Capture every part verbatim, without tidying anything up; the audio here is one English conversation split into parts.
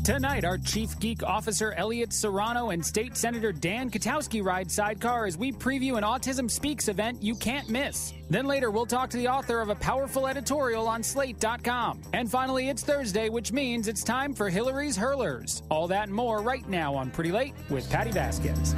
Tonight, our Chief Geek Officer Elliot Serrano and State Senator Dan Katowski ride sidecar as we preview an Autism Speaks event you can't miss. Then later, we'll talk to the author of a powerful editorial on Slate dot com. And finally, it's Thursday, which means it's time for Hillary's Hurlers. All that and more right now on Pretty Late with Patty Vasquez.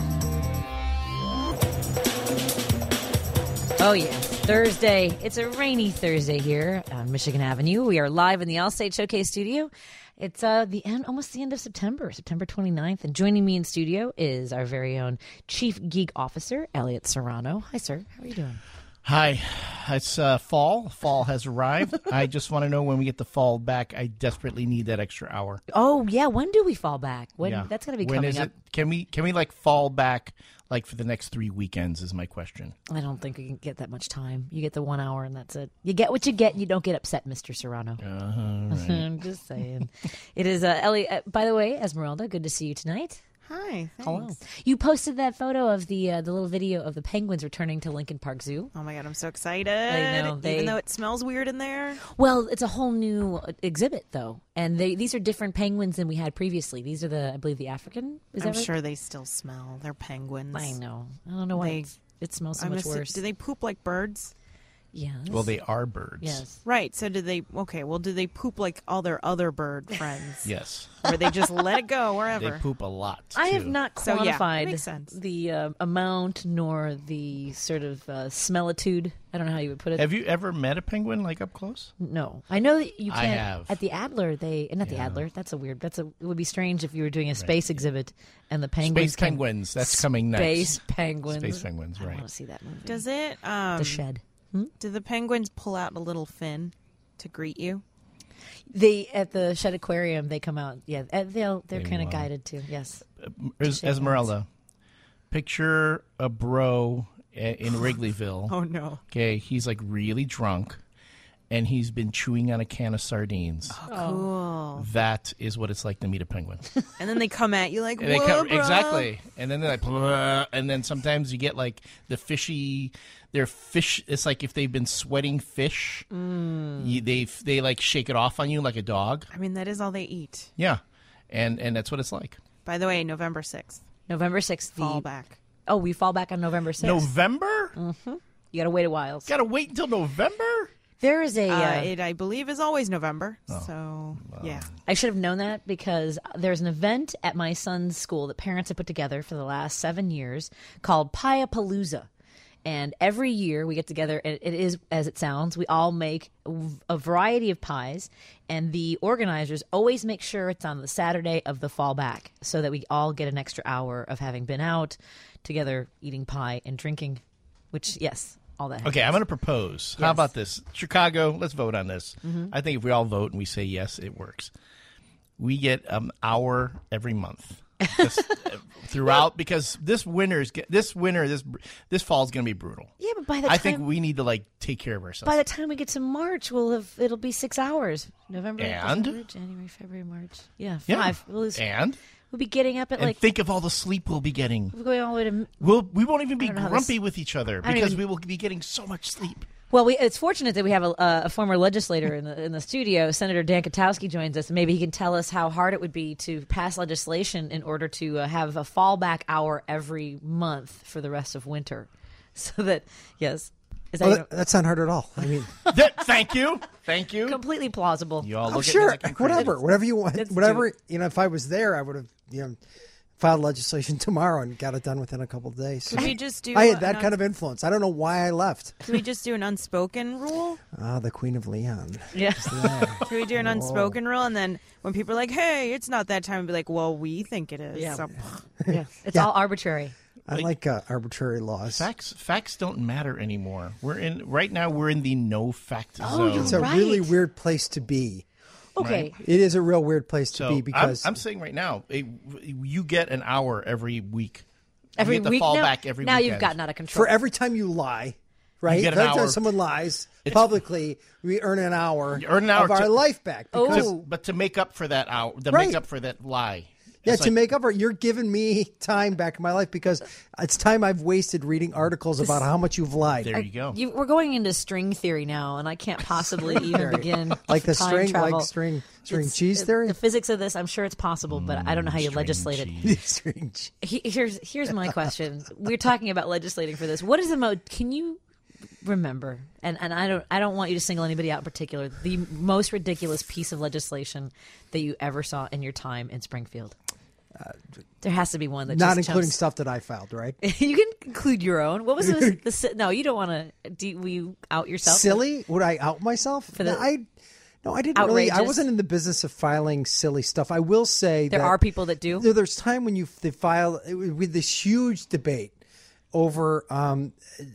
Oh, yeah. Thursday. It's a rainy Thursday here on Michigan Avenue. We are live in the Allstate Showcase studio. It's uh, the end, almost the end of September, September twenty-ninth. And joining me in studio is our very own Chief Geek Officer, Elliot Serrano. Hi, sir. How are you doing? Hi. It's uh, fall. Fall has arrived. I just want to know when we get the fall back. I desperately need that extra hour. Oh, yeah. When do we fall back? When Yeah. That's going to be When coming is up. it? Can we, can we like fall back like for the next three weekends is my question. I don't think we can get that much time. You get the one hour and that's it. You get what you get and you don't get upset, Mister Serrano. Uh, right. I'm just saying. It is, uh, Ellie, uh, by the way, Esmeralda, good to see you tonight. Hi, thanks. Hello. You posted that photo of the uh, the little video of the penguins returning to Lincoln Park Zoo. Oh my god, I'm so excited. I know, they- Even though it smells weird in there. Well, it's a whole new exhibit, though. And they, these are different penguins than we had previously. These are the, I believe, the African. Is I'm that right? sure they still smell. They're penguins. I know. I don't know why They- it's, it smells so I'm much assu- worse. Do they poop like birds? Yes. Well, they are birds. Yes. Right. So do they? Okay. Well, do they poop like all their other bird friends? Yes. Or they just let it go wherever? They poop a lot. I have too. not So, yeah, quantified makes sense. the uh, amount nor the sort of uh, smellitude. I don't know how you would put it. Have you ever met a penguin like up close? No, I know that you I can't. have. At the Adler, they not the Yeah. Adler. That's a weird. That's a. It would be strange if you were doing a space exhibit and the penguins. Space can- penguins. That's coming next. Space penguins. Space penguins. I Right. want to see that movie. Does it? Um, the Shed? Do the penguins pull out a little fin to greet you? They at the Shed Aquarium. They come out. Yeah, uh, they'll. They're They kind of will. guided too. Yes. Es- shake Esmeralda, picture a bro a- in Wrigleyville. Oh no. Okay, he's like really drunk, and he's been chewing on a can of sardines. Cool. That is what it's like to meet a penguin. And then they come at you like, And they "Whoa, come, bro." exactly, and then they're like, "Blah," and then sometimes you get like the fishy. They're fish. It's like if they've been sweating fish, Mm. you, they they like shake it off on you like a dog. I mean, that is all they eat. Yeah, and and that's what it's like. By the way, November sixth, November sixth. The, fall back. Oh, we fall back on November sixth. November? You got to wait a while. Gotta wait until November. There is a. Uh, Uh, it, I believe, is always November. Oh. So, yeah. I should have known that because there's an event at my son's school that parents have put together for the last seven years called Pie-a-Palooza. And every year we get together, and it is, as it sounds, we all make a variety of pies, and the organizers always make sure it's on the Saturday of the fallback so that we all get an extra hour of having been out together eating pie and drinking, which, yes, all that. Okay, I'm going to propose. How Yes. about this? Chicago, let's vote on this. Mm-hmm. I think if we all vote and we say yes, it works. We get an hour every month. Just, uh, throughout, because this winter's ge- this winter this this fall is going to be brutal. Yeah, but by the I time... think we need to like take care of ourselves. By the time we get to March, we'll have it'll be six hours. November, And? December, January, February, March. Yeah, yeah. five. We'll, lose, and we'll be getting up at and like think of all the sleep we'll be getting. we're going all the way to. We'll we won't even be don't know how grumpy this- with each other I don't because even- we will be getting so much sleep. Well, we, it's fortunate that we have a, a former legislator in the in the studio. Senator Dan Katowski joins us. Maybe he can tell us how hard it would be to pass legislation in order to uh, have a fallback hour every month for the rest of winter, so that yes, is that Well, even- that, that's not hard at all. I mean, That- thank you, thank you. completely plausible? You all I'm look at me sure, like I'm crazy. whatever, whatever you want, Let's do whatever. it. You know, if I was there, I would have, you know, filed legislation tomorrow and got it done within a couple of days. Could we just do I had an that uns- kind of influence. I don't know why I left. Could we just do an unspoken rule? Ah, the Queen of Leon. Yeah. Could we do an unspoken rule? And then when people are like, hey, it's not that time, be like, well, we think it is. Yeah. So, yeah. It's Yeah. all arbitrary. I like uh, arbitrary laws. Facts facts don't matter anymore. We're in right now. We're in the no fact Oh, zone. you're It's a right. really weird place to be. Okay. It is a real weird place to So be I'm, because I'm saying right now, it, you get an hour every week. Every you get the week fall now, back every now weekend. you've gotten out of control. for every time you lie, right? get an Every time hour. someone lies It's- publicly, we earn an hour, You earn an hour of our to- life back. Because To- but to make up for that hour, to Right. make up for that lie, Yeah, It's to like- make up for it, you're giving me time back in my life because it's time I've wasted reading articles about how much you've lied. There you go. You, we're going into string theory now, and I can't possibly even begin. Like the time string, travel. like string, string It's- cheese it- theory. The physics of this, I'm sure it's possible, but I don't know how you String legislate it. cheese. string cheese. He- Here's here's my question. We're talking about legislating for this. What is the most? Can you remember? And and I don't I don't want you to single anybody out in particular. The most ridiculous piece of legislation that you ever saw in your time in Springfield. There has to be one that Not just including jumps- stuff that I filed, right? You can include your own. What was the, the si- no? You don't want to. Do you, will you out yourself? Silly? Would I out myself? For the- no, I, no, I didn't really. I Outrageous? wasn't in the business of filing silly stuff. I will say There that are people that do. There, there's time when you they file it, with this huge debate over um,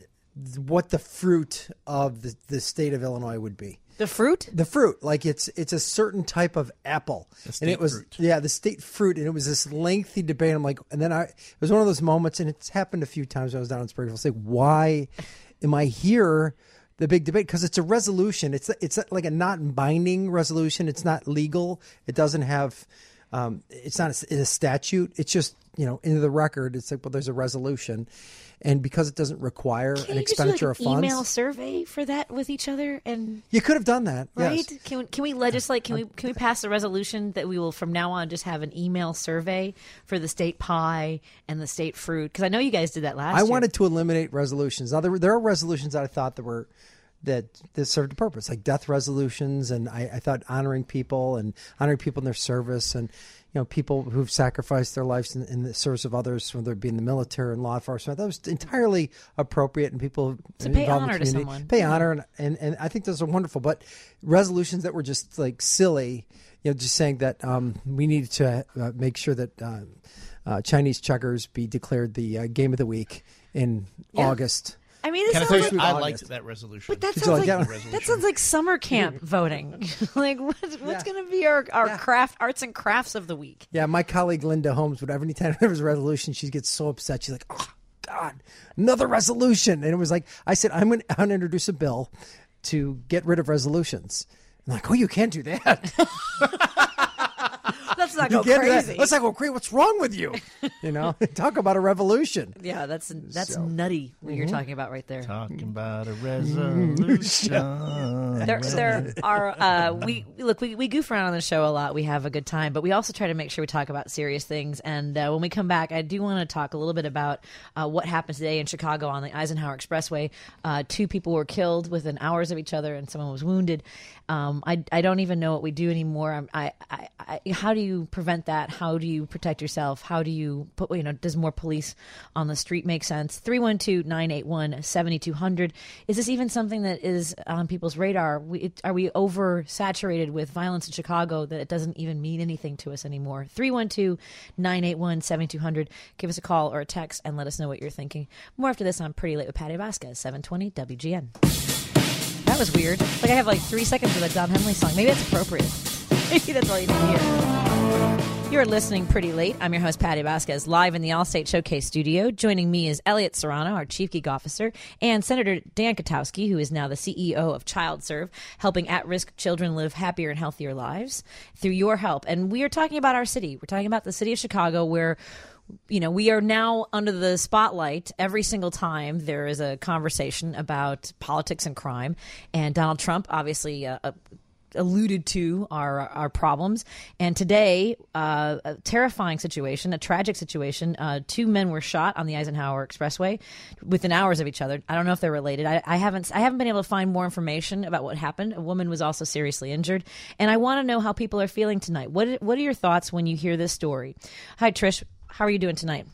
what the fruit of the, the state of Illinois would be. The fruit. The fruit, like it's it's a certain type of apple, and state it was fruit. yeah the state fruit, and it was this lengthy debate. I'm like, and then I it was one of those moments, and it's happened a few times when I was down in Springfield. It's like, why am I here? The big debate because it's a resolution. It's it's like a not binding resolution. It's not legal. It doesn't have. Um, it's not a, a statute. It's just you know into the record. It's like well, there's a resolution, and because it doesn't require Can an you just do, like, expenditure an of funds, email survey for that with each other and. you could have done that, Right? yes. Can we, can we legislate? Can we can we pass a resolution that we will from now on just have an email survey for the state pie and the state fruit? Because I know you guys did that last I year. wanted to eliminate resolutions. Now there, there are resolutions that I thought that were that that served a purpose, like death resolutions, and I, I thought honoring people and honoring people in their service, and you know people who've sacrificed their lives in, in the service of others, whether it be in the military and law enforcement. That was entirely appropriate, and people To pay involved in the honor to community someone. pay Yeah. honor, and, and and I think those are wonderful. But resolutions that were just like silly, you know, just saying that um, we needed to uh, make sure that. Uh, Uh, Chinese checkers be declared the uh, game of the week in Yeah. August. I mean, this Can I sounds tell like, you, I August. liked that resolution. but that Did you sounds like like, that one? that sounds like summer camp voting. Like, what, what's Yeah. going to be our, our Yeah. craft arts and crafts of the week? Yeah, my colleague Linda Holmes would every time there was a resolution, she gets so upset. She's like, "Oh God, another resolution!" And it was like, I said, "I'm going to introduce a bill to get rid of resolutions." And like, "Oh, you can't do that. Let's not You go can't do that. crazy. Let's not go crazy. What's wrong with you?" You know, talk about a revolution. Yeah, that's that's So- nutty what Mm-hmm. you're talking about right there. Talking about a resolution. There, there are uh, we look we, we goof around on the show a lot. We have a good time, but we also try to make sure we talk about serious things. And uh, when we come back, I do want to talk a little bit about uh, what happened today in Chicago on the Eisenhower Expressway. Uh, two people were killed within hours of each other, and someone was wounded. Um, I I don't even know what we do anymore. I'm, I, I I how do you prevent that? How do you protect yourself? How do you put you know does more police on the street make sense? three one two, nine eight one, seven two zero zero. Is this even something that is on people's radar? We, it, are we oversaturated with violence in Chicago that it doesn't even mean anything to us anymore? three one two, nine eight one, seven two zero zero. Give us a call or a text and let us know what you're thinking. More after this on Pretty Late with Patty Vasquez, seven twenty W G N. That was weird. Like I have like three seconds of that Don Henley song. Maybe that's appropriate. Maybe that's all you need to hear. You're listening Pretty Late. I'm your host, Patty Vasquez, live in the Allstate Showcase studio. Joining me is Elliot Serrano, our Chief Geek Officer, and Senator Dan Katowski, who is now the C E O of ChildServe, helping at-risk children live happier and healthier lives through your help. And we are talking about our city. We're talking about the city of Chicago, where you know, we are now under the spotlight every single time there is a conversation about politics and crime. And Donald Trump obviously uh, uh, alluded to our our problems. And today, uh, a terrifying situation, a tragic situation. Uh, two men were shot on the Eisenhower Expressway within hours of each other. I don't know if they're related. I, I haven't I haven't been able to find more information about what happened. A woman was also seriously injured. And I want to know how people are feeling tonight. What What are your thoughts when you hear this story? Hi, Trish. How are you doing tonight?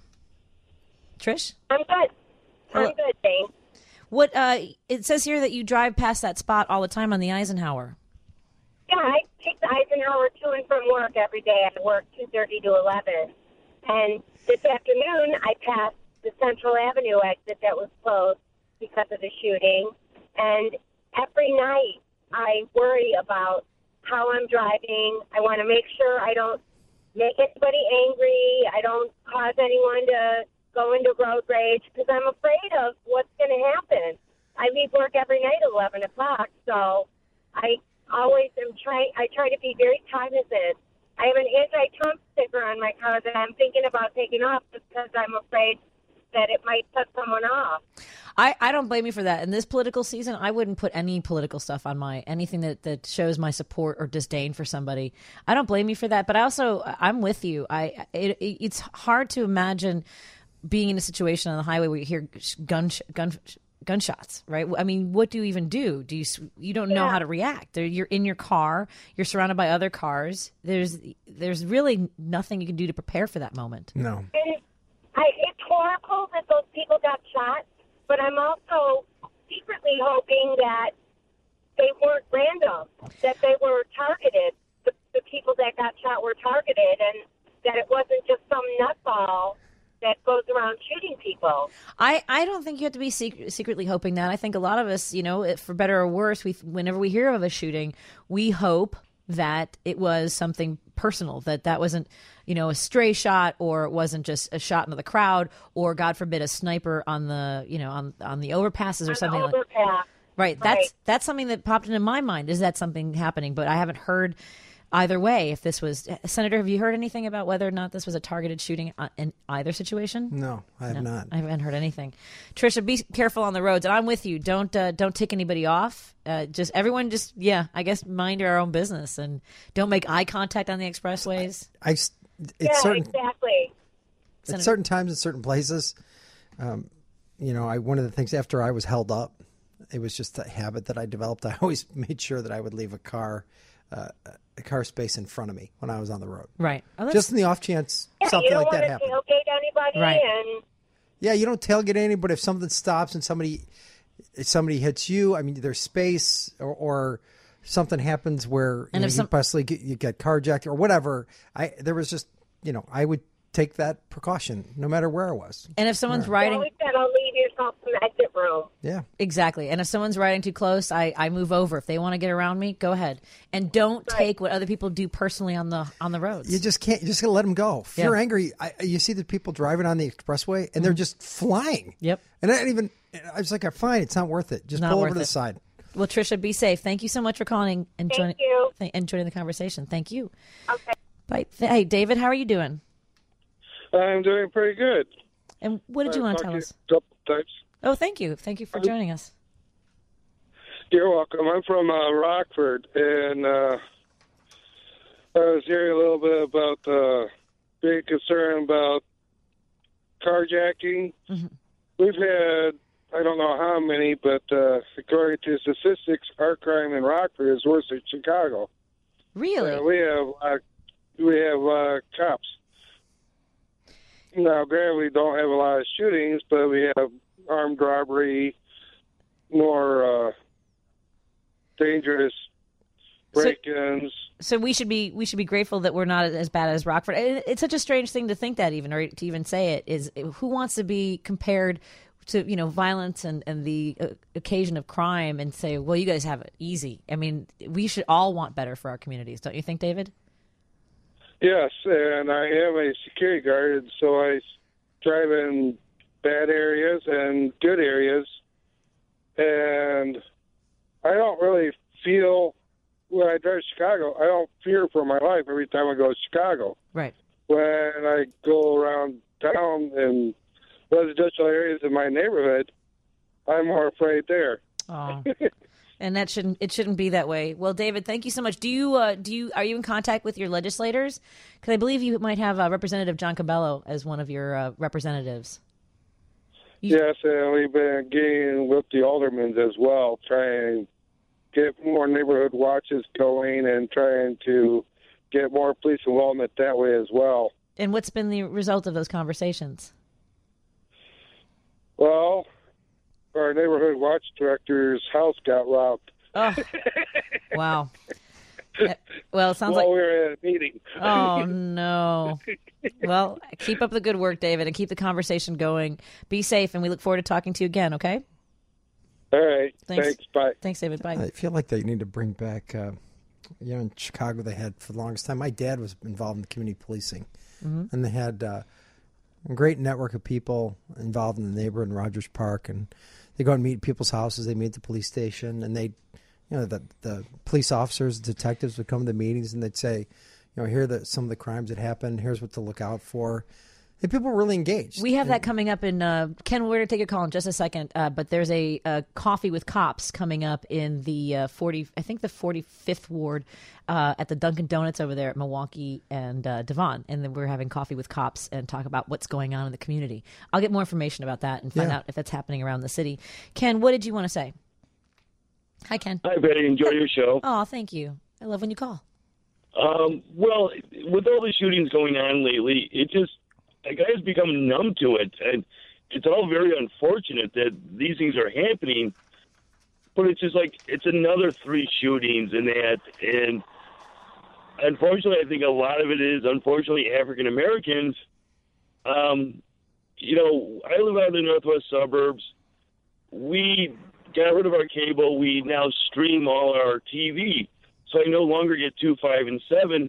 Trish? I'm good. I'm Hello. good, Jane. What uh it says here that you drive past that spot all the time on the Eisenhower. Yeah, I take the Eisenhower to and from work every day. I work two thirty to eleven. And this afternoon, I passed the Central Avenue exit that was closed because of the shooting. And every night, I worry about how I'm driving. I want to make sure I don't make anybody angry. I don't cause anyone to go into road rage because I'm afraid of what's going to happen. I leave work every night at eleven o'clock, so I always am trying. I try to be very cognizant I have an anti-Trump sticker on my car that I'm thinking about taking off because I'm afraid that it might set someone off. I, I don't blame you for that. In this political season, I wouldn't put any political stuff on my anything that, that shows my support or disdain for somebody. I don't blame you for that, but I also I'm with you. I it, it, it's hard to imagine being in a situation on the highway where you hear gun gun gunshots, right? I mean, what do you even do? Do you you don't know Yeah. how to react? There, you're in your car. You're surrounded by other cars. There's there's really nothing you can do to prepare for that moment. No. And I, it's horrible that those people got shot, but I'm also secretly hoping that they weren't random, that they were targeted. The, the people that got shot were targeted, and that it wasn't just some nutball that goes around shooting people. I, I don't think you have to be secret, secretly hoping that. I think a lot of us, you know, if for better or worse, we whenever we hear of a shooting, we hope that it was something personal, that that wasn't, you know, a stray shot, or it wasn't just a shot into the crowd, or God forbid a sniper on the, you know, on on the overpasses or On something the like. overpass. Right. That's Right. that's something that popped into my mind. Is that something happening? But I haven't heard either way. If this was, Senator, have you heard anything about whether or not this was a targeted shooting uh, in either situation? No, I have not. I haven't heard anything. Trisha, be careful on the roads, and I'm with you. Don't uh, don't tick anybody off. Uh, just everyone, just yeah, I guess mind our own business and don't make eye contact on the expressways. I, s- it's Yeah, certain, exactly. at certain times in certain places, um, you know, I one of the things after I was held up, it was just a habit that I developed. I always made sure that I would leave a car, uh, a car space in front of me when I was on the road, Right. Oh, that's- just in the off chance Yeah, you something don't like that want to happened. tailgate anybody, Right. and Yeah, you don't tailgate any, but if something stops and somebody if somebody hits you, I mean, there's space, or, or something happens where you, And know, if you some- possibly get, you get carjacked or whatever. I there was just you know I would take that precaution no matter where I was. and if someone's you riding, always got to leave yourself some exit room. Yeah, exactly, and if someone's riding too close, I, I move over. If they want to get around me, go ahead, and don't Right. take what other people do personally on the on the roads. you just can't. You just gotta let them go. If Yeah. you're angry, I, you see the people driving on the expressway and they're just flying. Yep. And I didn't even. I was like, fine, it's not worth it. Just Not pull over worth to the it. side. Well, Trisha, be safe. Thank you so much for calling and Thank joining you. th- and joining the conversation. Thank you. Okay. Bye. Hey, David, how are you doing? I'm doing pretty good. And what did you want to tell Talked us? you a couple times. Oh, thank you. Thank you for joining us. You're welcome. I'm from uh, Rockford, and uh, I was hearing a little bit about uh, big concern about carjacking. Mm-hmm. We've had, I don't know how many, but uh, according to statistics, our crime in Rockford is worse than Chicago. Really? Uh, we have uh, we have uh, cops. Now, granted, we don't have a lot of shootings, but we have armed robbery, more uh, dangerous So- break-ins. So we should be we should be grateful that we're not as bad as Rockford. It- It's such a strange thing to think that, even, or to even say it, is who wants to be compared to, you know, violence and, and the uh, occasion of crime and say, well, you guys have it easy. I mean, we should all want better for our communities, don't you think, David? Yes, and I am a security guard, so I drive in bad areas and good areas, and I don't really feel, when I drive to Chicago, I don't fear for my life every time I go to Chicago. Right. When I go around town in residential areas in my neighborhood, I'm more afraid there. Oh. And that shouldn't it shouldn't be that way. Well, David, thank you so much. Do you uh, do you are you in contact with your legislators? Because I believe you might have uh, Representative John Cabello as one of your uh, representatives. You- Yes, and we've been getting with the aldermen as well, trying to get more neighborhood watches going and trying to get more police involvement that way as well. And what's been the result of those conversations? Well, our neighborhood watch director's house got robbed Oh, wow. Uh, Well, it sounds while like. we were at a meeting. Oh no. Well, keep up the good work, David, and keep the conversation going. Be safe, and we look forward to talking to you again. Okay. All right. Thanks. Thanks. Bye. Thanks, David. Bye. I feel like they need to bring back, uh, you know, in Chicago they had for the longest time. My dad was involved in community policing, and they had uh, a great network of people involved in the neighborhood in Rogers Park, and they go and meet people's houses. They meet at the police station, and they, you know, the the police officers, detectives would come to the meetings, and they'd say, you know, here are the, some of the crimes that happened. Here's what to look out for. And people are really engaged. We have that coming up in, uh, Ken, we're going to take a call in just a second, uh, but there's a, a Coffee with Cops coming up in the uh, forty, I think the forty-fifth Ward uh, at the Dunkin' Donuts over there at Milwaukee and uh, Devon. And then we're having Coffee with Cops and talk about what's going on in the community. I'll get more information about that and find Yeah. out if that's happening around the city. Ken, what did you want to say? Hi, Ken. Hi, Betty. Enjoy your show. Oh, thank you. I love when you call. Um, well, with all the shootings going on lately, it just, a guy has become numb to it. And it's all very unfortunate that these things are happening. But it's just like, it's another three shootings and that. And unfortunately, I think a lot of it is, unfortunately, African Americans. Um, you know, I live out in the northwest suburbs. We got rid of our cable. We now stream all our T V. So I no longer get two, five, and seven.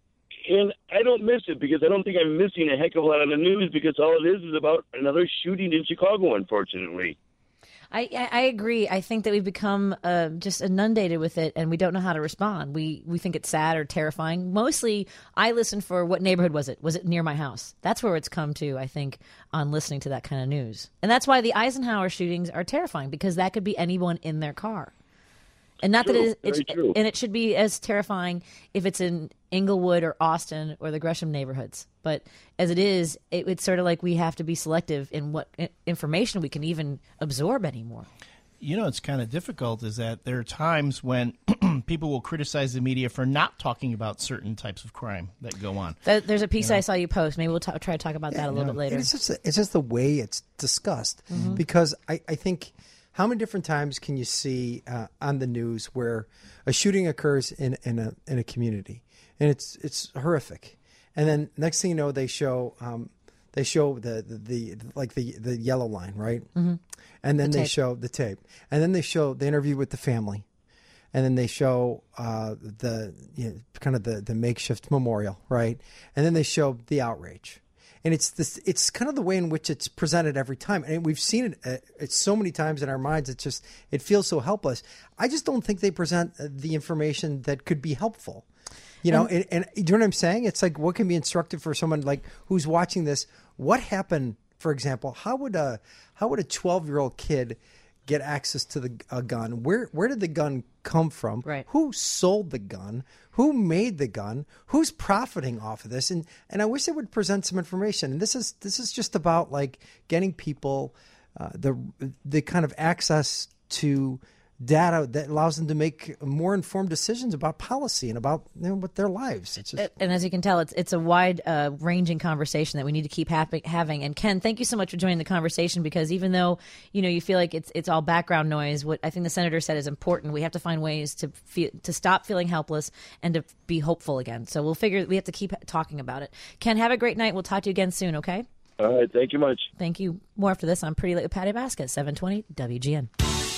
And I don't miss it because I don't think I'm missing a heck of a lot on the news because all it is is about another shooting in Chicago, unfortunately. I, I I agree. I think that we've become uh, just inundated with it, and we don't know how to respond. We we think it's sad or terrifying. Mostly, I listen for what neighborhood was it? Was it near my house? That's where it's come to, I think, on listening to that kind of news. And that's why the Eisenhower shootings are terrifying, because that could be anyone in their car. And not True, that it is, very it's, true. and it should be as terrifying if it's in Inglewood or Austin or the Gresham neighborhoods. But as it is, it, it's sort of like we have to be selective in what i- information we can even absorb anymore. You know, it's kind of difficult is that there are times when people will criticize the media for not talking about certain types of crime that go on. Th- There's a piece I saw you post. Maybe we'll t- try to talk about that a little bit later. And it's just it's just the way it's discussed because I, I think how many different times can you see uh, on the news where a shooting occurs in, in a in a community and it's it's horrific, and then next thing you know they show um, they show the, the, the like the the yellow line, right? Mm-hmm. And then The they tape. show the tape, and then they show the interview with the family. And then they show uh, the you know, kind of the, the makeshift memorial, right? And then they show the outrage, and it's this. It's kind of the way in which it's presented every time, and we've seen it. Uh, it's so many times in our minds. It's just it feels so helpless. I just don't think they present uh, the information that could be helpful. You know, and, and, and do you know what I'm saying? It's like what can be instructive for someone like who's watching this. What happened, for example? How would a how would a twelve year old kid get access to the a gun? Where where did the gun come from? Right. Who sold the gun? Who made the gun? Who's profiting off of this? And and I wish they would present some information. And this is this is just about like getting people uh, the the kind of access to data that allows them to make more informed decisions about policy and about you know what their lives. It's just, And as you can tell, it's it's a wide uh, ranging conversation that we need to keep happy, having. And Ken, thank you so much for joining the conversation because even though you know you feel like it's it's all background noise, what I think the senator said is important. We have to find ways to feel, to stop feeling helpless and to be hopeful again. So we'll figure we have to keep talking about it. Ken, have a great night. We'll talk to you again soon. Okay. All right. Thank you much. Thank you. More after this on Pretty Late with Patty Vasquez, seven twenty W G N.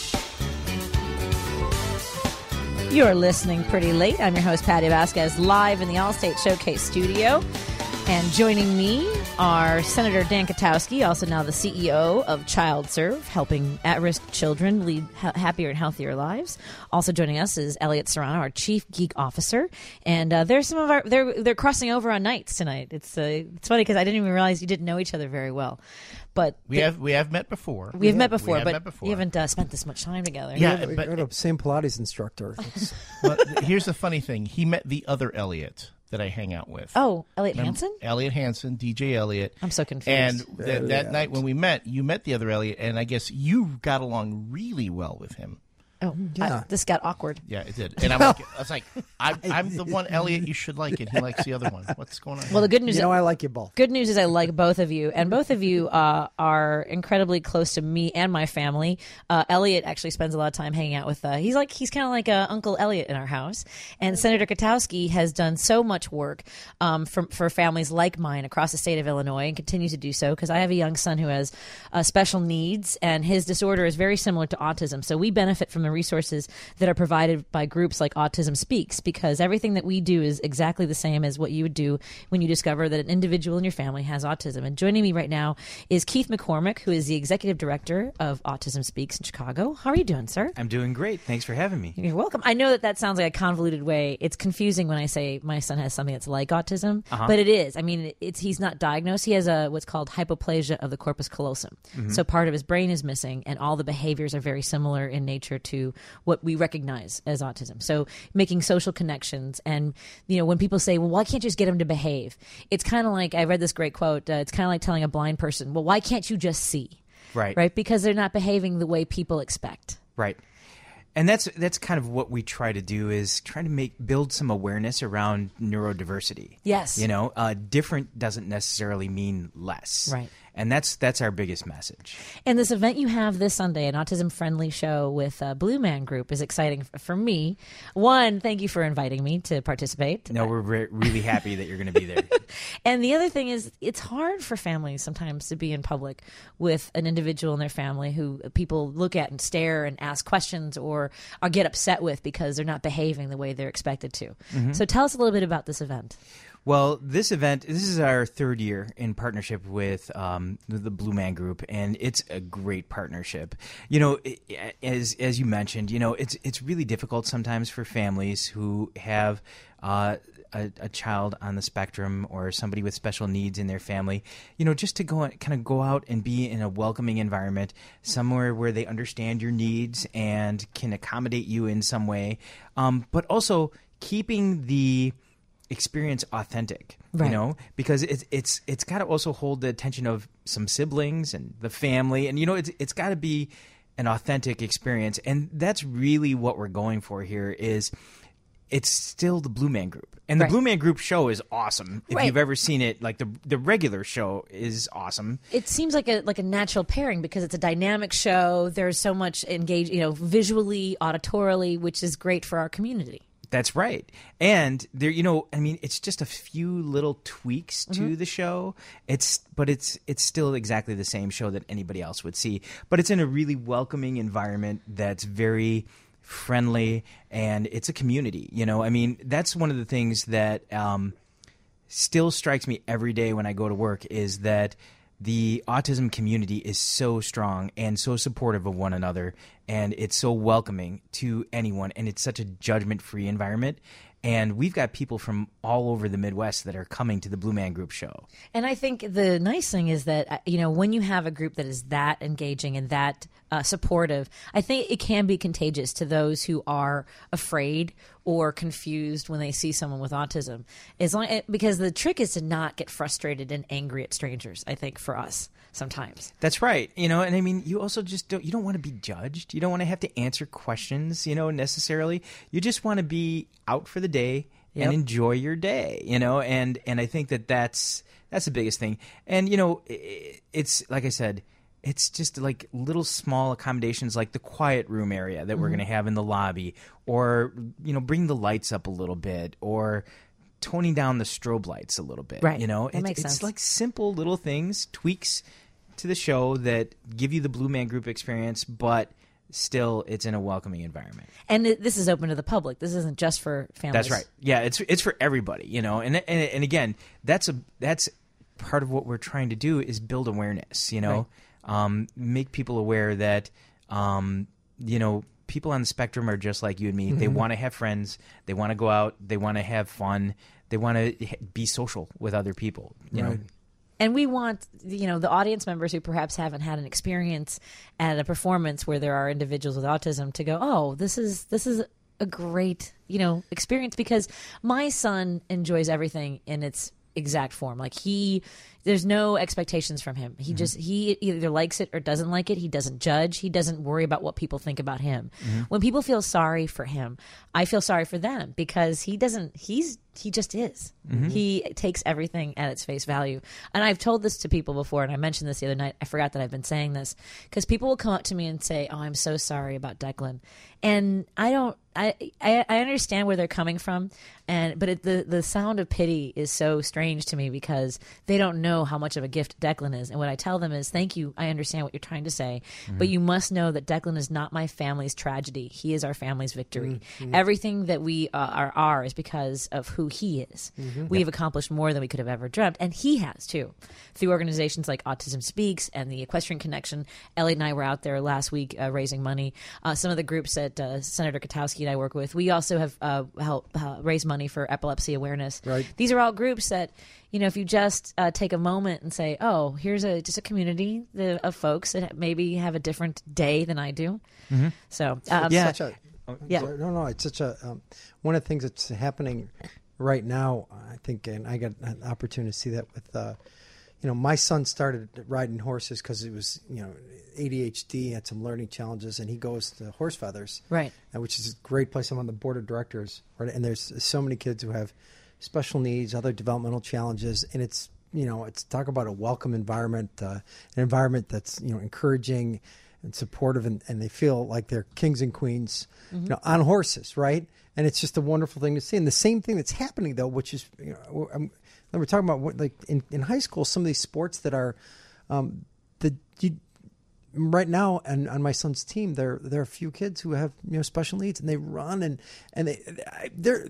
You're listening Pretty Late. I'm your host, Patty Vasquez, live in the Allstate Showcase studio. And joining me are Senator Dan Katowski, also now the C E O of ChildServe, helping at-risk children lead ha- happier and healthier lives. Also joining us is Elliot Serrano, our Chief Geek Officer. And uh, there's some of our they're they're crossing over on nights tonight. It's uh, it's funny because I didn't even realize you didn't know each other very well, but We have we have met before. we have met before, We have but met before. you haven't uh, spent this much time together. Yeah, we but- got a same Pilates instructor. It's- But here's the funny thing: he met the other Elliot that I hang out with. Oh, Elliot Remember- Hansen? Elliot Hansen, D J Elliot. I'm so confused. And th- that night when we met, you met the other Elliot, and I guess you got along really well with him. Oh, Yeah. I- this got awkward. Yeah, it did. And I'm like, I was like, I'm, I'm the one Elliot you should like, and he likes the other one. What's going on? Well, the good news you know, I like you both. Good news is I like both of you, and both of you uh, are incredibly close to me and my family. Uh, Elliot actually spends a lot of time hanging out with. Uh, he's like he's kind of like uh, Uncle Elliot in our house, and Senator Katowski has done so much work um, for for families like mine across the state of Illinois, and continues to do so because I have a young son who has uh, special needs, and his disorder is very similar to autism. So we benefit from the and resources that are provided by groups like Autism Speaks, because everything that we do is exactly the same as what you would do when you discover that an individual in your family has autism. And joining me right now is Keith McCormick, who is the executive director of Autism Speaks in Chicago. How are you doing, sir? I'm doing great. Thanks for having me. You're welcome. I know that that sounds like a convoluted way. It's confusing when I say my son has something that's like autism, Uh-huh. but it is. I mean, it's he's not diagnosed. He has a what's called hypoplasia of the corpus callosum. Mm-hmm. So part of his brain is missing, and all the behaviors are very similar in nature to what we recognize as autism. So making social connections, and you know, when people say, "Well, why can't you just get him to behave?" It's kind of like I read this great quote. Uh, it's kind of like telling a blind person, "Well, why can't you just see?" Right. Right? Because they're not behaving the way people expect. Right. And that's that's kind of what we try to do, is try to make build some awareness around neurodiversity. Yes. You know, uh, different doesn't necessarily mean less. Right. And that's that's our biggest message. And this event you have this Sunday, an autism-friendly show with uh, Blue Man Group, is exciting f- for me. One, thank you for inviting me to participate. No, we're re- really happy that you're going to be there. And the other thing is, it's hard for families sometimes to be in public with an individual in their family who people look at and stare and ask questions or, or get upset with because they're not behaving the way they're expected to. Mm-hmm. So tell us a little bit about this event. Well, this event, this is our third year in partnership with um, the Blue Man Group, and it's a great partnership. You know, it, as as you mentioned, you know, it's it's really difficult sometimes for families who have uh, a, a child on the spectrum or somebody with special needs in their family. You know, just to go kind of go out and be in a welcoming environment, somewhere where they understand your needs and can accommodate you in some way, um, but also keeping the experience authentic, Right. you know, because it's it's it's got to also hold the attention of some siblings and the family, and you know, it's it's got to be an authentic experience, and that's really what we're going for here. Is it's still the Blue Man Group, and the Right. Blue Man Group show is awesome. If Right. you've ever seen it, like the the regular show is awesome. It seems like a like a natural pairing because it's a dynamic show. There's so much engaged, you know, visually, auditorily, which is great for our community. That's right. And there, you know, I mean, it's just a few little tweaks to Mm-hmm. the show. It's, but it's, it's still exactly the same show that anybody else would see. But it's in a really welcoming environment that's very friendly, and it's a community. You know, I mean, that's one of the things that um, still strikes me every day when I go to work is that the autism community is so strong and so supportive of one another, and it's so welcoming to anyone, and it's such a judgment-free environment. And we've got people from all over the Midwest that are coming to the Blue Man Group show. And I think the nice thing is that, uh, you know, when you have a group that is that engaging and that uh, supportive, I think it can be contagious to those who are afraid or confused when they see someone with autism. As long, because the trick is to not get frustrated and angry at strangers, I think, for us sometimes. That's right. You know, and I mean, you also just don't, you don't want to be judged. You don't want to have to answer questions, you know, necessarily. You just want to be out for the day Yep. and enjoy your day, you know, and, and I think that that's, that's the biggest thing. And, you know, it, it's, like I said, it's just like little small accommodations like the quiet room area that we're going to have in the lobby, or, you know, bring the lights up a little bit, or toning down the strobe lights a little bit. Right. You know, That It- makes it's sense. like simple little things, tweaks to the show that give you the Blue Man Group experience, but still it's in a welcoming environment. And it, this is open to the public. This isn't just for families. That's right. Yeah, it's it's for everybody, you know. And and, and again, that's a that's part of what we're trying to do is build awareness, you know. Um, make people aware that um, you know, people on the spectrum are just like you and me. They want to have friends, they want to go out, they want to have fun, they want to be social with other people, you know. And we want, you know, the audience members who perhaps haven't had an experience at a performance where there are individuals with autism to go, oh, this is this is a great, you know, experience, because my son enjoys everything in its exact form. Like he, there's no expectations from him. He just, he either likes it or doesn't like it. He doesn't judge. He doesn't worry about what people think about him. When people feel sorry for him, I feel sorry for them, because he doesn't, he's he just is. Mm-hmm. He takes everything at its face value. And I've told this to people before, and I mentioned this the other night. I forgot that I've been saying this because people will come up to me and say, "Oh, I'm so sorry about Declan," and I don't. I, I I understand where they're coming from, and but it, the the sound of pity is so strange to me because they don't know how much of a gift Declan is. And what I tell them is, "Thank you. I understand what you're trying to say, mm-hmm. but you must know that Declan is not my family's tragedy. He is our family's victory. Mm-hmm. Everything that we uh, are are is because of who he is. Mm-hmm. We yep. have accomplished more than we could have ever dreamt, and he has too, through organizations like Autism Speaks and the Equestrian Connection. Elliot and I were out there last week uh, raising money. Uh, some of the groups that uh, Senator Katowski and I work with, we also have uh, helped uh, raise money for epilepsy awareness. Right. These are all groups that, you know, if you just uh, take a moment and say, "Oh, here's a just a community of folks that maybe have a different day than I do." Mm-hmm. So, um, yeah, such a, yeah, no, no, it's such a um, one of the things that's happening right now. I think, and I got an opportunity to see that with. Uh, You know, my son started riding horses because it was, you know, A D H D, had some learning challenges, and he goes to Horse Feathers, right? Which is a great place. I'm on the board of directors, right? And there's so many kids who have special needs, other developmental challenges, and it's, you know, it's talk about a welcome environment, uh, an environment that's, you know, encouraging and supportive, and, and they feel like they're kings and queens, mm-hmm. you know, on horses, right? And it's just a wonderful thing to see. And the same thing that's happening, though, which is, you know, I'm, we're talking about what, like in, in high school, some of these sports that are um, the you, right now, and on my son's team, there there are a few kids who have, you know, special needs, and they run and and they their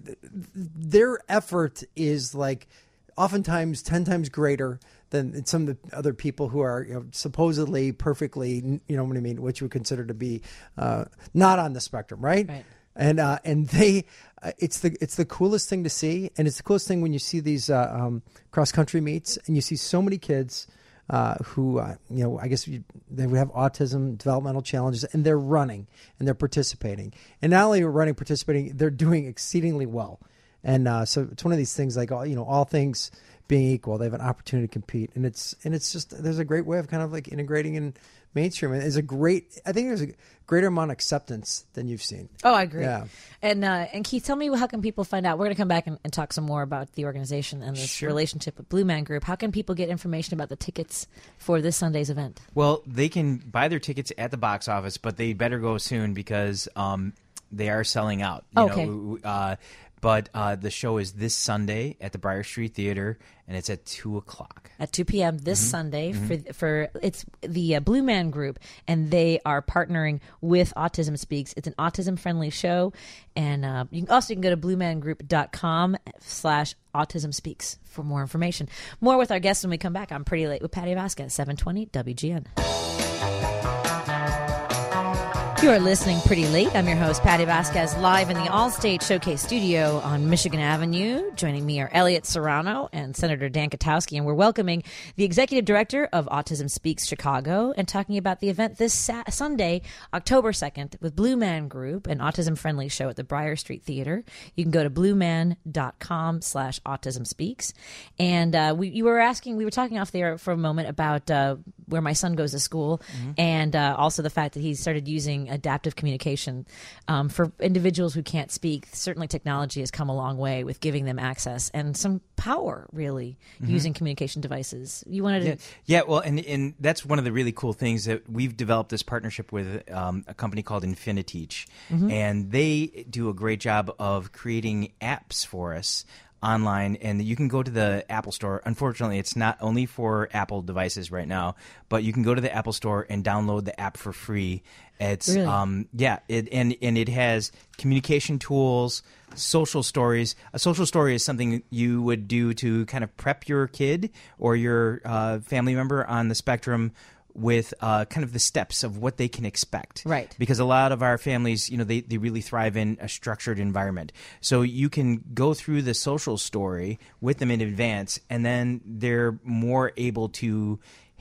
their effort is like oftentimes ten times greater than some of the other people who are, you know, supposedly perfectly, you know what I mean, what you would consider to be uh, not on the spectrum, right? Right. And uh, and they, uh, it's the it's the coolest thing to see, and it's the coolest thing when you see these uh, um, cross country meets, and you see so many kids uh, who uh, you know, I guess you, they have autism, developmental challenges, and they're running and they're participating, and not only running, participating, they're doing exceedingly well, and uh, so it's one of these things like, all you know, all things being equal, they have an opportunity to compete, and it's and it's just there's a great way of kind of like integrating in mainstream. And there's a great, I think there's a greater amount of acceptance than you've seen. Oh, I agree. Yeah. And uh, and Keith, tell me, how can people find out? We're going to come back and, and talk some more about the organization and this Sure. relationship with Blue Man Group. How can people get information about the tickets for this Sunday's event? Well, they can buy their tickets at the box office, but they better go soon because um, they are selling out. You Okay. know, uh, but uh, the show is this Sunday at the Briar Street Theater, and it's at two o'clock. At two p.m. this Mm-hmm. Sunday for for it's the uh, Blue Man Group, and they are partnering with Autism Speaks. It's an autism friendly show, and uh, you can also you can go to blue man group dot com slash autism speaks for more information. More with our guests when we come back. I'm Pretty Late with Patty Vasquez, seven twenty W G N. You are listening Pretty Late. I'm your host, Patty Vasquez, live in the Allstate Showcase studio on Michigan Avenue. Joining me are Elliot Serrano and Senator Dan Katowski, and we're welcoming the Executive Director of Autism Speaks Chicago and talking about the event this sa- Sunday, October second, with Blue Man Group, an autism-friendly show at the Briar Street Theater. You can go to blue man dot com slash autism speaks. And uh, we, you were asking, we were talking off there for a moment about uh, where my son goes to school, mm-hmm. and uh, also the fact that he started using adaptive communication um, for individuals who can't speak. Certainly technology has come a long way with giving them access and some power, really, mm-hmm. using communication devices. You wanted to... Yeah, yeah well, and, and that's one of the really cool things that we've developed this partnership with um, a company called Infiniteach, mm-hmm. and they do a great job of creating apps for us online, and you can go to the Apple Store. Unfortunately, it's not only for Apple devices right now, but you can go to the Apple Store and download the app for free. It's really? um yeah, it, and and it has communication tools, social stories. A social story is something you would do to kind of prep your kid or your uh, family member on the spectrum with uh, kind of the steps of what they can expect. Right. Because a lot of our families, you know, they, they really thrive in a structured environment. So you can go through the social story with them in advance, and then they're more able to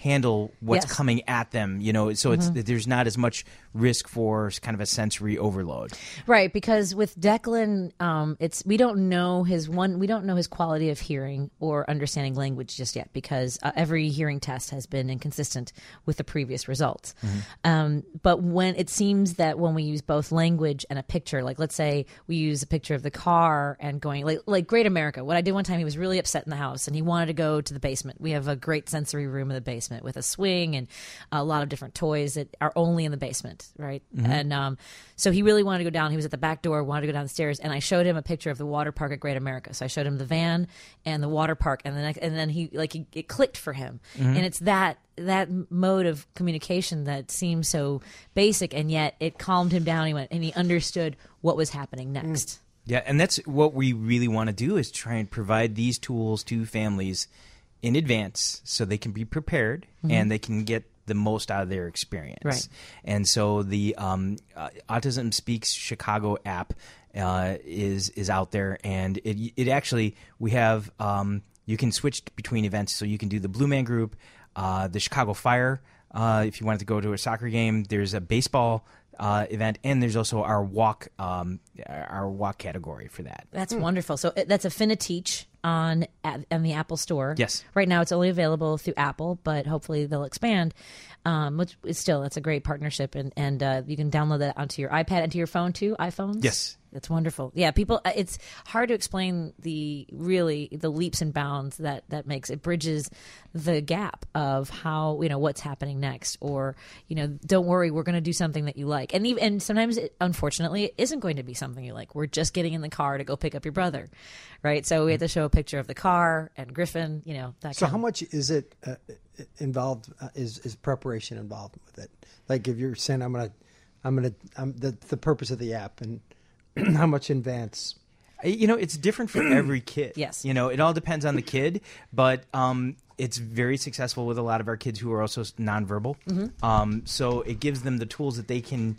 handle what's Yes. coming at them. You know, so it's there's not as much risk for kind of a sensory overload. Right, because with Declan, um, it's we don't know his one. We don't know his quality of hearing or understanding language just yet, because uh, every hearing test has been inconsistent with the previous results. Um, but when it seems that when we use both language and a picture, like let's say we use a picture of the car and going like like Great America. What I did one time, he was really upset in the house and he wanted to go to the basement. We have a great sensory room in the basement with a swing and a lot of different toys that are only in the basement, right? And um, so he really wanted to go down. He was at the back door, wanted to go down the stairs, and I showed him a picture of the water park at Great America. So I showed him the van and the water park, and the next, and then he like he, it clicked for him. And it's that that mode of communication that seems so basic, and yet it calmed him down. He went and he understood what was happening next. Yeah, and that's what we really want to do, is try and provide these tools to families in advance so they can be prepared and they can get the most out of their experience. Right. And so the um, uh, Autism Speaks Chicago app uh, is is out there, and it it actually we have um, you can switch between events, so you can do the Blue Man Group, uh, the Chicago Fire. Uh, if you wanted to go to a soccer game, there's a baseball uh, event, and there's also our walk um, our walk category for that. That's wonderful. So uh, that's AffiniTeach on at, on the Apple Store. Yes. Right now it's only available through Apple, but hopefully they'll expand. Um, which is still, that's a great partnership, and and uh, you can download that onto your iPad and to your phone too. iPhones. Yes. That's wonderful. Yeah, people. It's hard to explain the really the leaps and bounds that that makes it bridges the gap of how, you know, what's happening next, or, you know, don't worry, we're going to do something that you like, and even and sometimes it, unfortunately it isn't going to be something you like. We're just getting in the car to go pick up your brother, right? So we have to show a picture of the car and Griffin, you know. That So kind how of, much is it uh, involved? Uh, is is preparation involved with it? Like if you're saying I'm gonna, I'm gonna, I'm the the purpose of the app, and how much in advance? You know, it's different for every kid. Yes. You know, it all depends on the kid, but um, it's very successful with a lot of our kids who are also nonverbal. Um, so it gives them the tools that they can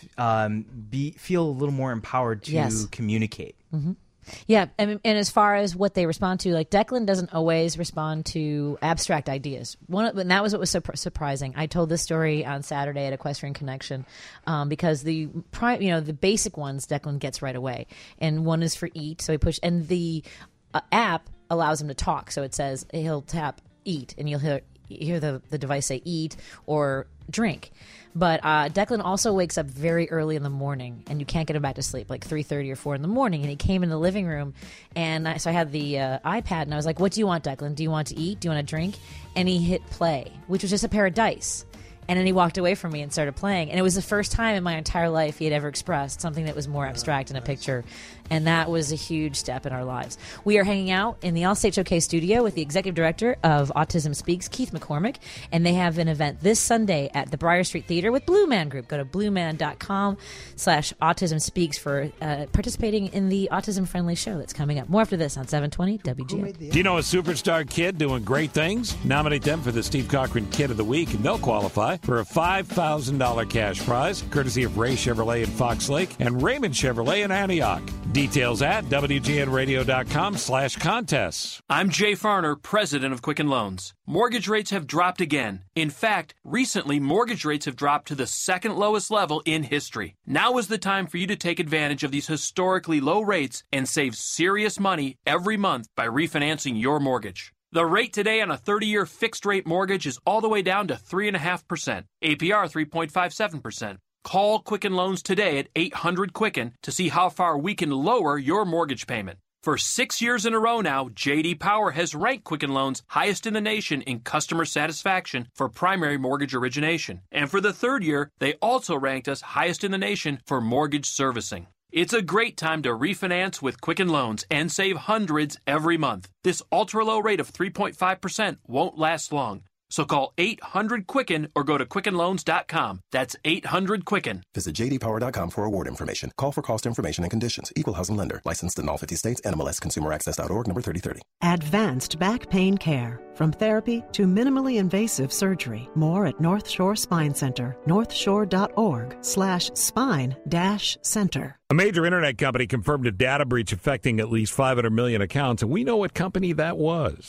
um, be feel a little more empowered to Yes. communicate. Yeah, and, and as far as what they respond to, like Declan doesn't always respond to abstract ideas. One, of, and that was what was so surprising. I told this story on Saturday at Equestrian Connection um, because the prime, you know, the basic ones Declan gets right away, and one is for eat. So he push, and the uh, app allows him to talk. So it says he'll tap eat, and you'll hear hear the the device say eat or drink. But uh, Declan also wakes up very early in the morning, and you can't get him back to sleep, like three thirty or four in the morning. And he came in the living room, and I, so I had the uh, iPad, and I was like, what do you want, Declan? Do you want to eat? Do you want to drink? And he hit play, which was just a pair of dice. And then he walked away from me and started playing. And it was the first time in my entire life he had ever expressed something that was more abstract in a picture. And that was a huge step in our lives. We are hanging out in the Allstate Showcase studio with the executive director of Autism Speaks, Keith McCormick. And they have an event this Sunday at the Briar Street Theater with Blue Man Group. Go to blueman.com slash autism speaks for uh, participating in the autism-friendly show that's coming up. More after this on seven twenty W G N. Do you know a superstar kid doing great things? Nominate them for the Steve Cochran Kid of the Week, and they'll qualify for a five thousand dollars cash prize, courtesy of Ray Chevrolet in Fox Lake and Raymond Chevrolet in Antioch. Details at W G N radio dot com slash contests. I'm Jay Farner, president of Quicken Loans. Mortgage rates have dropped again. In fact, recently, mortgage rates have dropped to the second lowest level in history. Now is the time for you to take advantage of these historically low rates and save serious money every month by refinancing your mortgage. The rate today on a thirty-year fixed-rate mortgage is all the way down to three point five percent. A P R three point five seven percent. Call Quicken Loans today at eight hundred Quicken to see how far we can lower your mortgage payment. For six years in a row now, J D Power has ranked Quicken Loans highest in the nation in customer satisfaction for primary mortgage origination. And for the third year, they also ranked us highest in the nation for mortgage servicing. It's a great time to refinance with Quicken Loans and save hundreds every month. This ultra-low rate of three point five percent won't last long. So call eight hundred Quicken or go to quicken loans dot com. That's eight hundred Quicken. Visit j d power dot com for award information. Call for cost information and conditions. Equal housing lender. Licensed in all fifty states. N M L S consumer access dot org number thirty thirty. Advanced back pain care. From therapy to minimally invasive surgery. More at North Shore Spine Center. northshore.org slash spine dash center. A major internet company confirmed a data breach affecting at least five hundred million accounts, and we know what company that was.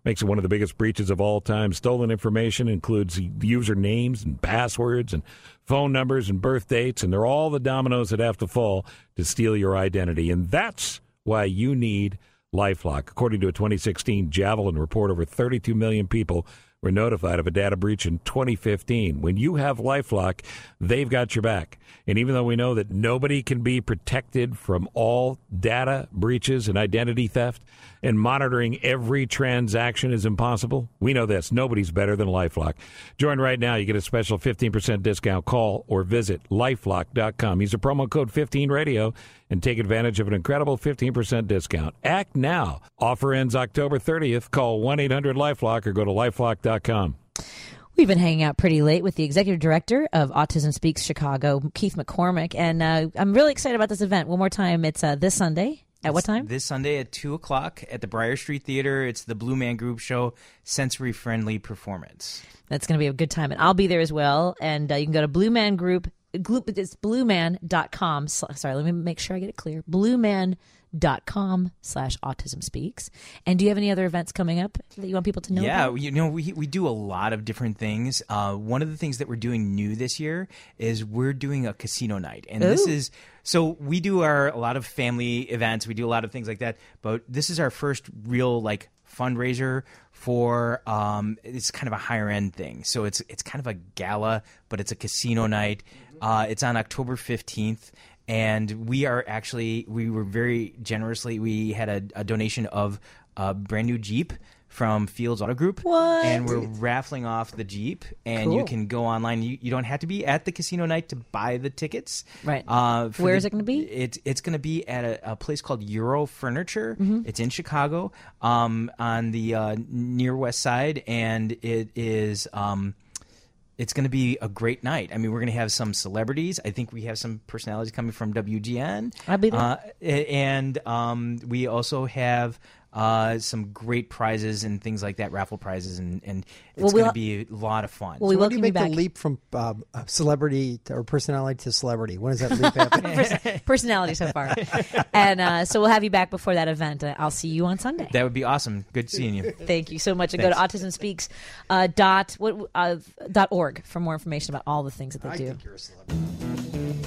makes it one of the biggest breaches of all time. Stolen information includes user names and passwords and phone numbers and birth dates, and they're all the dominoes that have to fall to steal your identity. And that's why you need LifeLock. According to a twenty sixteen Javelin report, over thirty-two million people were notified of a data breach in twenty fifteen. When you have LifeLock, they've got your back. And even though we know that nobody can be protected from all data breaches and identity theft, and monitoring every transaction is impossible, we know this. Nobody's better than LifeLock. Join right now. You get a special fifteen percent discount. Call or visit lifelock dot com. Use the promo code fifteen radio and take advantage of an incredible fifteen percent discount. Act now. Offer ends October thirtieth. Call one eight hundred lifelock or go to lifelock dot com. We've been hanging out pretty late with the executive director of Autism Speaks Chicago, Keith McCormick, and uh, I'm really excited about this event. One more time, it's uh, this Sunday. At what time? This Sunday at two o'clock at the Briar Street Theater. It's the Blue Man Group show, sensory-friendly performance. That's going to be a good time, and I'll be there as well. And uh, you can go to Blue Man Group. It's blue man dot com. Sorry, let me make sure I get it clear. blue man dot com slash autism speaks. And do you have any other events coming up that you want people to know yeah, about? you know, we we do a lot of different things. Uh, one of the things that we're doing new this year is we're doing a casino night. And Ooh. this is, so we do our a lot of family events. We do a lot of things like that. But this is our first real, like, fundraiser for um it's kind of a higher end thing. So it's it's kind of a gala, but it's a casino night. Uh, it's on October fifteenth. And we are actually, we were very generously, we had a, a donation of a brand new Jeep from Fields Auto Group. What? And we're raffling off the Jeep. And Cool. you can go online. You, you don't have to be at the casino night to buy the tickets. Right. Uh, for Where the- is it going to be? It, it's going to be at a, a place called Euro Furniture. Mhm. It's in Chicago um, on the uh, near west side. And it is... Um, It's going to be a great night. I mean, we're going to have some celebrities. I think we have some personalities coming from W G N. I'll be there. Uh, and um, we also have uh, some great prizes and things like that, raffle prizes, and, and it's Well, we'll- going to be a lot of fun. Well, we So when do welcome you you make back. the leap from uh, celebrity to, or personality to celebrity? When does that leap happen? Pers- personality so far. And uh, so we'll have you back before that event. Uh, I'll see you on Sunday. That would be awesome. Good seeing you. Thank you so much. And go to Thanks. autism speaks uh, dot what uh, dot org for more information about all the things that they I do. think you're a celebrity.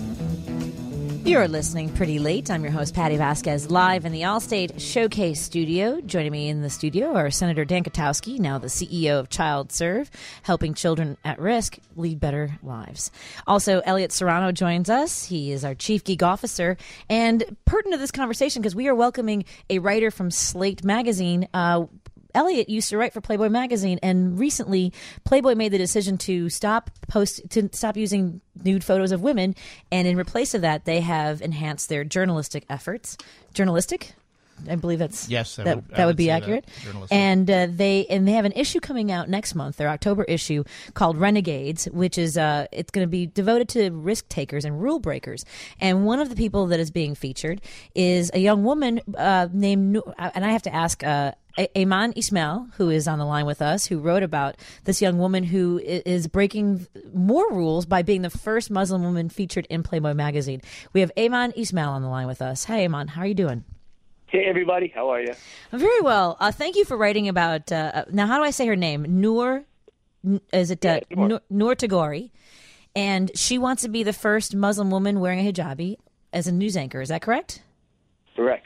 You're listening pretty late. I'm your host, Patty Vasquez, live in the Allstate Showcase studio. Joining me in the studio are Senator Dan Katowski, now the C E O of Child Serve, helping children at risk lead better lives. Also, Elliot Serrano joins us. He is our Chief Geek Officer. And pertinent to this conversation, because we are welcoming a writer from Slate Magazine. Uh, Elliot used to write for Playboy magazine, and recently Playboy made the decision to stop post to stop using nude photos of women, and in replace of that, they have enhanced their journalistic efforts. Journalistic, I believe that's Yes, I that would- I that would would be say that. accurate. Journalistic. And uh, they and they have an issue coming out next month, their October issue called Renegades, which is uh it's going to be devoted to risk takers and rule breakers. And one of the people that is being featured is a young woman uh, named Nu- and I have to ask. Uh, A- Iman Ismail, who is on the line with us, who wrote about this young woman who i- is breaking more rules by being the first Muslim woman featured in Playboy magazine. We have Iman Ismail on the line with us. Hey, Iman, how are you doing? Hey, everybody. How are you? Very well. Uh, thank you for writing about. Uh, now, how do I say her name? Noor. N- Is it uh, Noor. Noor, Noor Tagori? And she wants to be the first Muslim woman wearing a hijabi as a news anchor. Is that correct? Correct.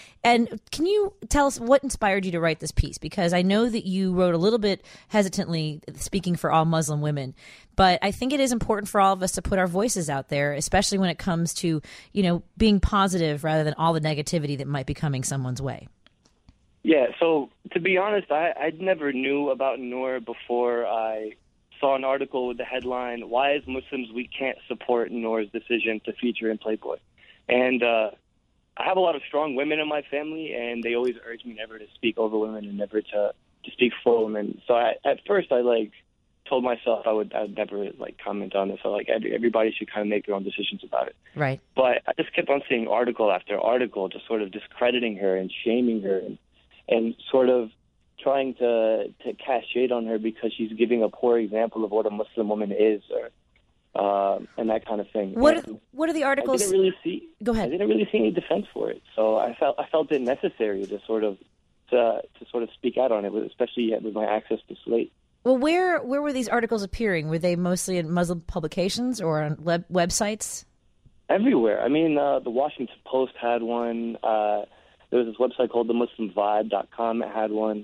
And can you tell us what inspired you to write this piece? Because I know that you wrote a little bit hesitantly, speaking for all Muslim women, but I think it is important for all of us to put our voices out there, especially when it comes to, you know, being positive rather than all the negativity that might be coming someone's way. Yeah, so to be honest, I I never knew about Noor before I saw an article with the headline, "Why as Muslims we can't support Noor's decision to feature in Playboy." And uh, I have a lot of strong women in my family, and they always urge me never to speak over women and never to, to speak for women. So I, at first I, like, told myself I would I would never, like, comment on this. So, like, every, everybody should kind of make their own decisions about it. Right. But I just kept on seeing article after article just sort of discrediting her and shaming her and, and sort of trying to, to cast shade on her because she's giving a poor example of what a Muslim woman is or uh, and that kind of thing. What And are, what are the I articles? didn't really see. Go ahead. I didn't really see any defense for it, so I felt I felt it necessary to sort of to to sort of speak out on it, especially with my access to Slate. Well, where where were these articles appearing? Were they mostly in Muslim publications or on web, websites? Everywhere. I mean, uh, the Washington Post had one. Uh, there was this website called the muslim vibe dot com that had one.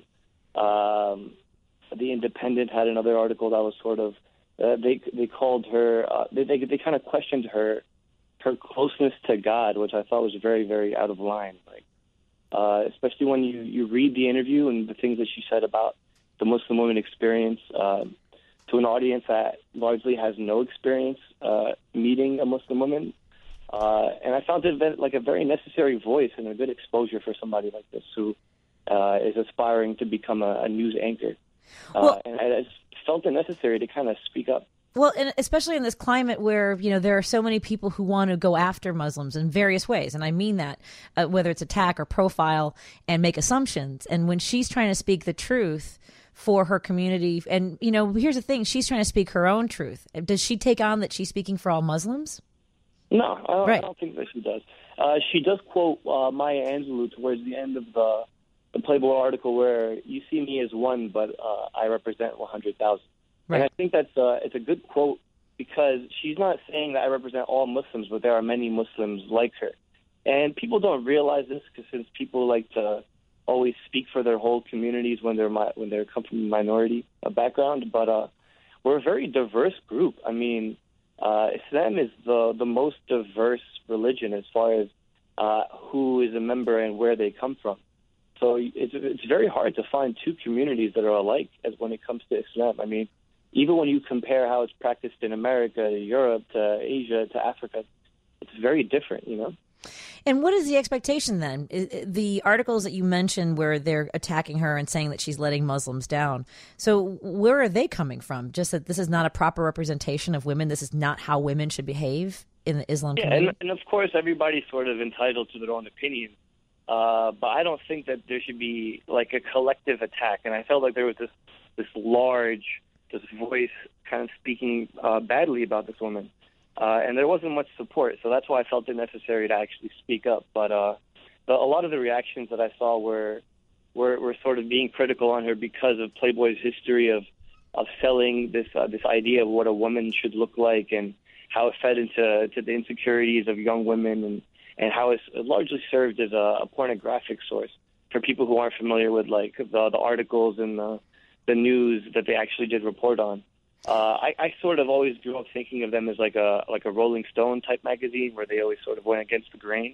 Um, the Independent had another article that was sort of uh, they they called her. Uh, they they, they kind of questioned her her closeness to God, which I thought was very very out of line. Like, uh, especially when you you read the interview and the things that she said about the Muslim woman experience uh, to an audience that largely has no experience uh, meeting a Muslim woman. Uh, and I found it like a very necessary voice and a good exposure for somebody like this who uh, is aspiring to become a, a news anchor. Uh, well, and I just felt it necessary to kind of speak up. Well, and especially in this climate where, you know, there are so many people who want to go after Muslims in various ways. And I mean that, uh, whether it's attack or profile and make assumptions. And when she's trying to speak the truth for her community, and, you know, here's the thing, she's trying to speak her own truth. Does she take on that she's speaking for all Muslims? No, I don't, right. I don't think that she does. Uh, she does quote uh, Maya Angelou towards the end of the, the Playboy article where you see me as one, but uh, I represent one hundred thousand. Right. And I think that's uh, it's a good quote because she's not saying that I represent all Muslims, but there are many Muslims like her. And people don't realize this because since people like to always speak for their whole communities when they're mi- when they come from a minority background, but uh, we're a very diverse group. I mean, uh, Islam is the the most diverse religion as far as uh, who is a member and where they come from. So it's it's very hard to find two communities that are alike as when it comes to Islam. I mean, even when you compare how it's practiced in America, to Europe, to Asia, to Africa, it's very different, you know? And what is the expectation then? The articles that you mentioned where they're attacking her and saying that she's letting Muslims down. So where are they coming from? Just that this is not a proper representation of women? This is not how women should behave in the Islam yeah, community? And, and of course, everybody's sort of entitled to their own opinion. Uh, but I don't think that there should be like a collective attack. And I felt like there was this, this large this voice kind of speaking uh, badly about this woman. Uh, and there wasn't much support, so that's why I felt it necessary to actually speak up. But uh, the, a lot of the reactions that I saw were, were were sort of being critical on her because of Playboy's history of of selling this uh, this idea of what a woman should look like and how it fed into to the insecurities of young women and, and how it's largely served as a, a pornographic source for people who aren't familiar with like the, the articles and the, the news that they actually did report on. Uh, I, I sort of always grew up thinking of them as like a like a Rolling Stone type magazine where they always sort of went against the grain.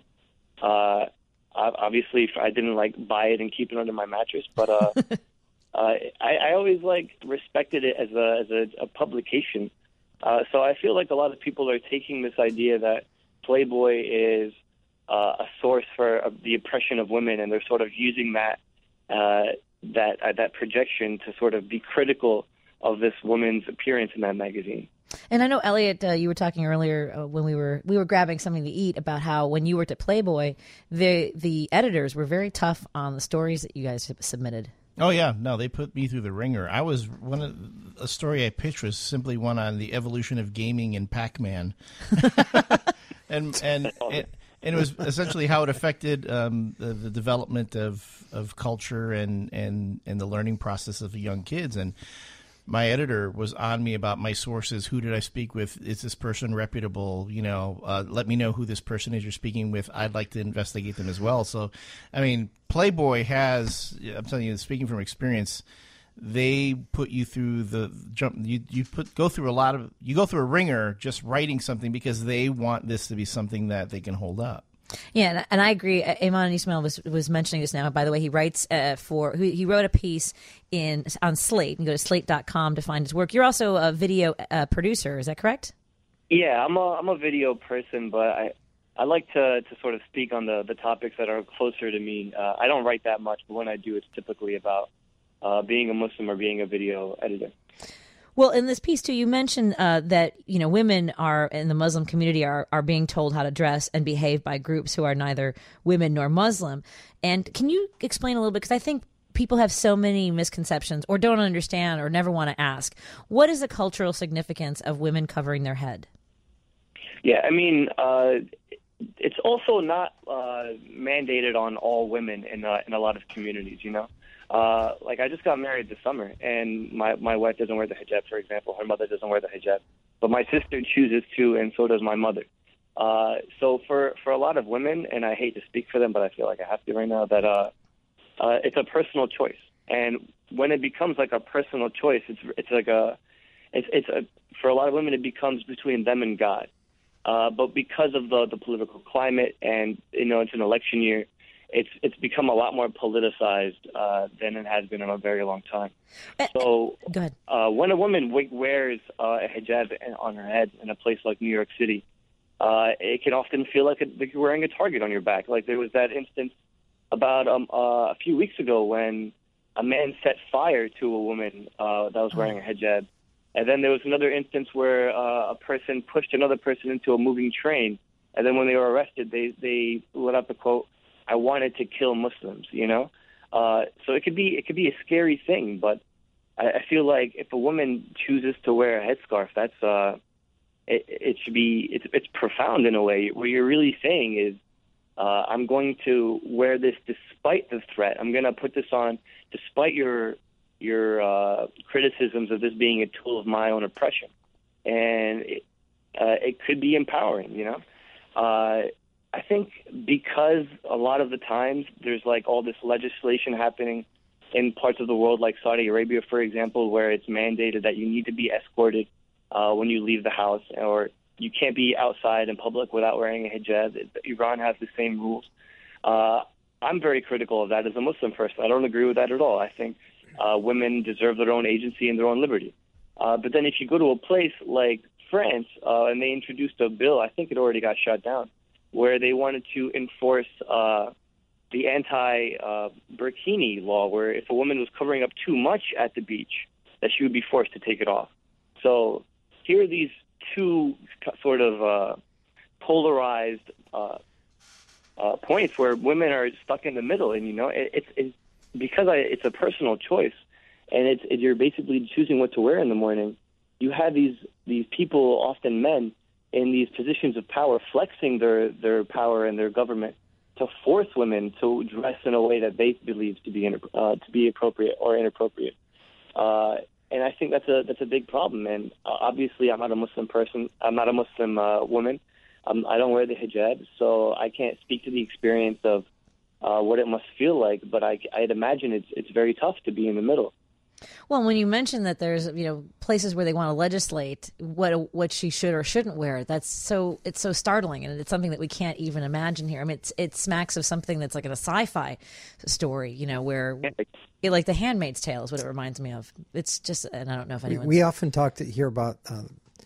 Uh, obviously, I didn't like buy it and keep it under my mattress, but uh, uh, I, I always like respected it as a as a, a publication. Uh, so I feel like a lot of people are taking this idea that Playboy is uh, a source for uh, the oppression of women, and they're sort of using that uh, that uh, that projection to sort of be critical of this woman's appearance in that magazine. And I know, Elliot, uh, you were talking earlier uh, when we were we were grabbing something to eat about how when you worked at Playboy, the the editors were very tough on the stories that you guys submitted. Oh yeah, no, they put me through the ringer. I was one of a story I pitched was simply one on the evolution of gaming in Pac-Man, and and it, and it was essentially how it affected um, the, the development of of culture and and and the learning process of the young kids. And my editor was on me about my sources. Who did I speak with? Is this person reputable? You know, uh, let me know who this person is you're speaking with. I'd like to investigate them as well. So, I mean, Playboy has, I'm telling you, speaking from experience, they put you through the jump. You, you put go through a lot of, you go through a ringer just writing something because they want this to be something that they can hold up. Yeah, and, and I agree. Ayman Ismail was was mentioning this now. By the way, he writes uh, for he, he wrote a piece in on Slate. You can go to slate dot com to find his work. You're also a video uh, producer. Is that correct? Yeah, I'm a I'm a video person, but I I like to to sort of speak on the the topics that are closer to me. Uh, I don't write that much, but when I do, it's typically about uh, being a Muslim or being a video editor. Well, in this piece, too, you mentioned uh, that, you know, women are in the Muslim community are, are being told how to dress and behave by groups who are neither women nor Muslim. And can you explain a little bit? Because I think people have so many misconceptions or don't understand or never want to ask. What is the cultural significance of women covering their head? Yeah, I mean, uh, it's also not uh, mandated on all women in uh, in a lot of communities. You know, uh, like I just got married this summer, and my my wife doesn't wear the hijab, for example. Her mother doesn't wear the hijab, but my sister chooses to, and so does my mother. Uh, so for for a lot of women, and I hate to speak for them, but I feel like I have to right now, that uh, uh, it's a personal choice. And when it becomes like a personal choice, it's it's like a it's it's a for a lot of women it becomes between them and God. Uh, but because of the the political climate, and you know it's an election year, it's it's become a lot more politicized uh, than it has been in a very long time. So Go ahead. Uh, when a woman w- wears uh, a hijab on her head in a place like New York City, uh, it can often feel like, a, like you're wearing a target on your back. Like there was that instance about um, uh, a few weeks ago when a man set fire to a woman uh, that was wearing a hijab. And then there was another instance where uh, a person pushed another person into a moving train. And then when they were arrested, they, they let out the quote, "I wanted to kill Muslims," you know? Uh, so it could be it could be a scary thing. But I, I feel like if a woman chooses to wear a headscarf, that's uh, it, it should be it's, it's profound in a way. What you're really saying is, uh, I'm going to wear this despite the threat. I'm going to put this on despite your your uh, criticisms of this being a tool of my own oppression. And it, uh, it could be empowering, you know? Uh, I think because a lot of the times there's like all this legislation happening in parts of the world like Saudi Arabia, for example, where it's mandated that you need to be escorted uh, when you leave the house, or you can't be outside in public without wearing a hijab. Iran has the same rules. Uh, I'm very critical of that as a Muslim person. I don't agree with that at all. I think uh, women deserve their own agency and their own liberty. Uh, but then if you go to a place like France uh, and they introduced a bill, I think it already got shut down, where they wanted to enforce uh, the anti-burkini uh, law, where if a woman was covering up too much at the beach, that she would be forced to take it off. So here are these two sort of uh, polarized uh, uh, points where women are stuck in the middle. And, you know, it, it's, it's because I, it's a personal choice, and it's it, you're basically choosing what to wear in the morning. You have these these people, often men, in these positions of power, flexing their, their power and their government to force women to dress in a way that they believe to be uh, to be appropriate or inappropriate. Uh, and I think that's a that's a big problem. And uh, obviously, I'm not a Muslim person. I'm not a Muslim uh, woman. Um, I don't wear the hijab, so I can't speak to the experience of uh, what it must feel like. But I, I'd imagine it's it's very tough to be in the middle. Well, when you mention that there's, you know, places where they want to legislate what what she should or shouldn't wear, that's so it's so startling, and it's something that we can't even imagine here. I mean, it's, it smacks of something that's like in a sci-fi story, you know, where it, like The Handmaid's Tale is what it reminds me of. It's just, and I don't know if anyone. We, we often talk to here about. Uh,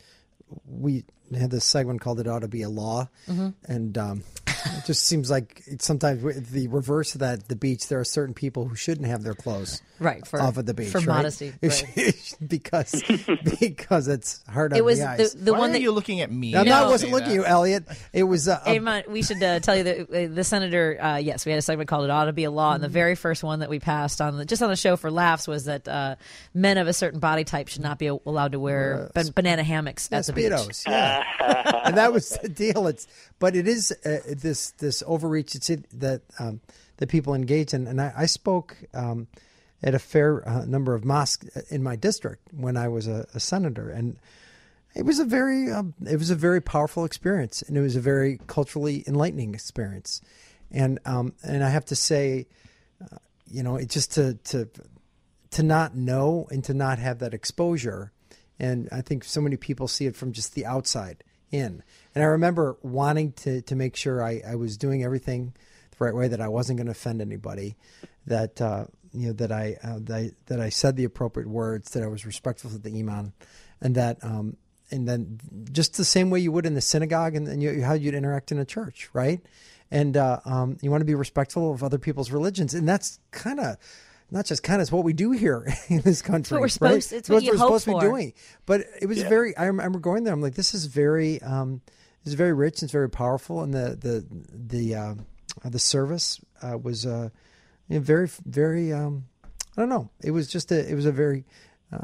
we had this segment called "It Ought to Be a Law," mm-hmm. and um, it just seems like it's sometimes the reverse of that. The beach, there are certain people who shouldn't have their clothes right for, off of the beach for right? modesty, right. because because it's hard on it was the eyes. The, the Why one are that you looking at me? No, No, I wasn't looking at you, Elliot. It was. Uh, hey, man, we should uh, tell you that uh, the senator. Uh, yes, we had a segment called "It Ought to Be a Law," and the very first one that we passed on the, just on the show for laughs was that uh, men of a certain body type should not be allowed to wear uh, ban- banana hammocks at the beach. Speedos, yeah. And that was the deal. It's but it is uh, this this overreach it's it, that um, that people engage in. And I, I spoke um, at a fair uh, number of mosques in my district when I was a, a senator, and it was a very um, it was a very powerful experience, and it was a very culturally enlightening experience. And um, and I have to say, uh, you know, it just to to to not know and to not have that exposure. And I think so many people see it from just the outside in. And I remember wanting to, to make sure I, I was doing everything the right way, that I wasn't going to offend anybody, that uh, you know that I, uh, that I that I said the appropriate words, that I was respectful of the imam, and that um, and then just the same way you would in the synagogue and, and you, how you'd interact in a church, right? And uh, um, you want to be respectful of other people's religions, and that's kind of. Not just kind of, it's what we do here in this country. It's what we're supposed, right? it's what, what you we're hope supposed to for. be doing. But it was Yeah. very, I remember going there, I'm like, this is very, um, this is very rich and it's very powerful. And the, the, the, uh, the service uh, was uh, you know, very, very, um, I don't know. It was just a, it was a very, uh,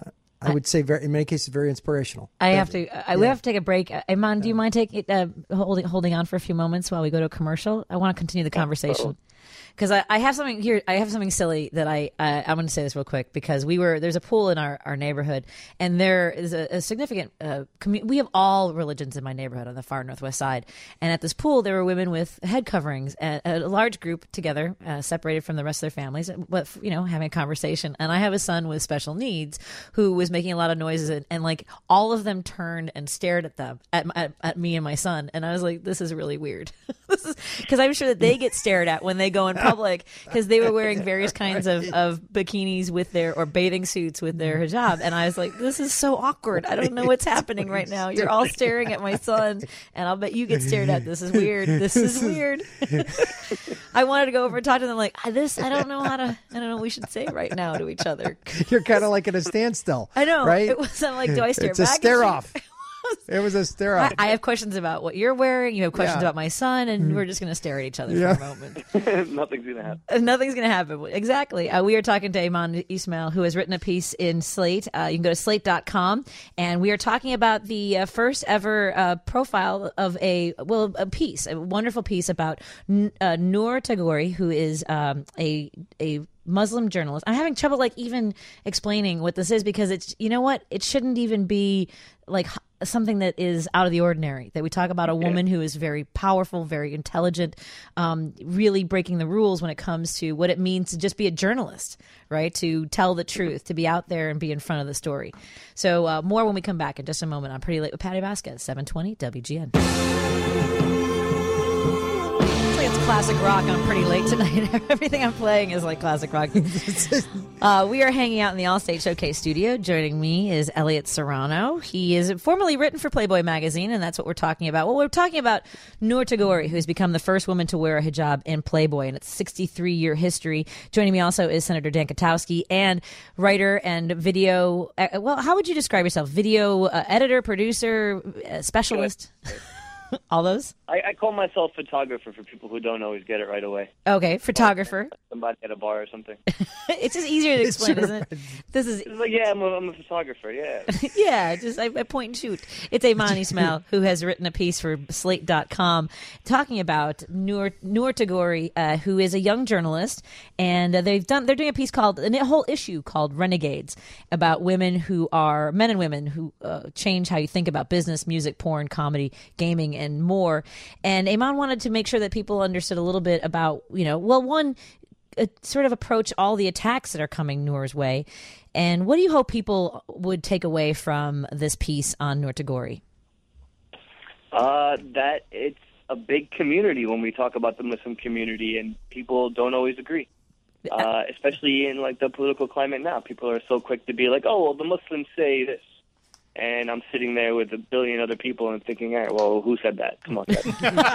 I would say very, in many cases, very inspirational. I have to. I, we have to take a break. Uh, Iman, do you mind taking uh, holding holding on for a few moments while we go to a commercial? I want to continue the conversation. Because I, I have something here. I have something silly that I uh, I'm going to say this real quick because we were there's a pool in our, our neighborhood and there is a, a significant uh, commu- we have all religions in my neighborhood on the far northwest side, and at this pool there were women with head coverings, a, a large group together, uh, separated from the rest of their families, but you know having a conversation. And I have a son with special needs who was making a lot of noises, and, and like all of them turned and stared at them at, at at me and my son, and I was like, this is really weird. This is because I'm sure that they get stared at when they go in public because they were wearing various kinds of, of bikinis with their or bathing suits with their hijab, and I was like, this is so awkward. I don't know what's happening right now. You're all staring at my son, and I'll bet you get stared at. This is weird. This is weird. I wanted to go over and talk to them like this. I don't know how to. I don't know what we should say right now to each other. You're kind of like at a standstill. I know, right? It was I'm like, do I stare it's back? It's a stare at off. It was a stare off. I, I have questions about what you're wearing. You have questions Yeah. about my son, and we're just going to stare at each other Yeah. for a moment. Nothing's going to happen. Uh, Nothing's going to happen. Exactly. Uh, we are talking to Iman Ismail, who has written a piece in Slate. Uh, you can go to slate dot com, and we are talking about the uh, first ever uh, profile of a, well, a piece, a wonderful piece about N- uh, Noor Tagore, who is um, a a Muslim journalist. I'm having trouble like even explaining what this is because it's, you know what, it shouldn't even be like h- something that is out of the ordinary, that we talk about a woman who is very powerful, very intelligent, um, really breaking the rules when it comes to what it means to just be a journalist, right? To tell the truth, to be out there and be in front of the story. So uh, more when we come back in just a moment on Pretty Late with Patty Vasquez, seven twenty W G N. It's classic rock. I'm pretty late tonight. Everything I'm playing is like classic rock. uh, we are hanging out in the Allstate Showcase studio. Joining me is Elliot Serrano. He is formerly written for Playboy magazine, and that's what we're talking about. Well, we're talking about Noor Tagore, who has become the first woman to wear a hijab in Playboy in its sixty-three year history. Joining me also is Senator Dan Katowski and writer and video. Uh, well, how would you describe yourself? Video uh, editor, producer, uh, specialist? All those? I, I call myself photographer for people who don't always get it right away. Okay, photographer. Somebody at a bar or something. It's just easier to explain, isn't it? This is It's like, yeah, I'm a, I'm a photographer, yeah. yeah, just I, I point and shoot. It's Iman Ismail who has written a piece for slate dot com talking about Noor, Noor Tagore, uh, who is a young journalist, and uh, they've done they're doing a piece called a whole issue called Renegades about women who are men and women who uh, change how you think about business, music, porn, comedy, gaming, and more. And Iman wanted to make sure that people understood a little bit about, you know, well, one, uh, sort of approach all the attacks that are coming Noor's way. And what do you hope people would take away from this piece on Noor Tagore? Uh, that it's a big community when we talk about the Muslim community, and people don't always agree. Uh, especially in like the political climate now, people are so quick to be like, "Oh, well, the Muslims say this," and I'm sitting there with a billion other people and thinking, "All right, well, who said that? Come on, guys."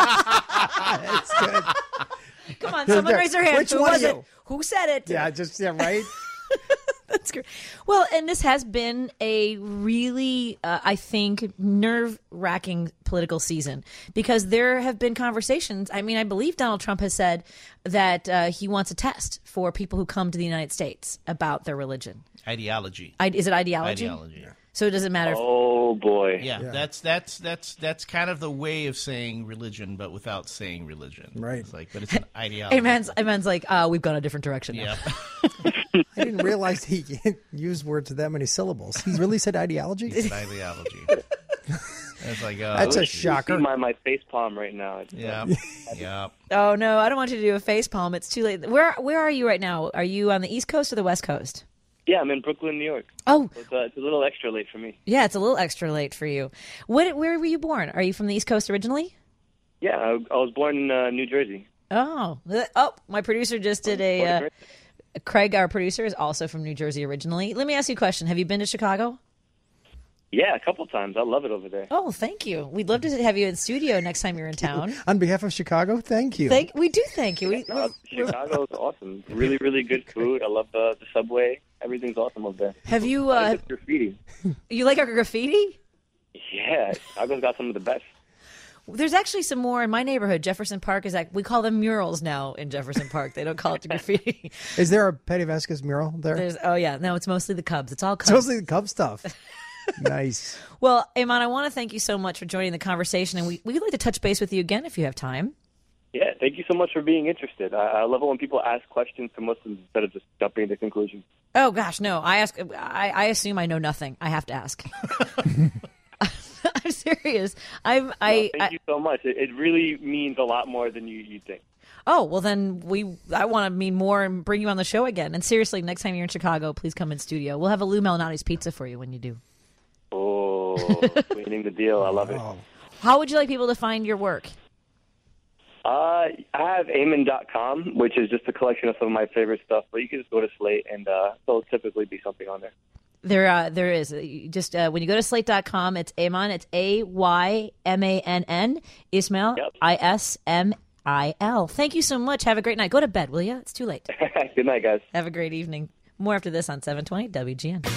That's good. Come on, someone raise their hand. Which Who one was of it? you? Who said it? Yeah, just yeah, right. That's great. Well, and this has been a really, uh, I think, nerve-wracking political season because there have been conversations. I mean, I believe Donald Trump has said that uh, he wants a test for people who come to the United States about their religion. Ideology. I, is it ideology? Ideology. So it doesn't matter. If, Oh boy. Yeah, Yeah. that's that's that's that's kind of the way of saying religion, but without saying religion. Right. It's like, but it's an ideology. Aman's, Aman's like, uh, we've gone a different direction now. Yeah. I didn't realize he used words with that many syllables. He really said ideology. It's an ideology. It's like, uh, That's a You shocker. see my, my face palm right now. It's, yeah, yeah. Oh, no, I don't want you to do a face palm. It's too late. Where Where are you right now? Are you on the East Coast or the West Coast? Yeah, I'm in Brooklyn, New York. Oh. It's, uh, it's a little extra late for me. Yeah, it's a little extra late for you. What? Where were you born? Are you from the East Coast originally? Yeah, I, I was born in uh, New Jersey. Oh, oh! My producer just did a. Born and Uh, raised. Craig, our producer, is also from New Jersey originally. Let me ask you a question. Have you been to Chicago? Yeah, a couple times. I love it over there. Oh, thank you. We'd love to have you in studio next time you're in town. On behalf of Chicago, thank you. Thank, we do thank you. We, No, we're- we're- Chicago's awesome. Really, really good food. I love the, the subway. Everything's awesome over there. have you? I Uh, like the graffiti. you like our graffiti? Yeah, Chicago's got some of the best. There's actually some more in my neighborhood. Jefferson Park is like, we call them murals now in Jefferson Park. They don't call it graffiti. Is there a Patty Vasquez mural there? There's, oh, yeah. No, it's mostly the Cubs. It's all Cubs. It's mostly the Cubs stuff. Nice. Well, Eamon, I want to thank you so much for joining the conversation, and we, we'd like to touch base with you again if you have time. Yeah, thank you so much for being interested. I, I love it when people ask questions to Muslims instead of just jumping to conclusions. Oh, gosh, no. I ask. I, I assume I know nothing. I have to ask. I'm serious. I'm, I, well, thank I, you so much. It, it really means a lot more than you, you think. Oh, well, then we. I want to mean more and bring you on the show again. And seriously, next time you're in Chicago, please come in studio. We'll have a Lou Malnati's pizza for you when you do. Oh, sweetening the deal. I love it. How would you like people to find your work? Uh, I have Eamon dot com, which is just a collection of some of my favorite stuff. But you can just go to Slate, and uh, there'll typically be something on there. There, uh, there is. You just uh, when you go to slate dot com, it's Eamon. It's A Y M A N N. Ismail. Yep. I S M I L. Thank you so much. Have a great night. Go to bed, will you? It's too late. Good night, guys. Have a great evening. More after this on seven twenty W G N.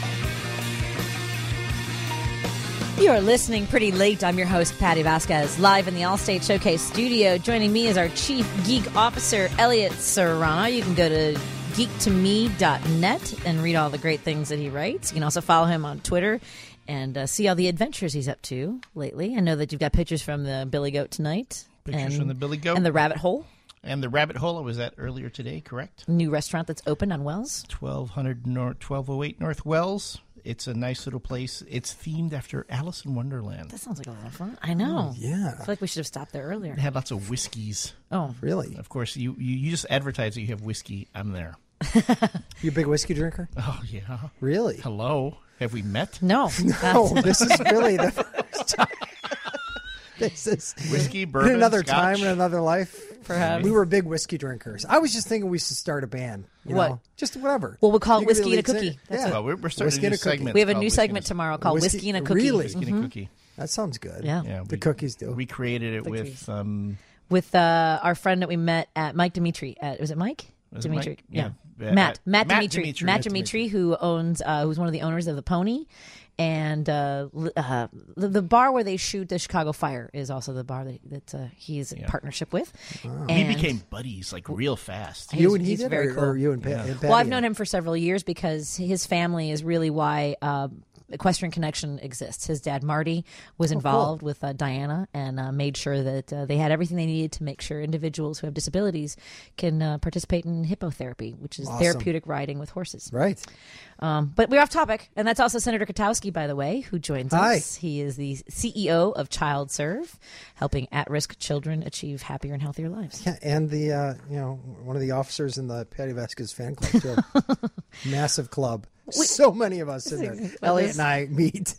You are listening pretty late. I'm your host, Patty Vasquez, live in the Allstate Showcase studio. Joining me is our Chief Geek Officer, Elliot Serrano. You can go to geek to me dot net and read all the great things that he writes. You can also follow him on Twitter and uh, see all the adventures he's up to lately. I know that you've got pictures from the Billy Goat tonight. Pictures and, from the Billy Goat. And the Rabbit Hole. And the Rabbit Hole, I was at earlier today, correct? New restaurant that's open on Wells. twelve hundred North, twelve oh eight North Wells. It's a nice little place. It's themed after Alice in Wonderland. That sounds like a lot of fun. I know. Oh, yeah. I feel like we should have stopped there earlier. It had lots of whiskeys. Oh, really? Of course, you, you, you just advertise that you have whiskey. I'm there. You a big whiskey drinker? Oh, yeah. Really? Hello. Have we met? No. No, this is really the first time. This is whiskey, bourbon, in another scotch. time, in another life. Perhaps. We were big whiskey drinkers. I was just thinking we should start a band. You What? know? Just whatever. Well, we'll call it You could be Whiskey the and a lead Cookie. singer. That's yeah. it. Well, we're, we're starting Whiskey a and new a cookie. segment. We have a called new Whiskey segment and a- tomorrow called Whiskey, and a Cookie. Really? Whiskey and Mhm. a Cookie. That sounds good. Yeah. Yeah, The we- cookies do. We created it The with cookies. um, With uh, our friend that we met at Mike Dimitri. At, was it Mike? Was it Dimitri. Mike? Yeah. Yeah. Matt. Uh, Matt Matt Dimitri. Dimitri. Matt Matt Dimitri, who owns, uh, who's one of the owners of the Pony. And uh, li- uh, the, the bar where they shoot the Chicago Fire is also the bar that, that uh, he's in partnership with. we And- became buddies like real fast. You and he he's did, very or, cool. or you and, pa- Yeah. and Patty? Well, I've known him for several years because his family is really why uh, Equestrian Connection exists. His dad, Marty, was Oh, cool. involved with uh, Diana and uh, made sure that uh, they had everything they needed to make sure individuals who have disabilities can uh, participate in hippotherapy, which is Awesome. therapeutic riding with horses. Right. Um, but we're off topic, and that's also Senator Katowski, by the way, who joins Hi. us. He is the C E O of Child Serve, helping at-risk children achieve happier and healthier lives. Yeah, and the uh, you know one of the officers in the Patty Vasquez fan club too. Massive club. so many of us in there. Well, Elliot this- and I meet.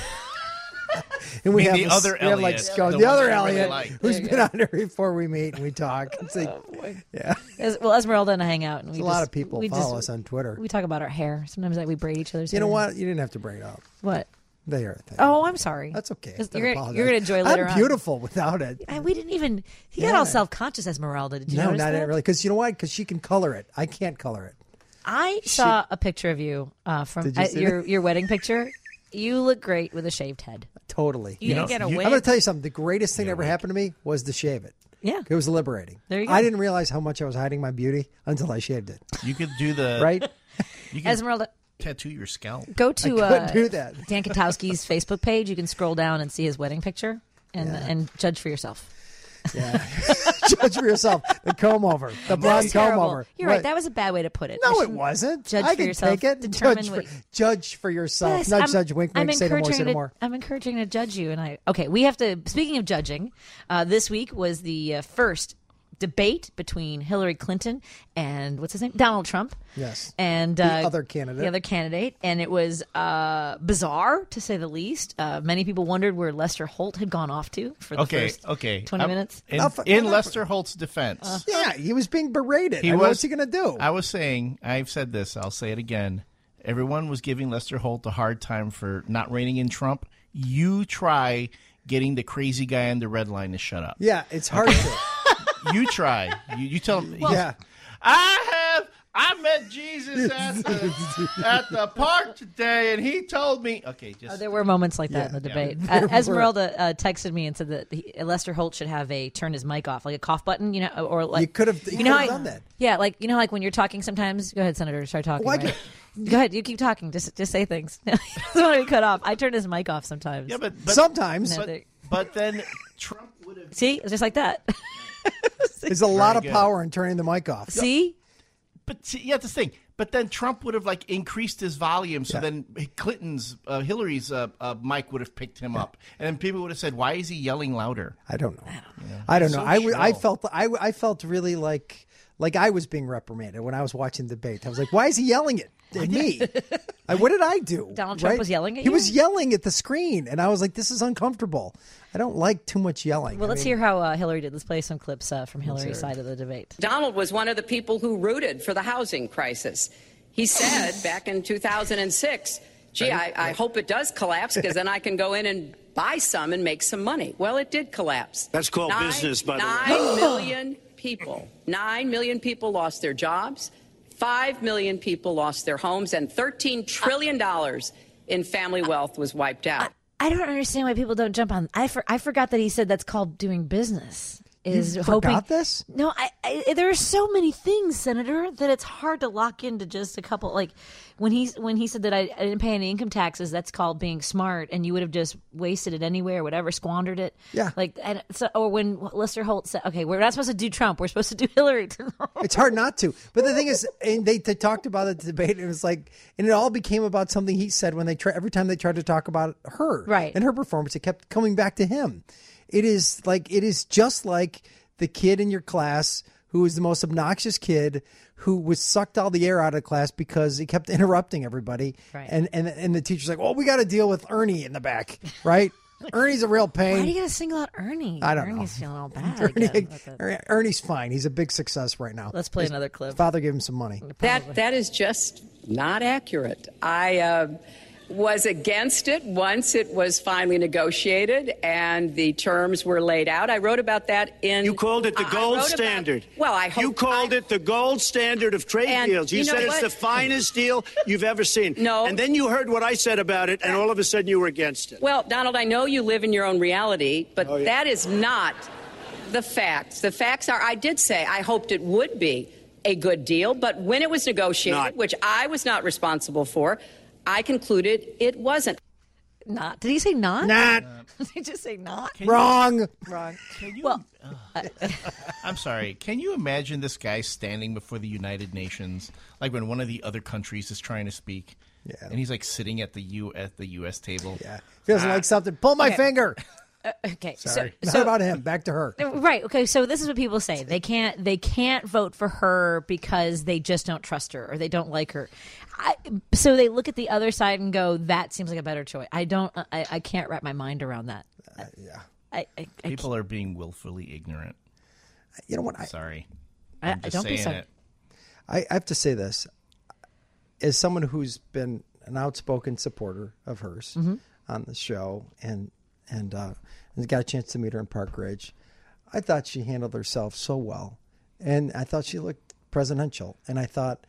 And we I have mean the a- other we have like Elliot, scout- the the, one other that I really Elliot like. who's There you been go. on there before we meet and we talk. It's like, yeah, Es- well, Esmeralda and I hang out. And we a just, lot of people we follow just- us on Twitter. We talk about our hair. Sometimes like, we braid each other's You hair. know what? You didn't have to bring it up. What? The hair thing. Oh, I'm sorry. That's okay. You're, Don't gonna- apologize. you're going to enjoy later I'm on. beautiful without it. And we didn't even. He got Yeah. all self-conscious, Esmeralda. Did you No, notice not that? really. Because you know why? Because she can color it. I can't color it. I saw a picture of you uh, from Did you uh, see your that? your wedding picture. You look great with a shaved head. Totally. You, didn't get a I'm wig? going to tell you something. The greatest thing that ever happened to me was to shave it. Yeah. It was liberating. There you go. I didn't realize how much I was hiding my beauty until I shaved it. You could do the Right? You can Esmeralda, tattoo your scalp. go to I uh, couldn't do that. Dan Katowski's Facebook page. You can scroll down and see his wedding picture and Yeah. and judge for yourself. Yeah. Judge for yourself. The comb over. The blonde comb Terrible. over. You're What? right. That was a bad way to put it. No, You it shouldn't wasn't. Judge I for can yourself. take it. Determine Judge for, what- judge for yourself. Yes, Nudge, I'm- judge, wink, I'm wink, say no more, encouraging say no to- more. I'm encouraging to judge you, and I okay. We have to. Speaking of judging, uh, this week was the uh, first debate between Hillary Clinton and what's his name, Donald Trump. Yes. And The uh, other candidate. the other candidate, and it was uh, bizarre to say the least. Uh, many people wondered where Lester Holt had gone off to for the Okay, first okay. twenty I'm- minutes. In, Enough- in enough- Lester Holt's defense, Yeah, he was being berated. He I mean, was- what's he going to do? I was saying, I've said this, I'll say it again. Everyone was giving Lester Holt a hard time for not reining in Trump. You try getting the crazy guy on the red line to shut up. Yeah, it's hard to. You try. You, you tell him. yeah. I have I met Jesus at the, at the park today, and he told me. Okay, just Oh, there were moments like that Yeah, in the yeah. debate. There Uh, were. Esmeralda uh, texted me and said that he, Lester Holt should have a turn his mic off, like a cough button, you know, or like You could have- you know could how have I- done that. Yeah, like you know, like when you're talking sometimes. Go ahead, Senator, start talking. Well, I right? Go ahead, you keep talking. Just just say things. He doesn't want to be cut off. I turn his mic off sometimes. Yeah, but, but Sometimes. No, but, there- but then Trump would have. See, it's just like that. There's a lot of good. power in turning the mic off. See, But see, yeah, this thing. But then Trump would have like increased his volume, so Yeah. then Clinton's, uh, Hillary's uh, uh, mic would have picked him up, and then people would have said, "Why is he yelling louder?" I don't know. I don't know. So I, w- I shrill. felt I, w- I felt really like like I was being reprimanded when I was watching the debate. I was like, why is he yelling it at me? I, what did I do? Donald Trump was yelling at He you? was yelling at the screen, and I was like, this is uncomfortable. I don't like too much yelling. well, I let's mean, hear how uh, Hillary did. Let's play some clips uh, from Hillary's hear it. side of the debate. Donald was one of the people who rooted for the housing crisis. He said back in two thousand six, gee, I, I hope it does collapse because then I can go in and buy some and make some money. Well, it did collapse. That's called Nine- business, by the way. Nine million people, nine million people lost their jobs. Five million people lost their homes, and thirteen trillion dollars in family wealth was wiped out. I don't understand why people don't jump on. I for, I forgot that he said that's called doing business. Is You hoping forgot this? No, I, I there are so many things, Senator, that it's hard to lock into just a couple. Like when he when he said that I, I didn't pay any income taxes, that's called being smart, and you would have just wasted it anyway or whatever, squandered it. Yeah. Like and so, or when Lester Holt said, "Okay, we're not supposed to do Trump, we're supposed to do Hillary." It's hard not to. But the thing is, and they, they talked about it, the debate, and it was like, and it all became about something he said when they try, every time they tried to talk about her. Right. And her performance, it kept coming back to him. It is like, it is just like the kid in your class who was the most obnoxious kid who was sucked all the air out of class because he kept interrupting everybody. Right. And, and, and the teacher's like, well, we got to deal with Ernie in the back, right? Ernie's a real pain. Why do you got to single out Ernie? I don't know. Ernie's feeling all bad. Ernie, again with it. Er- Ernie's fine. He's a big success right now. Let's play His another clip. Father gave him some money. That that is just not accurate. I uh, was against it once it was finally negotiated and the terms were laid out. I wrote about that in. You called it the I- I gold wrote about- standard. well, I hope you called it the gold standard of trade And deals. You, you know said it's what? the finest deal you've ever seen. No. And then you heard what I said about it, and all of a sudden you were against it. Well, Donald, I know you live in your own reality, but Oh, yeah. that is not the facts. The facts are, I did say I hoped it would be a good deal, but when it was negotiated, Not. which I was not responsible for, I concluded it wasn't. Not. Did he say not? Not. Did he just say not? Wrong. Wrong. Can you, Well, I'm sorry. Can you imagine this guy standing before the United Nations, like when one of the other countries is trying to speak? Yeah. And he's like sitting at the U at the U S table. Yeah. If he doesn't like something, pull my Okay. finger. Uh, okay. Sorry. So, Not about him. Back to her. Right. Okay. So this is what people say. They can't. They can't vote for her because they just don't trust her or they don't like her. I, so they look at the other side and go, "That seems like a better choice." I don't. I, I can't wrap my mind around that. Uh, yeah. I, I, I People are being willfully ignorant. You know what? I, Sorry. I- I'm I just don't be saying sorry. it. I, I have to say this. As someone who's been an outspoken supporter of hers Mm-hmm. on the show and and uh, and got a chance to meet her in Park Ridge, I thought she handled herself so well, and I thought she looked presidential. And I thought,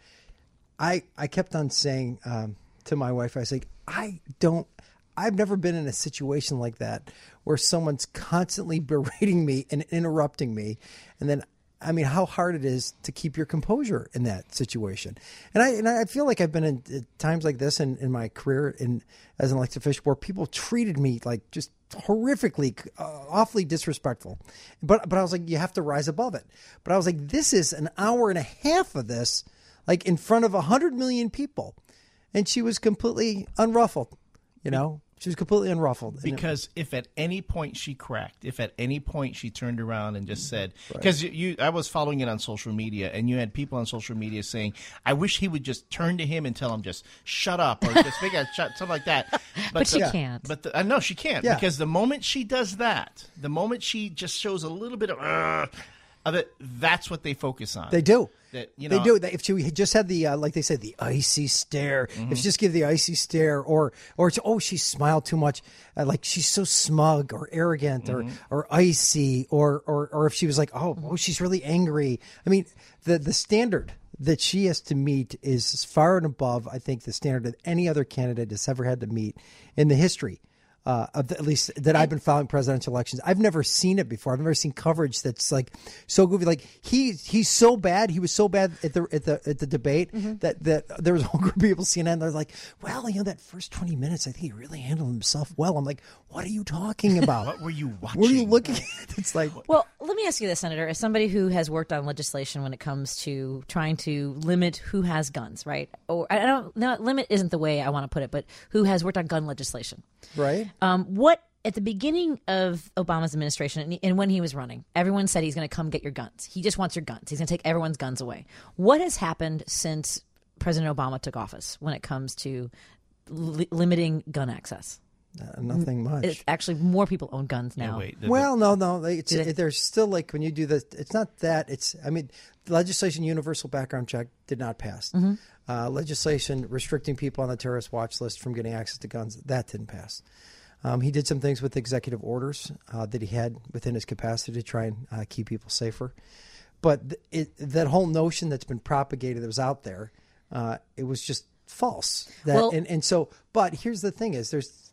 I I kept on saying um, to my wife, I was like, I don't. I've never been in a situation like that where someone's constantly berating me and interrupting me, and then. I mean, how hard it is to keep your composure in that situation. And I and I feel like I've been in uh, times like this in, in my career in as an elected official where people treated me like just horrifically, uh, awfully disrespectful. But but I was like, you have to rise above it. But I was like, this is an hour and a half of this, like in front of a hundred million people, and she was completely unruffled. You know, she was completely unruffled. And it- Because if at any point she cracked, if at any point she turned around and just said, because you, you, I was following it on social media, and you had people on social media saying, "I wish he would just turn to him and tell him just shut up or just make a shut," something like that. But she the- can't. But the, uh, no, she can't Yeah. because the moment she does that, the moment she just shows a little bit of uh, of it, that's what they focus on. They do. That, you they know- do. If she had just had the, uh, like they said, the icy stare, if she just give the icy stare, or, or it's, oh, she smiled too much, uh, like she's so smug or arrogant or, or icy, or, or, or if she was like, oh, oh, she's really angry. I mean, the, the standard that she has to meet is far and above, I think, the standard that any other candidate has ever had to meet in the history. Uh, of the, at least that I've been following presidential elections. I've never seen it before. I've never seen coverage that's like so goofy. Like he he's so bad. He was so bad at the at the at the debate mm-hmm. that, that there was a whole group of people C N N. They're like, well, you know, that first twenty minutes, I think he really handled himself well. I'm like, what are you talking about? What were you watching? What are you looking at? It's like, well, let me ask you this, Senator, as somebody who has worked on legislation when it comes to trying to limit who has guns, right? Or I don't no, limit isn't the way I want to put it, but who has worked on gun legislation, right? Um, what at the beginning of Obama's administration and, and when he was running, everyone said he's going to come get your guns. He just wants your guns. He's going to take everyone's guns away. What has happened since President Obama took office when it comes to li- limiting gun access? Uh, nothing much. It's actually, more people own guns now. Yeah, wait, the, well, no, no. It's, they, it, there's still like when you do the. It's not that. It's. I mean, the legislation universal background check did not pass. Mm-hmm. Uh, legislation restricting people on the terrorist watch list from getting access to guns, that didn't pass. Um, he did some things with executive orders uh, that he had within his capacity to try and uh, keep people safer. But th- it, that whole notion that's been propagated that was out there, uh, it was just false. That, well, and, and so, but here's the thing is there's,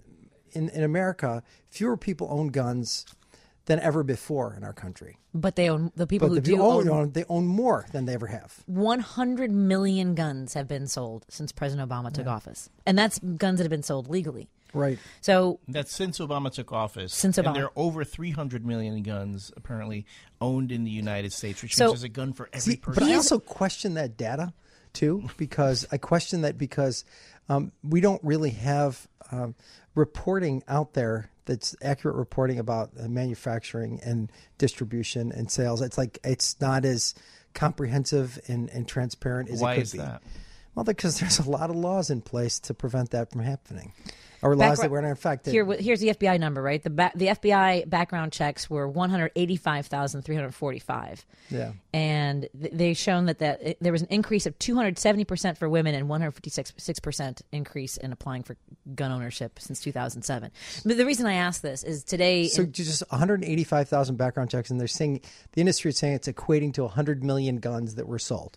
in, in America, fewer people own guns than ever before in our country. But they own, the people but who the do people own, own, they own more than they ever have. one hundred million guns have been sold since President Obama took yeah. office. And that's guns that have been sold legally. Right. So that's since Obama took office. Since Obama. And there are over three hundred million guns apparently owned in the United States, which so, means there's a gun for every see, person. But I also question that data, too, because I question that because um, we don't really have um, reporting out there that's accurate reporting about uh, manufacturing and distribution and sales. It's like it's not as comprehensive and, and transparent as Why it could is be. that? Well, because there's a lot of laws in place to prevent that from happening. Or laws Backra- that were not in fact. Here, here's the F B I number, right? The ba- the F B I background checks were one hundred eighty-five thousand three hundred forty-five. Yeah. And th- they've shown that, that it, there was an increase of two hundred seventy percent for women and one hundred fifty-six percent increase in applying for gun ownership since two thousand seven. But the reason I ask this is today... So in- just one hundred eighty-five thousand background checks, and they're saying, the industry is saying it's equating to one hundred million guns that were sold.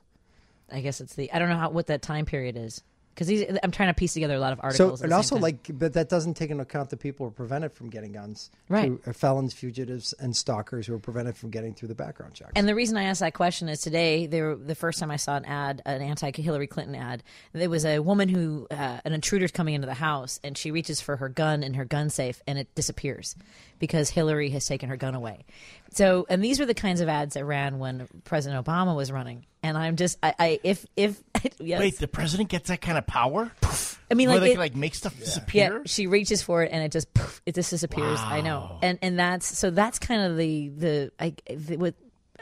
I guess it's the... I don't know how what that time period is. Because I'm trying to piece together a lot of articles. So, and also, like, but that doesn't take into account the people who are prevented from getting guns, right? Through felons, fugitives, and stalkers who are prevented from getting through the background checks. And the reason I asked that question is today, there, the first time I saw an ad, an anti-Hillary Clinton ad, there was a woman who, uh, an intruder's coming into the house, and she reaches for her gun in her gun safe, and it disappears because Hillary has taken her gun away. So, and these were the kinds of ads that ran when President Obama was running. And I'm just, I, I if, if, yes. Wait, the president gets that kind of power? I mean, Where like, they it, can, like make stuff yeah. disappear? Yeah, she reaches for it and it just, poof, it just disappears. Wow. I know. And, and that's, so that's kind of the, the, I, the, what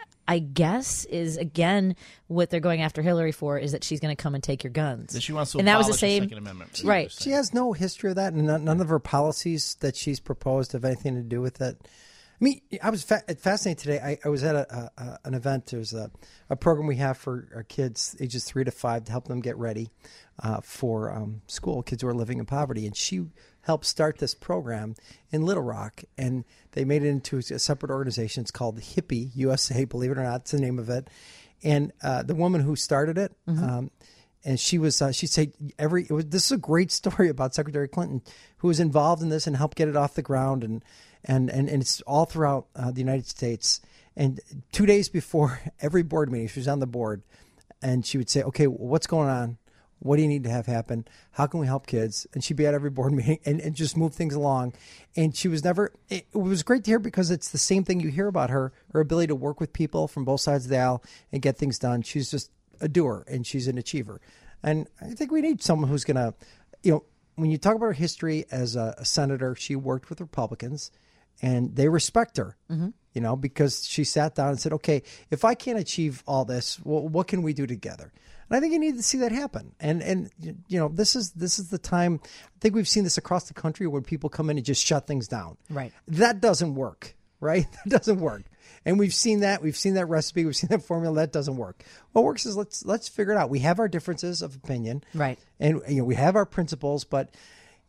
I guess is, again, what they're going after Hillary for is that she's going to come and take your guns. That she wants to and that was abolish the same, the Second Amendment. Right. She has no history of that, and none, none of her policies that she's proposed have anything to do with it. I mean, I was fa- fascinated today. I, I was at a, a, an event. There's a, a program we have for our kids ages three to five to help them get ready uh, for um, school, kids who are living in poverty. And she helped start this program in Little Rock, and they made it into a separate organization. It's called Hippie U S A, believe it or not. It's the name of it. And uh, the woman who started it, mm-hmm. um, and she was, uh, she'd say every, it was, this is a great story about Secretary Clinton, who was involved in this and helped get it off the ground. And And, and, and it's all throughout uh, the United States. And two days before every board meeting, she was on the board, and she would say, okay, what's going on? What do you need to have happen? How can we help kids? And she'd be at every board meeting and, and just move things along. And she was never, it, it was great to hear because it's the same thing you hear about her, her ability to work with people from both sides of the aisle and get things done. She's just a doer, and she's an achiever. And I think we need someone who's going to, you know, when you talk about her history as a, a senator, she worked with Republicans. And they respect her, mm-hmm. you know, because she sat down and said, okay, if I can't achieve all this, well, what can we do together? And I think you need to see that happen. And, and you know, this is this is the time. I think we've seen this across the country where people come in and just shut things down. Right. That doesn't work, right? That doesn't work. And we've seen that. We've seen that recipe. We've seen that formula. That doesn't work. What works is let's let's figure it out. We have our differences of opinion. Right. And, you know, we have our principles, but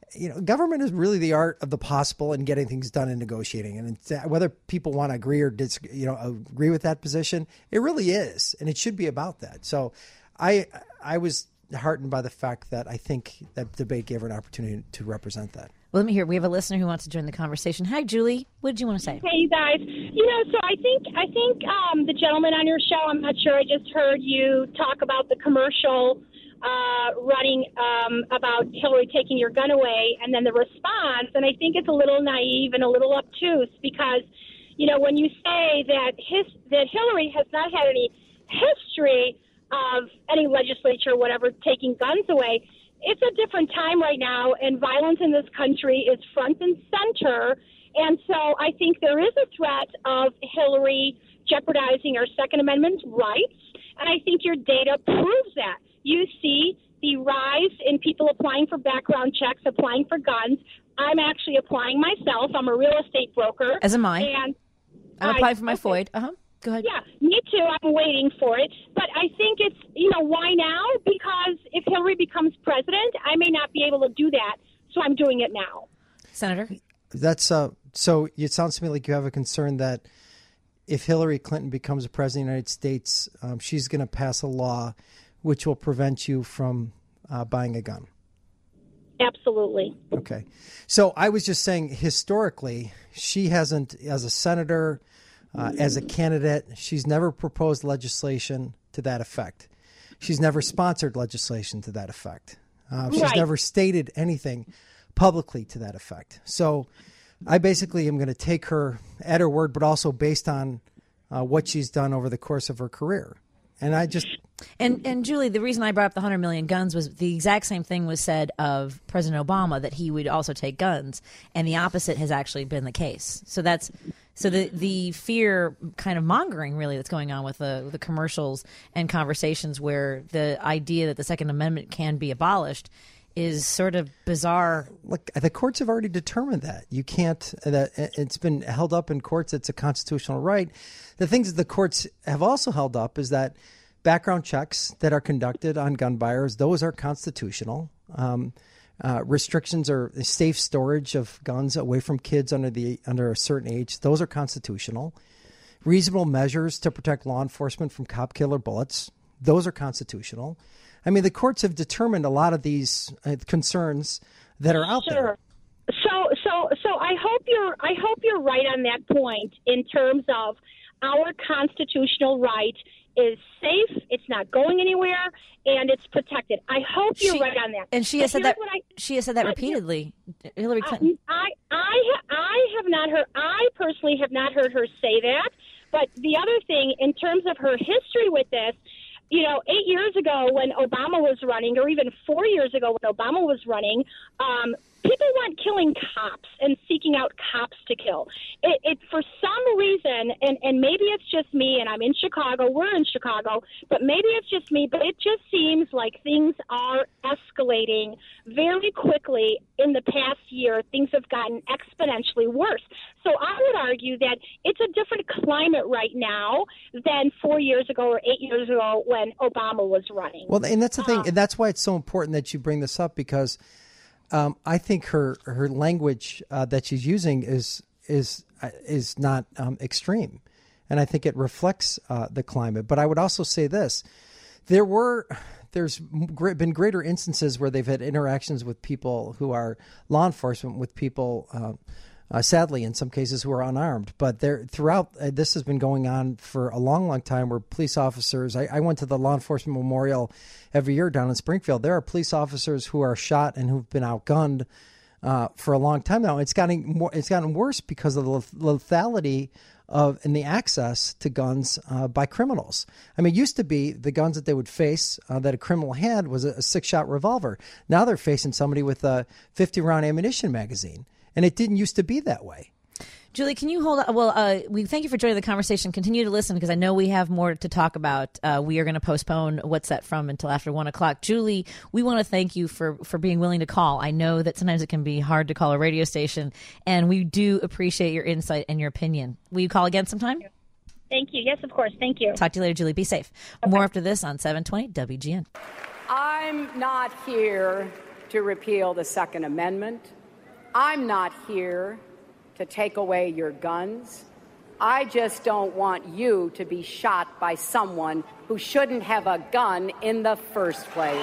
you know, government is really the art of the possible and getting things done in negotiating. And it's, whether people want to agree or dis, you know, agree with that position, it really is, and it should be about that. So, I I was heartened by the fact that I think that debate gave her an opportunity to represent that. Well, let me hear. We have a listener who wants to join the conversation. Hi, Julie. What did you want to say? Hey, you guys. You know, so I think I think um, the gentleman on your show, I'm not sure, I just heard you talk about the commercial uh, running um, about Hillary taking your gun away, and then the response. And I think it's a little naive and a little obtuse because, you know, when you say that his that Hillary has not had any history of any legislature or whatever taking guns away, it's a different time right now, and violence in this country is front and center. And so I think there is a threat of Hillary jeopardizing our Second Amendment rights, and I think your data proves that. You see the rise in people applying for background checks, applying for guns. I'm actually applying myself. I'm a real estate broker. As am I. And I'm applying for my okay. F O I D. Uh-huh. Go ahead. Yeah, me too. I'm waiting for it. But I think it's, you know, why now? Because if Hillary becomes president, I may not be able to do that. So I'm doing it now. Senator? That's uh, so it sounds to me like you have a concern that if Hillary Clinton becomes a president of the United States, um, she's going to pass a law which will prevent you from uh, buying a gun. Absolutely. Okay. So I was just saying, historically, she hasn't, as a senator, uh, as a candidate, she's never proposed legislation to that effect. She's never sponsored legislation to that effect. Uh, she's Right. never stated anything publicly to that effect. So I basically am going to take her at her word, but also based on uh, what she's done over the course of her career. And I just... And and Julie, the reason I brought up the one hundred million guns was the exact same thing was said of President Obama, that he would also take guns, and the opposite has actually been the case. So that's so the the fear kind of mongering really that's going on with the the commercials and conversations where the idea that the Second Amendment can be abolished is sort of bizarre. Look, the courts have already determined that you can't. That it's been held up in courts. It's a constitutional right. The things that the courts have also held up is that background checks that are conducted on gun buyers, those are constitutional. Um, uh, restrictions or safe storage of guns away from kids under the under a certain age, those are constitutional. Reasonable measures to protect law enforcement from cop killer bullets, those are constitutional. I mean, the courts have determined a lot of these uh, concerns that are out Sure. there. So, so, so I hope you're. I hope you're right on that point in terms of our constitutional right is safe. It's not going anywhere, and it's protected. I hope you're She- right on that. And she But has said here's that. what I- She has said that but- repeatedly. Hillary Clinton. I, I, I have not heard. I personally have not heard her say that. But the other thing, in terms of her history with this, you know, eight years ago when Obama was running, or even four years ago when Obama was running, um, people weren't killing cops and seeking out cops to kill. It, it for some reason, and, and maybe it's just me, and I'm in Chicago, we're in Chicago, but maybe it's just me, but it just seems like things are escalating very quickly in the past year. Things have gotten exponentially worse. So I would argue that it's a different climate right now than four years ago or eight years ago when Obama was running. Well, and that's the thing, Um, and that's why it's so important that you bring this up, because um, I think her her language uh, that she's using is is uh, is not um, extreme, and I think it reflects uh, the climate. But I would also say this: there were. There's gr- been greater instances where they've had interactions with people who are law enforcement, with people, uh, uh, sadly, in some cases, who are unarmed. But there, throughout, uh, this has been going on for a long, long time where police officers, I, I went to the Law Enforcement Memorial every year down in Springfield. There are police officers who are shot and who've been outgunned uh, for a long time now. It's gotten more, it's gotten worse because of the lethality of and the access to guns uh, by criminals. I mean, it used to be the guns that they would face uh, that a criminal had was a, a six-shot revolver. Now they're facing somebody with a fifty-round ammunition magazine, and it didn't used to be that way. Julie, can you hold on? Well, uh, we thank you for joining the conversation. Continue to listen because I know we have more to talk about. Uh, we are going to postpone What's That From until after one o'clock. Julie, we want to thank you for, for being willing to call. I know that sometimes it can be hard to call a radio station, and we do appreciate your insight and your opinion. Will you call again sometime? Thank you. Yes, of course. Thank you. Talk to you later, Julie. Be safe. More after this on seven twenty W G N. I'm not here to repeal the Second Amendment. I'm not here to take away your guns. I just don't want you to be shot by someone who shouldn't have a gun in the first place.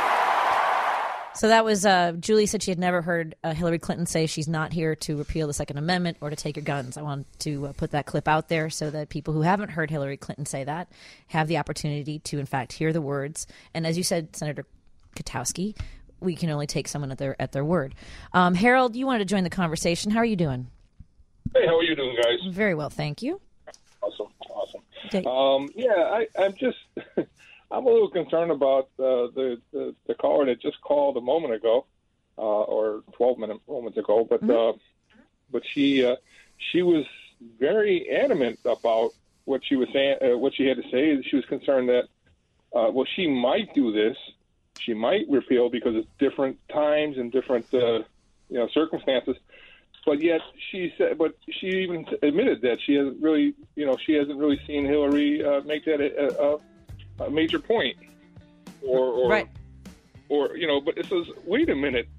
So that was, uh, Julie said she had never heard uh, Hillary Clinton say she's not here to repeal the Second Amendment or to take your guns. I want to uh, put that clip out there so that people who haven't heard Hillary Clinton say that have the opportunity to, in fact, hear the words. And as you said, Senator Katowski, we can only take someone at their at their word. Um, Harold, you wanted to join the conversation. How are you doing? Hey, how are you doing, guys? Very well, thank you. Awesome, awesome. Okay. Um, yeah, I, I'm just, I'm a little concerned about uh, the, the the caller that just called a moment ago, uh, or twelve minute moments ago. But mm-hmm. uh, but she uh, she was very adamant about what she was saying, uh, what she had to say. She was concerned that uh, well, she might do this, she might repeal because it's different times and different uh, you know circumstances. But yet she said, but she even admitted that she hasn't really, you know, she hasn't really seen Hillary uh, make that a, a, a major point, or, or, right. or you know. But it says, wait a minute,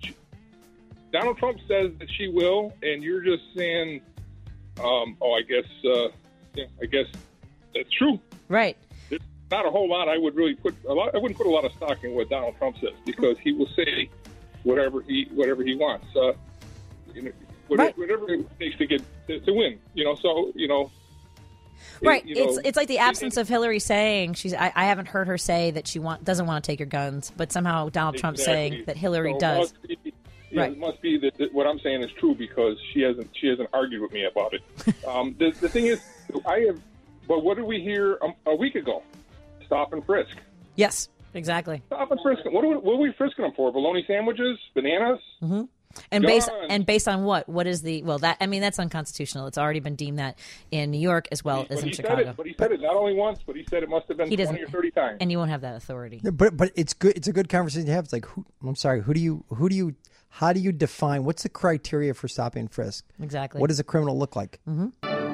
Donald Trump says that she will, and you're just saying, um, oh, I guess, uh, yeah, I guess that's true. Right. There's not a whole lot I would really put a lot. I wouldn't put a lot of stock in what Donald Trump says because he will say whatever he whatever he wants. Uh, you know, Whatever, right. whatever it takes to get to, to win, you know. So you know, right? It, you know, it's it's like the absence it, of Hillary saying she's. I, I haven't heard her say that she want doesn't want to take your guns, but somehow Donald exactly. Trump's saying that Hillary so does. It must be, yeah, right. It must be that, that what I'm saying is true because she hasn't she hasn't argued with me about it. um, the the thing is, I have. But what did we hear a, a week ago? Stop and frisk. Yes, exactly. Stop and frisk. What are we, what are we frisking them for? Bologna sandwiches, bananas. Mm-hmm. And based and based on what? What is the well? That I mean, that's unconstitutional. It's already been deemed that in New York as well but as in he Chicago. Said it, but he said it not only once, but he said it must have been he twenty or thirty times. And you won't have that authority. Yeah, but but it's good. It's a good conversation to have. It's like, who, I'm sorry, who do you who do you how do you define? What's the criteria for stopping and frisk? Exactly. What does a criminal look like? Mm-hmm.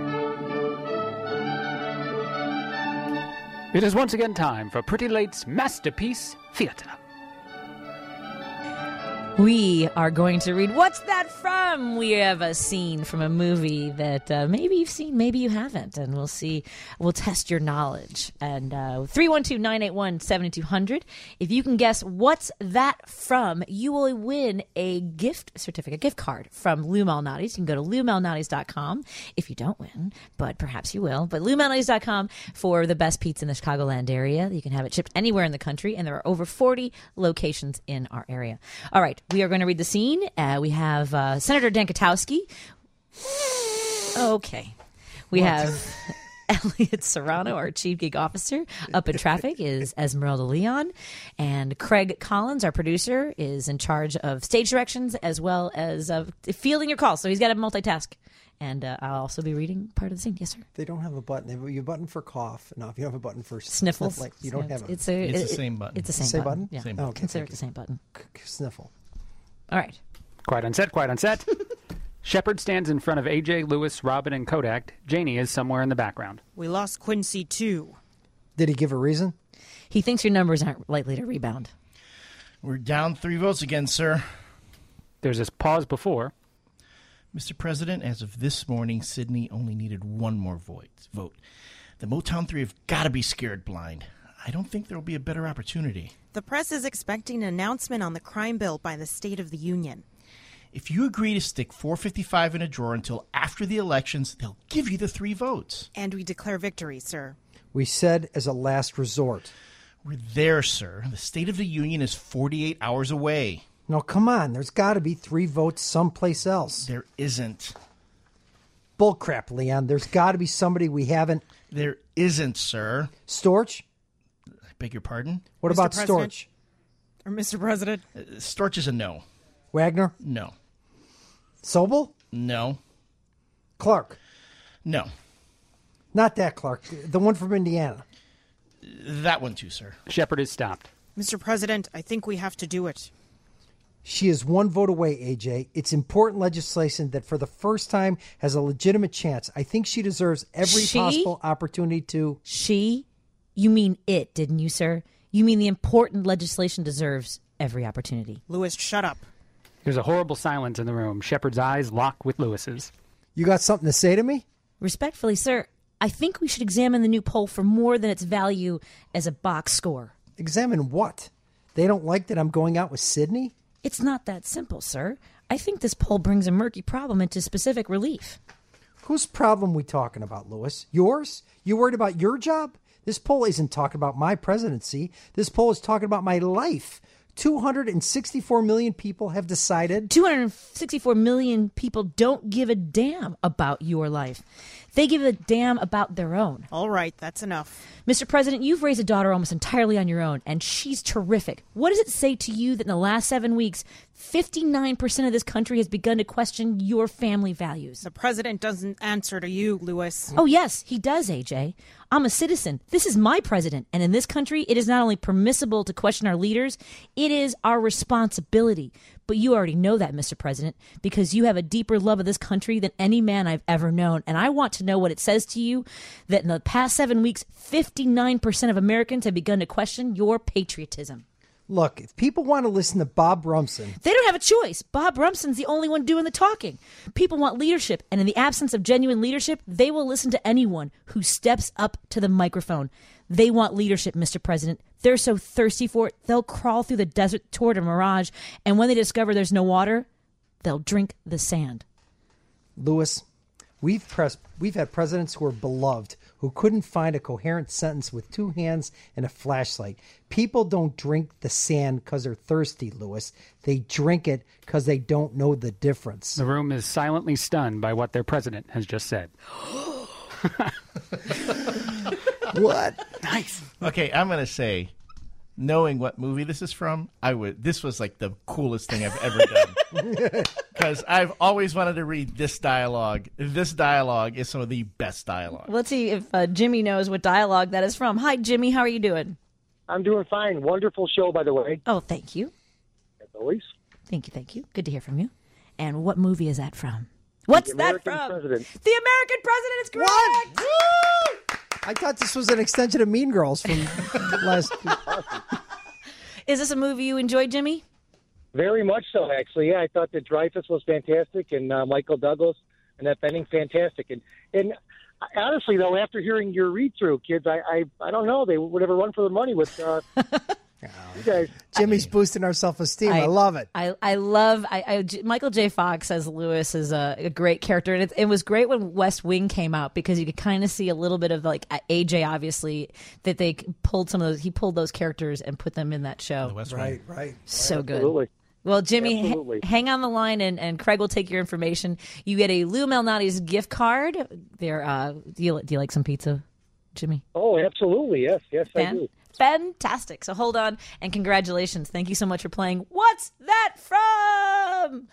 It is once again time for Pretty Late's Masterpiece Theater. We are going to read What's That From? We have a scene from a movie that uh, maybe you've seen, maybe you haven't, and we'll see. We'll test your knowledge. And uh, three one two, nine eight one, seven two zero zero. If you can guess what's that from, you will win a gift certificate, gift card from Lou Malnati's. You can go to lou malnati's dot com if you don't win, but perhaps you will. But lou malnati's dot com for the best pizza in the Chicagoland area. You can have it shipped anywhere in the country, and there are over forty locations in our area. All right. We are going to read the scene. Uh, we have uh, Senator Dan Katowski. Okay. We what? have Elliot Serrano, our chief geek officer. Up in traffic is Esmeralda Leon. And Craig Collins, our producer, is in charge of stage directions as well as uh, fielding your calls. So he's got to multitask. And uh, I'll also be reading part of the scene. Yes, sir. They don't have a button. They have a button for cough. No, if you have a button for sniffles, sniffle, you don't have a. It's, a, it's it, the same button. It's the same, same button. button. Yeah. Same oh, okay, Consider it the same button. Sniffle. All right. Quiet on set, quiet on set. Shepard stands in front of A J, Lewis, Robin, and Kodak. Janie is somewhere in the background. We lost Quincy, too. Did he give a reason? He thinks your numbers aren't likely to rebound. We're down three votes again, sir. There's this pause before. Mister President, as of this morning, Sydney only needed one more vote. vote. The Motown Three have got to be scared blind. I don't think there will be a better opportunity. The press is expecting an announcement on the crime bill by the State of the Union. If you agree to stick four fifty-five in a drawer until after the elections, they'll give you the three votes. And we declare victory, sir. We said as a last resort. We're there, sir. The State of the Union is forty-eight hours away. No, come on. There's got to be three votes someplace else. There isn't. Bullcrap, Leon. There's got to be somebody we haven't. There isn't, sir. Storch? I beg your pardon? What Mister about President? Storch? Or Mister President? Uh, Storch is a no. Wagner? No. Sobel? No. Clark? No. Not that Clark. The one from Indiana. That one too, sir. Shepard is stopped. Mister President, I think we have to do it. She is one vote away, A J. It's important legislation that for the first time has a legitimate chance. I think she deserves every She? possible opportunity to... She? You mean it, didn't you, sir? You mean the important legislation deserves every opportunity. Lewis, shut up. There's a horrible silence in the room. Shepard's eyes lock with Lewis's. You got something to say to me? Respectfully, sir, I think we should examine the new poll for more than its value as a box score. Examine what? They don't like that I'm going out with Sydney? It's not that simple, sir. I think this poll brings a murky problem into specific relief. Whose problem we talking about, Lewis? Yours? You worried about your job? This poll isn't talking about my presidency. This poll is talking about my life. two hundred sixty-four million people have decided. two hundred sixty-four million people don't give a damn about your life. They give a damn about their own. All right, that's enough. Mister President, you've raised a daughter almost entirely on your own, and she's terrific. What does it say to you that in the last seven weeks, fifty-nine percent of this country has begun to question your family values? The president doesn't answer to you, Lewis. Oh, yes, he does, A J. I'm a citizen. This is my president. And in this country, it is not only permissible to question our leaders, it is our responsibility. But you already know that, Mister President, because you have a deeper love of this country than any man I've ever known. And I want to know what it says to you that in the past seven weeks, fifty-nine percent of Americans have begun to question your patriotism. Look, if people want to listen to Bob Rumson... They don't have a choice. Bob Rumson's the only one doing the talking. People want leadership, and in the absence of genuine leadership, they will listen to anyone who steps up to the microphone. They want leadership, Mister President. They're so thirsty for it, they'll crawl through the desert toward a mirage, and when they discover there's no water, they'll drink the sand. Lewis, we've pressed, we've had presidents who were beloved, who couldn't find a coherent sentence with two hands and a flashlight. People don't drink the sand because they're thirsty, Lewis. They drink it because they don't know the difference. The room is silently stunned by what their president has just said. What? Nice. Okay, I'm going to say, knowing what movie this is from, I would. This was like the coolest thing I've ever done. Because I've always wanted to read this dialogue. This dialogue is some of the best dialogue. Let's see if uh, Jimmy knows what dialogue that is from. Hi, Jimmy. How are you doing? I'm doing fine. Wonderful show, by the way. Oh, thank you. As always. Thank you, thank you. Good to hear from you. And what movie is that from? What's The that American from? President. The American President is correct. What? Woo! I thought this was an extension of Mean Girls from last week. Is this a movie you enjoyed, Jimmy? Very much so, actually. Yeah, I thought that Dreyfus was fantastic, and uh, Michael Douglas and that Benning fantastic. And and honestly, though, after hearing your read-through, kids, I I, I don't know. They would ever run for the money with uh, you guys. Jimmy's boosting our self-esteem. I, I love it. I, I love I, I, Michael J. Fox as Lewis is a, a great character, and it, it was great when West Wing came out because you could kind of see a little bit of like A J, obviously, that they pulled some of those. He pulled those characters and put them in that show. The West Right, Wing. right. So good. Absolutely. Well, Jimmy, ha- Absolutely. hang on the line, and, and Craig will take your information. You get a Lou Malnati's gift card. There, uh, do you do you like some pizza, Jimmy? Oh, absolutely. Yes, yes, I Fan- do. Fantastic. So hold on, and congratulations. Thank you so much for playing What's That From?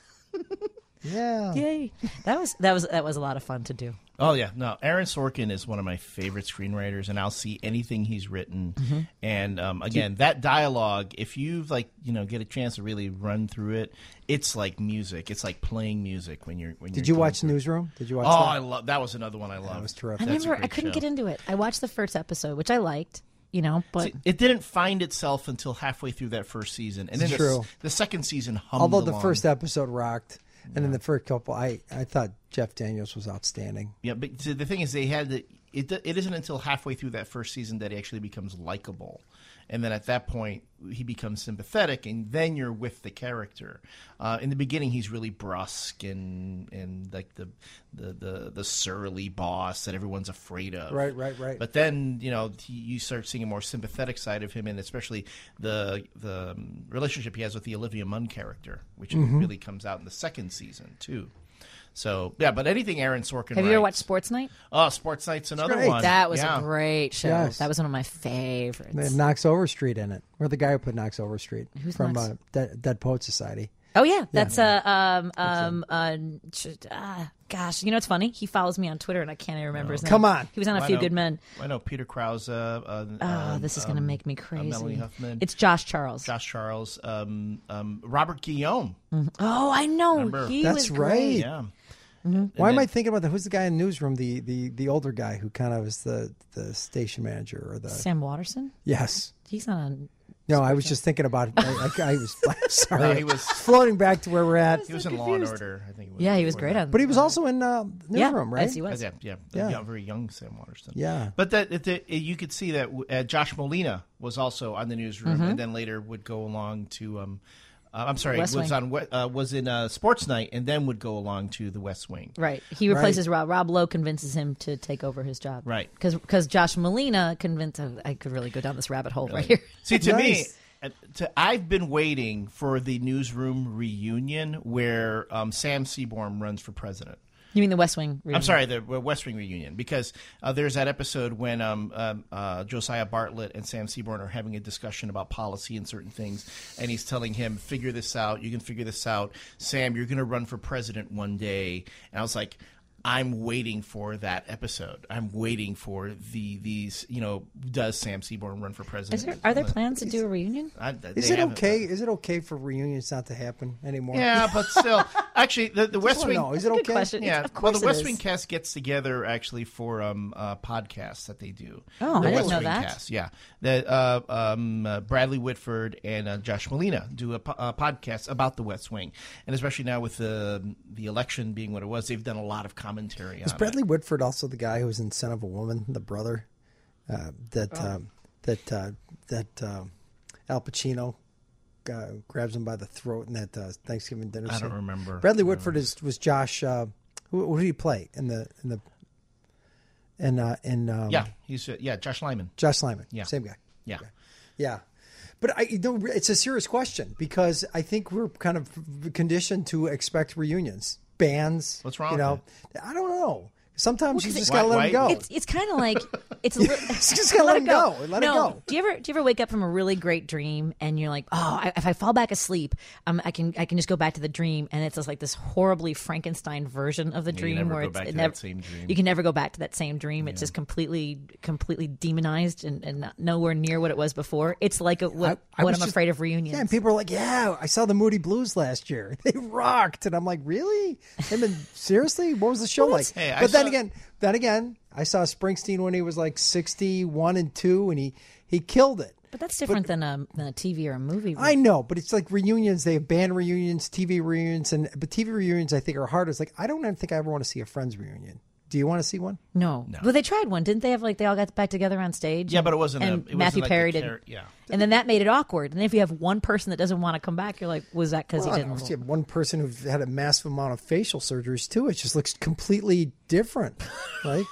Yeah. Yay. That was that was that was a lot of fun to do. Oh yeah, no. Aaron Sorkin is one of my favorite screenwriters, and I'll see anything he's written. Mm-hmm. And um, again, that dialogue, if you like, you know, get a chance to really run through it, it's like music. It's like playing music when you're. When Did you're you going watch through it. Newsroom? Did you watch Oh, that? I love that. Was another one I loved. That was terrific. I That's a never I great couldn't show. get into it. I watched the first episode, which I liked, you know, but See, it didn't find itself until halfway through that first season, and then It's the, true. the second season hummed Although the along. first episode rocked, and then the first couple, I, I thought Jeff Daniels was outstanding. Yeah, but see, the thing is, they had the, it. It isn't until halfway through that first season that he actually becomes likable, and then at that point he becomes sympathetic, and then you're with the character. Uh, in the beginning, he's really brusque and and like the the, the the surly boss that everyone's afraid of. Right, right, right. But then you know he, you start seeing a more sympathetic side of him, and especially the the um, relationship he has with the Olivia Munn character, which Mhm. really comes out in the second season too. So yeah, but anything Aaron Sorkin. have you ever writes- watched Sports Night? Oh, Sports Night's another great. one. That was Yeah. a great show. Yes. That was one of my favorites. It had Knox Overstreet in it. Or the guy who put Knox Overstreet Who's from Knox? uh, Dead, Dead Poet Society. Oh yeah, that's uh, um um uh, sh- ah, gosh, you know what's funny? He follows me on Twitter, and I can't even remember his name. Come on. he was on A Well, I Few know- Good Men. I know Peter Krause. Uh, uh, Oh, um, this is gonna um, make me uh, crazy. Melanie Huffman. It's Josh Charles. Josh Charles. Um, um, Robert Guillaume. Oh, I know. Remember? He That's was right. great. Yeah. Why am then- I thinking about that? Who's the guy in Newsroom? The, the, the older guy who kind of is the, the station manager or the Sam Watterson. yes. He's not on. No, I was just thinking about it. I, I, I was sorry. No, he was floating back to where we're at. He was in Law and Order, I think. It was Yeah, he was before great that. on. But he was also in uh, Yeah, Newsroom, right? yes, he was. Yeah, yeah, Yeah. yeah, very young Sam Waterston. Yeah. But that, that you could see that uh, Josh Molina was also on the Newsroom, Mhm. and then later would go along to. Um, uh, I'm sorry, West was Wing. on we- uh, was in uh, Sports Night, and then would go along to the West Wing. Right. He replaces Rob. Rob Lowe convinces him to take over his job. Right. Because Josh Molina convinced. Oh, I could really go down this rabbit hole right here. See, to me, Nice. uh, to, I've been waiting for the Newsroom reunion where um, Sam Seaborn runs for president. You mean the West Wing? I'm reunion? sorry, the West Wing reunion, because uh, there's that episode when um, um, uh, Josiah Bartlett and Sam Seaborn are having a discussion about policy and certain things, and he's telling him, figure this out, you can figure this out. Sam, you're going to run for president one day. And I was like, I'm waiting for that episode. I'm waiting for the these, you know, does Sam Seaborn run for president? Is there, are there plans to do a reunion? I, they Is it haven't- okay? Is it okay for reunions not to happen anymore? Yeah, but still, actually, the, the Just West wanna Wing. know, is it That's a good okay? question. Yeah, Of well, course the it West is. Wing cast gets together actually for um, uh, podcasts that they do. Oh, the I didn't West know Wing that. Cast, yeah, that uh, um, uh, Bradley Whitford and uh, Josh Molina do a, po- a podcast about the West Wing, and especially now with the the election being what it was, they've done a lot of commentary Is on Bradley Whitford also the guy who was in Son of a Woman, the brother uh, that Oh. um, that uh, that uh, Al Pacino uh, grabs him by the throat in that uh, Thanksgiving dinner I don't scene? remember. Bradley Whitford is was Josh. Uh, who, who did he play in the in the in uh, in um, it. Yeah, he's uh, yeah Josh Lyman. Josh Lyman, Yeah, same guy. Yeah. Yeah. But I you know it's a serious question because I think we're kind of conditioned to expect reunions, bands. What's wrong You with know, I don't know. Sometimes you Well, 'cause just it- gotta let them go. It's it's kind of like it's a little, just gotta let it go. Let it no, go. Do you ever do you ever wake up from a really great dream and you're like, oh, I, if I fall back asleep, um, I can I can just go back to the dream, and it's just like this horribly Frankenstein version of the You dream never where go it's back it to never, that same dream. You can never go back to that same dream. It's just completely completely demonized and, and not, nowhere near what it was before. It's like a, what, I what was I'm just- afraid of reunions. Yeah, and people are like, "Yeah, I saw the Moody Blues last year. They rocked." And I'm like, "Really? I mean, seriously? What was the show like?" Hey, I but then saw- again, then again, I saw Springsteen when he was like sixty-one and two, and he he killed it. But that's different than a than a T V or a movie. I know, but it's like reunions. They have band reunions, T V reunions, and but T V reunions I think are harder. It's like I don't even think I ever want to see a Friends reunion. Do you want to see one? No. Well, they tried one, didn't they? Have like they all got back together on stage. Yeah, and- but it wasn't a- And it wasn't Matthew like the Perry char- did. yeah. And then that made it awkward. And if you have one person that doesn't want to come back, you're like, was that because Well, he I don't know, didn't? if you have one person who had a massive amount of facial surgeries too. It just looks completely different. Like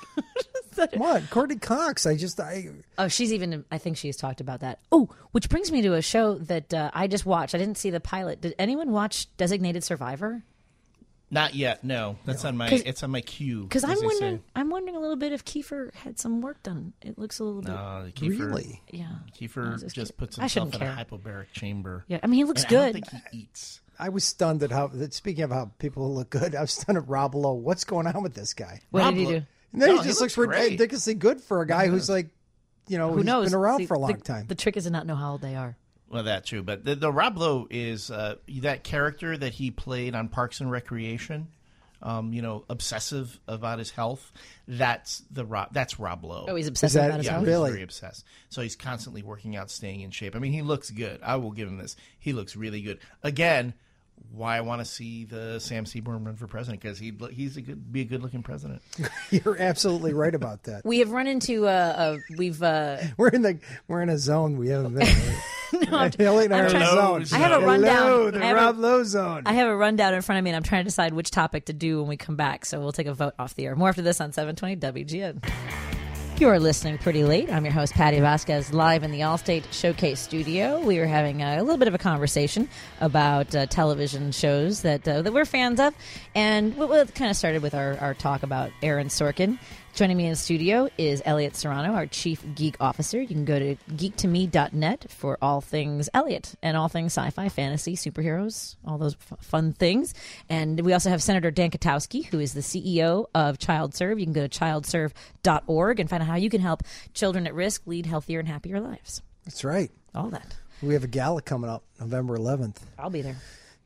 what? Courtney Cox. I just I. Oh, she's even. I think she's talked about that. Oh, which brings me to a show that uh, I just watched. I didn't see the pilot. Did anyone watch Designated Survivor? Not yet. No, that's on my. 'Cause- It's on my queue. Because as I'm they wondering. say. I'm wondering a little bit if Kiefer had some work done. It looks a little bit. No, Kiefer, Really? Yeah. I Kiefer was just, just puts kidding. I himself shouldn't in a care. hyperbaric chamber. Yeah, I mean, he looks And I don't good. think he eats. I was stunned at how. that- Speaking of how people look good, I was stunned at Rob Lowe. What's going on with this guy? What Rob did he Lo- do? No, No, he he just looks looks great. ridiculously good for a guy who's like, you know, Who he's knows? been around See, for a long the, time. The trick is to not know how old they are. Well, that's true. But the, the Rob Lowe is uh, that character that he played on Parks and Recreation. Um, you know, obsessive about his health. That's the Rob. That's Rob Lowe. Oh, he's obsessive that- about his yeah, health. he's Really? very obsessed. So he's constantly working out, staying in shape. I mean, he looks good. I will give him this. He looks really good. Again, why I want to see the Sam Seaborn run for president, because he he's a good be a good looking president. You're absolutely right about that. We have run into uh, a we've uh, We're in the we're in a zone we haven't been. no, I'm- Ellie and I I'm are in a trying- zone. I have a rundown. Hello, the I have a- Rob Lowe zone. I have a rundown in front of me, and I'm trying to decide which topic to do when we come back. So we'll take a vote off the air. More after this on seven twenty W G N. You are listening Pretty Late. I'm your host, Patty Vasquez, live in the Allstate Showcase studio. We were having a, a little bit of a conversation about uh, television shows that uh, that we're fans of, and we, we kind of started with our, our talk about Aaron Sorkin. Joining me in the studio is Elliot Serrano, our Chief Geek Officer. You can go to geek to me dot net for all things Elliot and all things sci-fi, fantasy, superheroes, all those f- fun things. And we also have Senator Dan Katowski, who is the C E O of ChildServe. You can go to child serve dot org and find out how you can help children at risk lead healthier and happier lives. That's right. All that. We have a gala coming up November eleventh. I'll be there.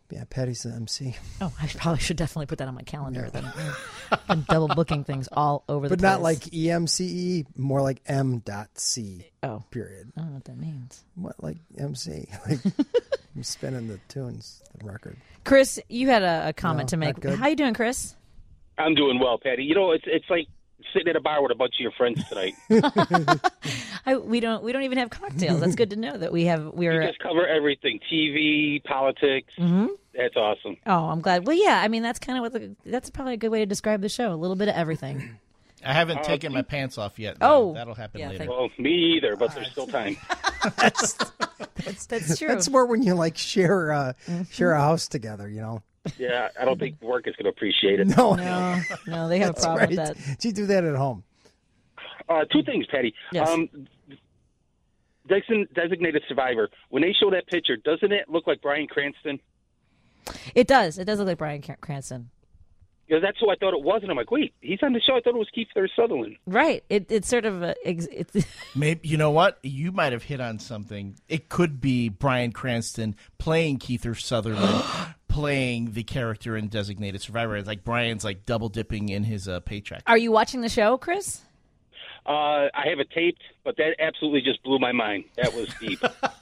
Yeah, Patty's the M C. Oh, I probably should definitely put that on my calendar. Then I'm double booking things all over the But place. not like E M C E, more like M dot C. Oh. Period. I don't know what that means. What, like M C? Like, I'm spinning the tunes, the record. Chris, you had a, a comment No, to make. not good. How you doing, Chris? I'm doing well, Patty. You know, it's it's like sitting at a bar with a bunch of your friends tonight. I, we don't we don't even have cocktails. That's good to know that we have. We're. You just cover everything: T V, politics. Mhm. That's awesome. Oh, I'm glad. Well, yeah. I mean, that's kind of what the, that's probably a good way to describe the show. A little bit of everything. I haven't Uh, taken my pants off yet. Oh. though. That'll happen Yeah, later. thank- Well, me either, but there's still time. That's true. That's more when you like share uh, share a house together, you know. Yeah, I don't think work is going to appreciate it. No, No, no, they have a That's problem with right. that. You do that at home. Uh, two things, Patty. Yes. Um, Design- designated survivor. When they show that picture, doesn't it look like Bryan Cranston? It does. It does look like Bryan Cran- Cranston. Because that's who I thought it was, and I'm like, wait, he's on the show. I thought it was Kiefer Sutherland. Right. It, it's sort of a. ex- It's, Maybe you know what? You might have hit on something. It could be Bryan Cranston playing Kiefer Sutherland, playing the character in Designated Survivor. It's like Brian's like double dipping in his uh, paycheck. Are you watching the show, Chris? Uh, I have it taped, but that absolutely just blew my mind. That was deep.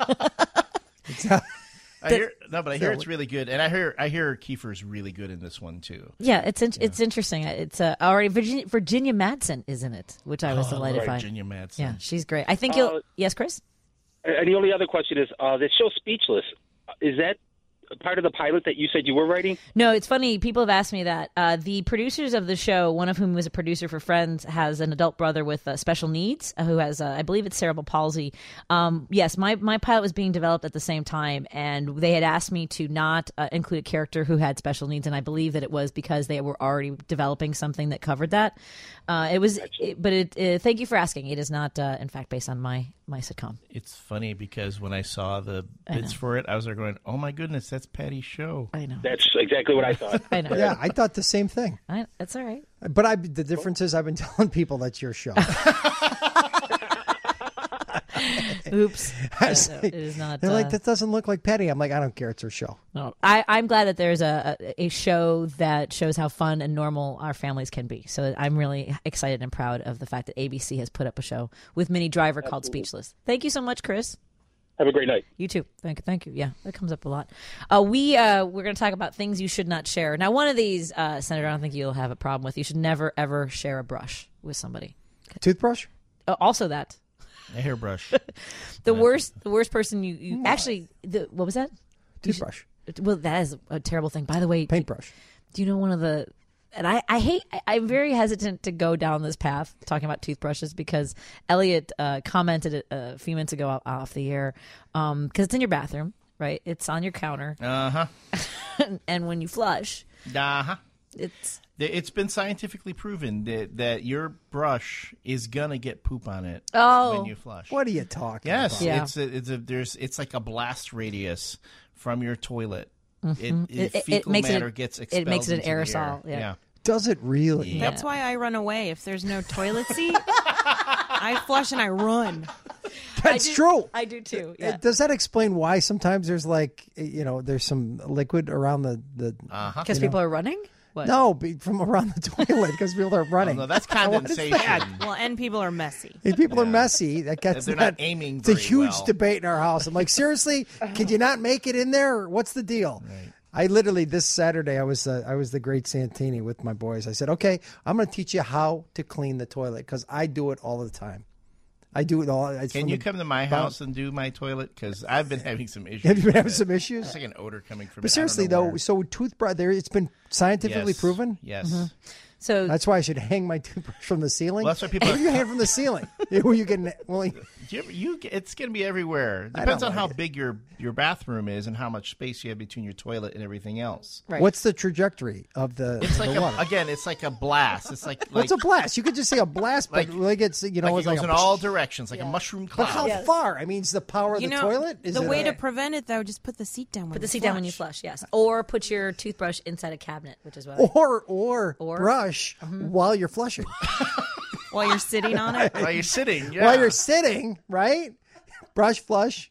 I hear no, but I hear it's really good, and I hear I hear Kiefer's really good in this one too. Yeah, it's in, it's interesting. It's uh, already Virginia, Virginia Madsen is in it, which I was Oh, delighted right, by. Virginia Madsen. Yeah, she's great. I think Uh, you'll. Yes, Chris. And the only other question is, uh, this show Speechless, is that part of the pilot that you said you were writing? No, it's funny. People have asked me that. Uh, the producers of the show, one of whom was a producer for Friends, has an adult brother with uh, special needs uh, who has, uh, I believe it's cerebral palsy. Um, yes, my, my pilot was being developed at the same time, and they had asked me to not uh, include a character who had special needs, and I believe that it was because they were already developing something that covered that. Uh, it was, it, but it, uh, thank you for asking. It is not, uh, in fact, based on my, my sitcom. It's funny because when I saw the I bits know. for it, I was there going, "Oh my goodness, that's Patty's show." I know. That's exactly what I thought. I know. Yeah, I thought the same thing. I, that's all right. But I, the difference is I've been telling people that's your show. Oops. I Yeah, was no, like- it is not. They're uh, like, that doesn't look like Patty. I'm like, I don't care. It's her show. No, I, I'm glad that there's a, a a show that shows how fun and normal our families can be. So I'm really excited and proud of the fact that A B C has put up a show with Minnie Driver called Speechless. Thank you so much, Chris. Have a great night. You too. Thank you. Thank you. Yeah, that comes up a lot. Uh, we uh, we're going to talk about things you should not share. Now, one of these, uh, Senator, I don't think you'll have a problem with. You should never ever share a brush with somebody. Toothbrush? Uh, also, that A hairbrush. the worst the worst person you, you actually the, what was that? You should- Toothbrush. well, that is a terrible thing. By the way, Paintbrush. do you know one of the and I, I hate I, I'm very hesitant to go down this path talking about toothbrushes because Elliot uh, commented it a few minutes ago off, off the air because um, it's in your bathroom, right? It's on your counter, Uh huh. and when you flush, Uh huh. it's It's been scientifically proven that, that your brush is gonna get poop on it Oh. when you flush. What are you talking Yes, about? Yeah. it's a, it's a there's it's like a blast radius from your toilet. Mhm. It, it, It- it fecal makes it- matter it gets expelled makes it an into the aerosol, air. yeah. Does it really? That's why I run away. If there's no toilet seat, I flush and I run. That's I do- true. I do too. Uh, Yeah. Does that explain why sometimes there's like, you know, there's some liquid around the the? Uh-huh. Because you know? people are running. What? No, be- from around the toilet because people are running. Oh, no, that's What is condensation. that? Well, and people are messy. If people are messy, that gets They're that- not aiming It's a very huge well. debate in our house. I'm like, seriously, could you not make it in there? What's the deal? I literally this Saturday I was uh, I was the great Santini with my boys. I said, okay, I'm going to teach you how to clean the toilet because I do it all the time. I do it all. It's Can from you the come to my bottom. house and do my toilet? Because I've been having some issues. Have you been with having it. some issues? It's like an odor coming from it. I But don't seriously know though, where. so toothbrush there, it's been scientifically Yes. proven. Yes. Mhm. So That's why I should hang my toothbrush from the ceiling. Well, that's why people What are- do you hang from the ceiling? Were you getting? Well, Do you, ever, you it's going to be everywhere. I Depends don't on how like it. big your your bathroom is and how much space you have between your toilet and everything else. Right. what's the trajectory of the, It's like the a, water? again, it's like a blast. It's like like, What's a blast? You could just say a blast, but Like- like it's you know like it's it goes like in a all directions, like a mushroom cloud. But how Yes. far? I mean, it's the power of You the know, toilet. Is the it way a- to prevent it, though, just put the seat down. When put the you seat down when you flush. flush. Yes, or put your toothbrush inside a cabinet, which is what. I, or or, Or- brush Mhm. while you're flushing. While you're sitting on it. While you're sitting, yeah. While you're sitting, right? Brush, flush.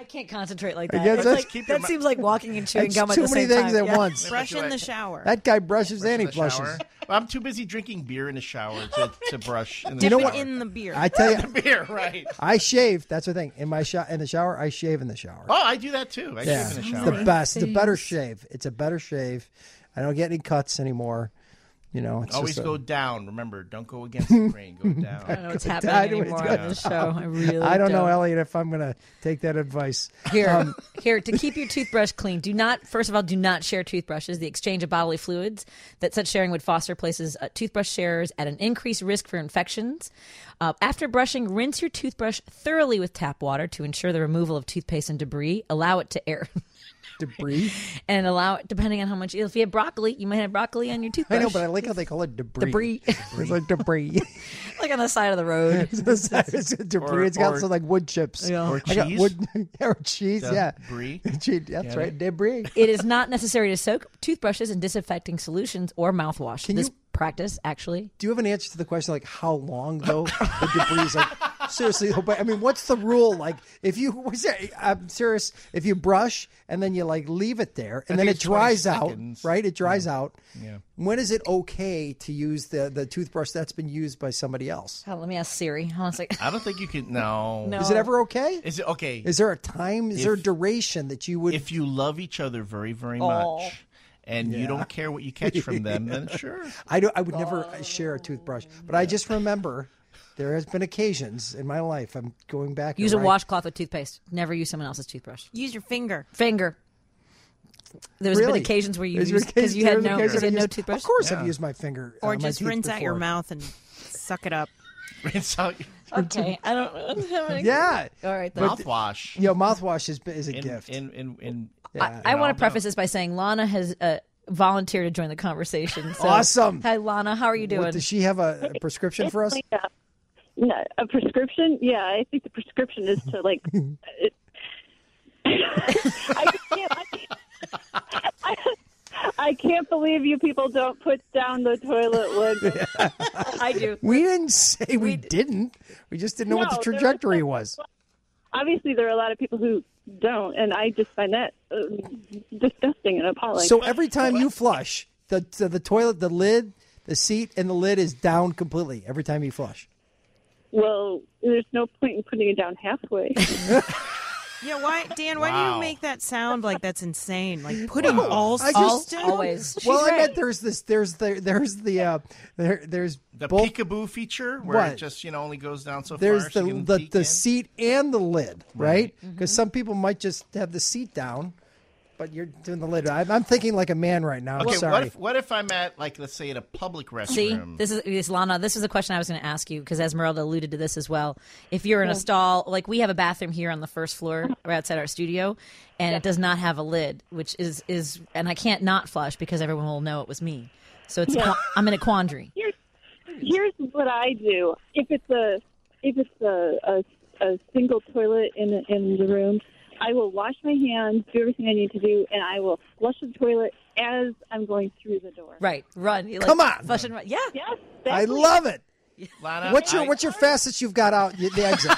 I can't concentrate like I that. guess It's that's- like, that seems like walking and chewing That's gum at too the many same things time. at Yeah. once. Brush in the shower. That guy brushes and he in the flushes. shower. Well, I'm too busy drinking beer in the shower to, to brush. In the You know shower. what? in the beer. I tell you, the beer, right? I shave. That's the thing. In my sho- in the shower, I shave in the shower. Oh, I do that too. I yeah, shave in the it's shower. the best. It's a better shave. It's a better shave. I don't get any cuts anymore. You know, it's Always just a- go down. Remember, don't go against the grain. Go down. I don't know what's I happening don't know anymore what's on this show. I really I don't, know, don't. Elliot, if I'm going to take that advice. Here, Um, here to keep your toothbrush clean. Do not, first of all, do not share toothbrushes. The exchange of bodily fluids that such sharing would foster places uh, toothbrush sharers at an increased risk for infections. Uh, after brushing, rinse your toothbrush thoroughly with tap water to ensure the removal of toothpaste and debris. Allow it to air. Debris? And allow it, depending on how much. If you have broccoli, you might have broccoli on your toothbrush. I know, but I like how they call it debris. Debris. It's like debris. Like on the side of the road. It's the side- it's debris. Or- it's got or- some like wood chips. Yeah. Or I got cheese. wood, or cheese, yeah. Debris. Cheese, that's Get right. it? Debris. It is not necessary to soak toothbrushes in disinfecting solutions or mouthwash. Can this you- practice, actually. Do you have an answer to the question, like how long though the debris is? Like seriously, but I mean, what's the rule? Like if you, what's that? I'm serious. If you brush and then you like leave it there and I then think it it's twenty dries out, seconds. right? It dries out. Yeah. When is it okay to use the the toothbrush that's been used by somebody else? Oh, let me ask Siri. Hold on a second. I don't think you can. No. No. Is it ever okay? Is it okay? Is there a time? Is If- there a duration that you would? If you love each other very, very Oh. much, and Yeah. you don't care what you catch from them, then sure. I do. I would never share a toothbrush, but I just remember there has been occasions in my life. I'm going back. Use and a right- washcloth with toothpaste. Never use someone else's toothbrush. Use your finger. Finger. There's Really? been occasions where you There's used been because you occasions- had no, there's because you had no occasions- toothbrush. Of course, Yeah. I've used my finger Or uh, my just teeth rinse out your before. mouth and suck it up. Rinse out your Okay, I don't. I don't have any- Yeah. All right. Then. mouthwash. Yo, mouthwash is is a In, gift. in, in, in, Yeah. I, I in want all to preface doubt. this by saying Lana has uh, volunteered to join the conversation. So. Awesome. Hi, Lana. How are you doing? What, does she have a, a prescription for us? Yeah. No, a prescription? Yeah, I think the prescription is to like. it, I can't. I, can't I, I can't believe you people don't put down the toilet lid. I do. We didn't say we didn't. We just didn't know what the No, there was trajectory no- was. Obviously, there are a lot of people who don't, and I just find that uh, disgusting and appalling. So every time you flush, the, the the toilet, the lid, the seat, and the lid is down completely every time you flush. well, there's no point in putting it down halfway. Yeah, why, Dan? Why do Wow. you make that sound like that's insane? Like putting Wow. all I salt just- in? Always. She's well, I right. meant there's this, there's the, there's the, uh, there, there's The both. peekaboo feature, where What? it just you know only goes down so There's far. so the you can the, peek the in. seat and the lid, right? Right. Because some people might just have the seat down, but you're doing the lid. I'm, I'm thinking like a man right now. I'm Okay, sorry. what if what if I'm at like let's say at a public restroom? See, this is this, Lana. This is a question I was going to ask you because Esmeralda alluded to this as well. If you're in a stall, like we have a bathroom here on the first floor, right outside our studio, and it does not have a lid, which is is, and I can't not flush because everyone will know it was me. So it's Yeah. I'm in a quandary. Here's, here's what I do. If it's a if it's a, a, a single toilet in the, in the room, I will wash my hands, do everything I need to do, and I will flush the toilet as I'm going through the door. Right, run. You, like, Come on. flush and run. Yeah, Yes, I exactly. love it. Lana, What's your I- what's your fastest you've got out the exit?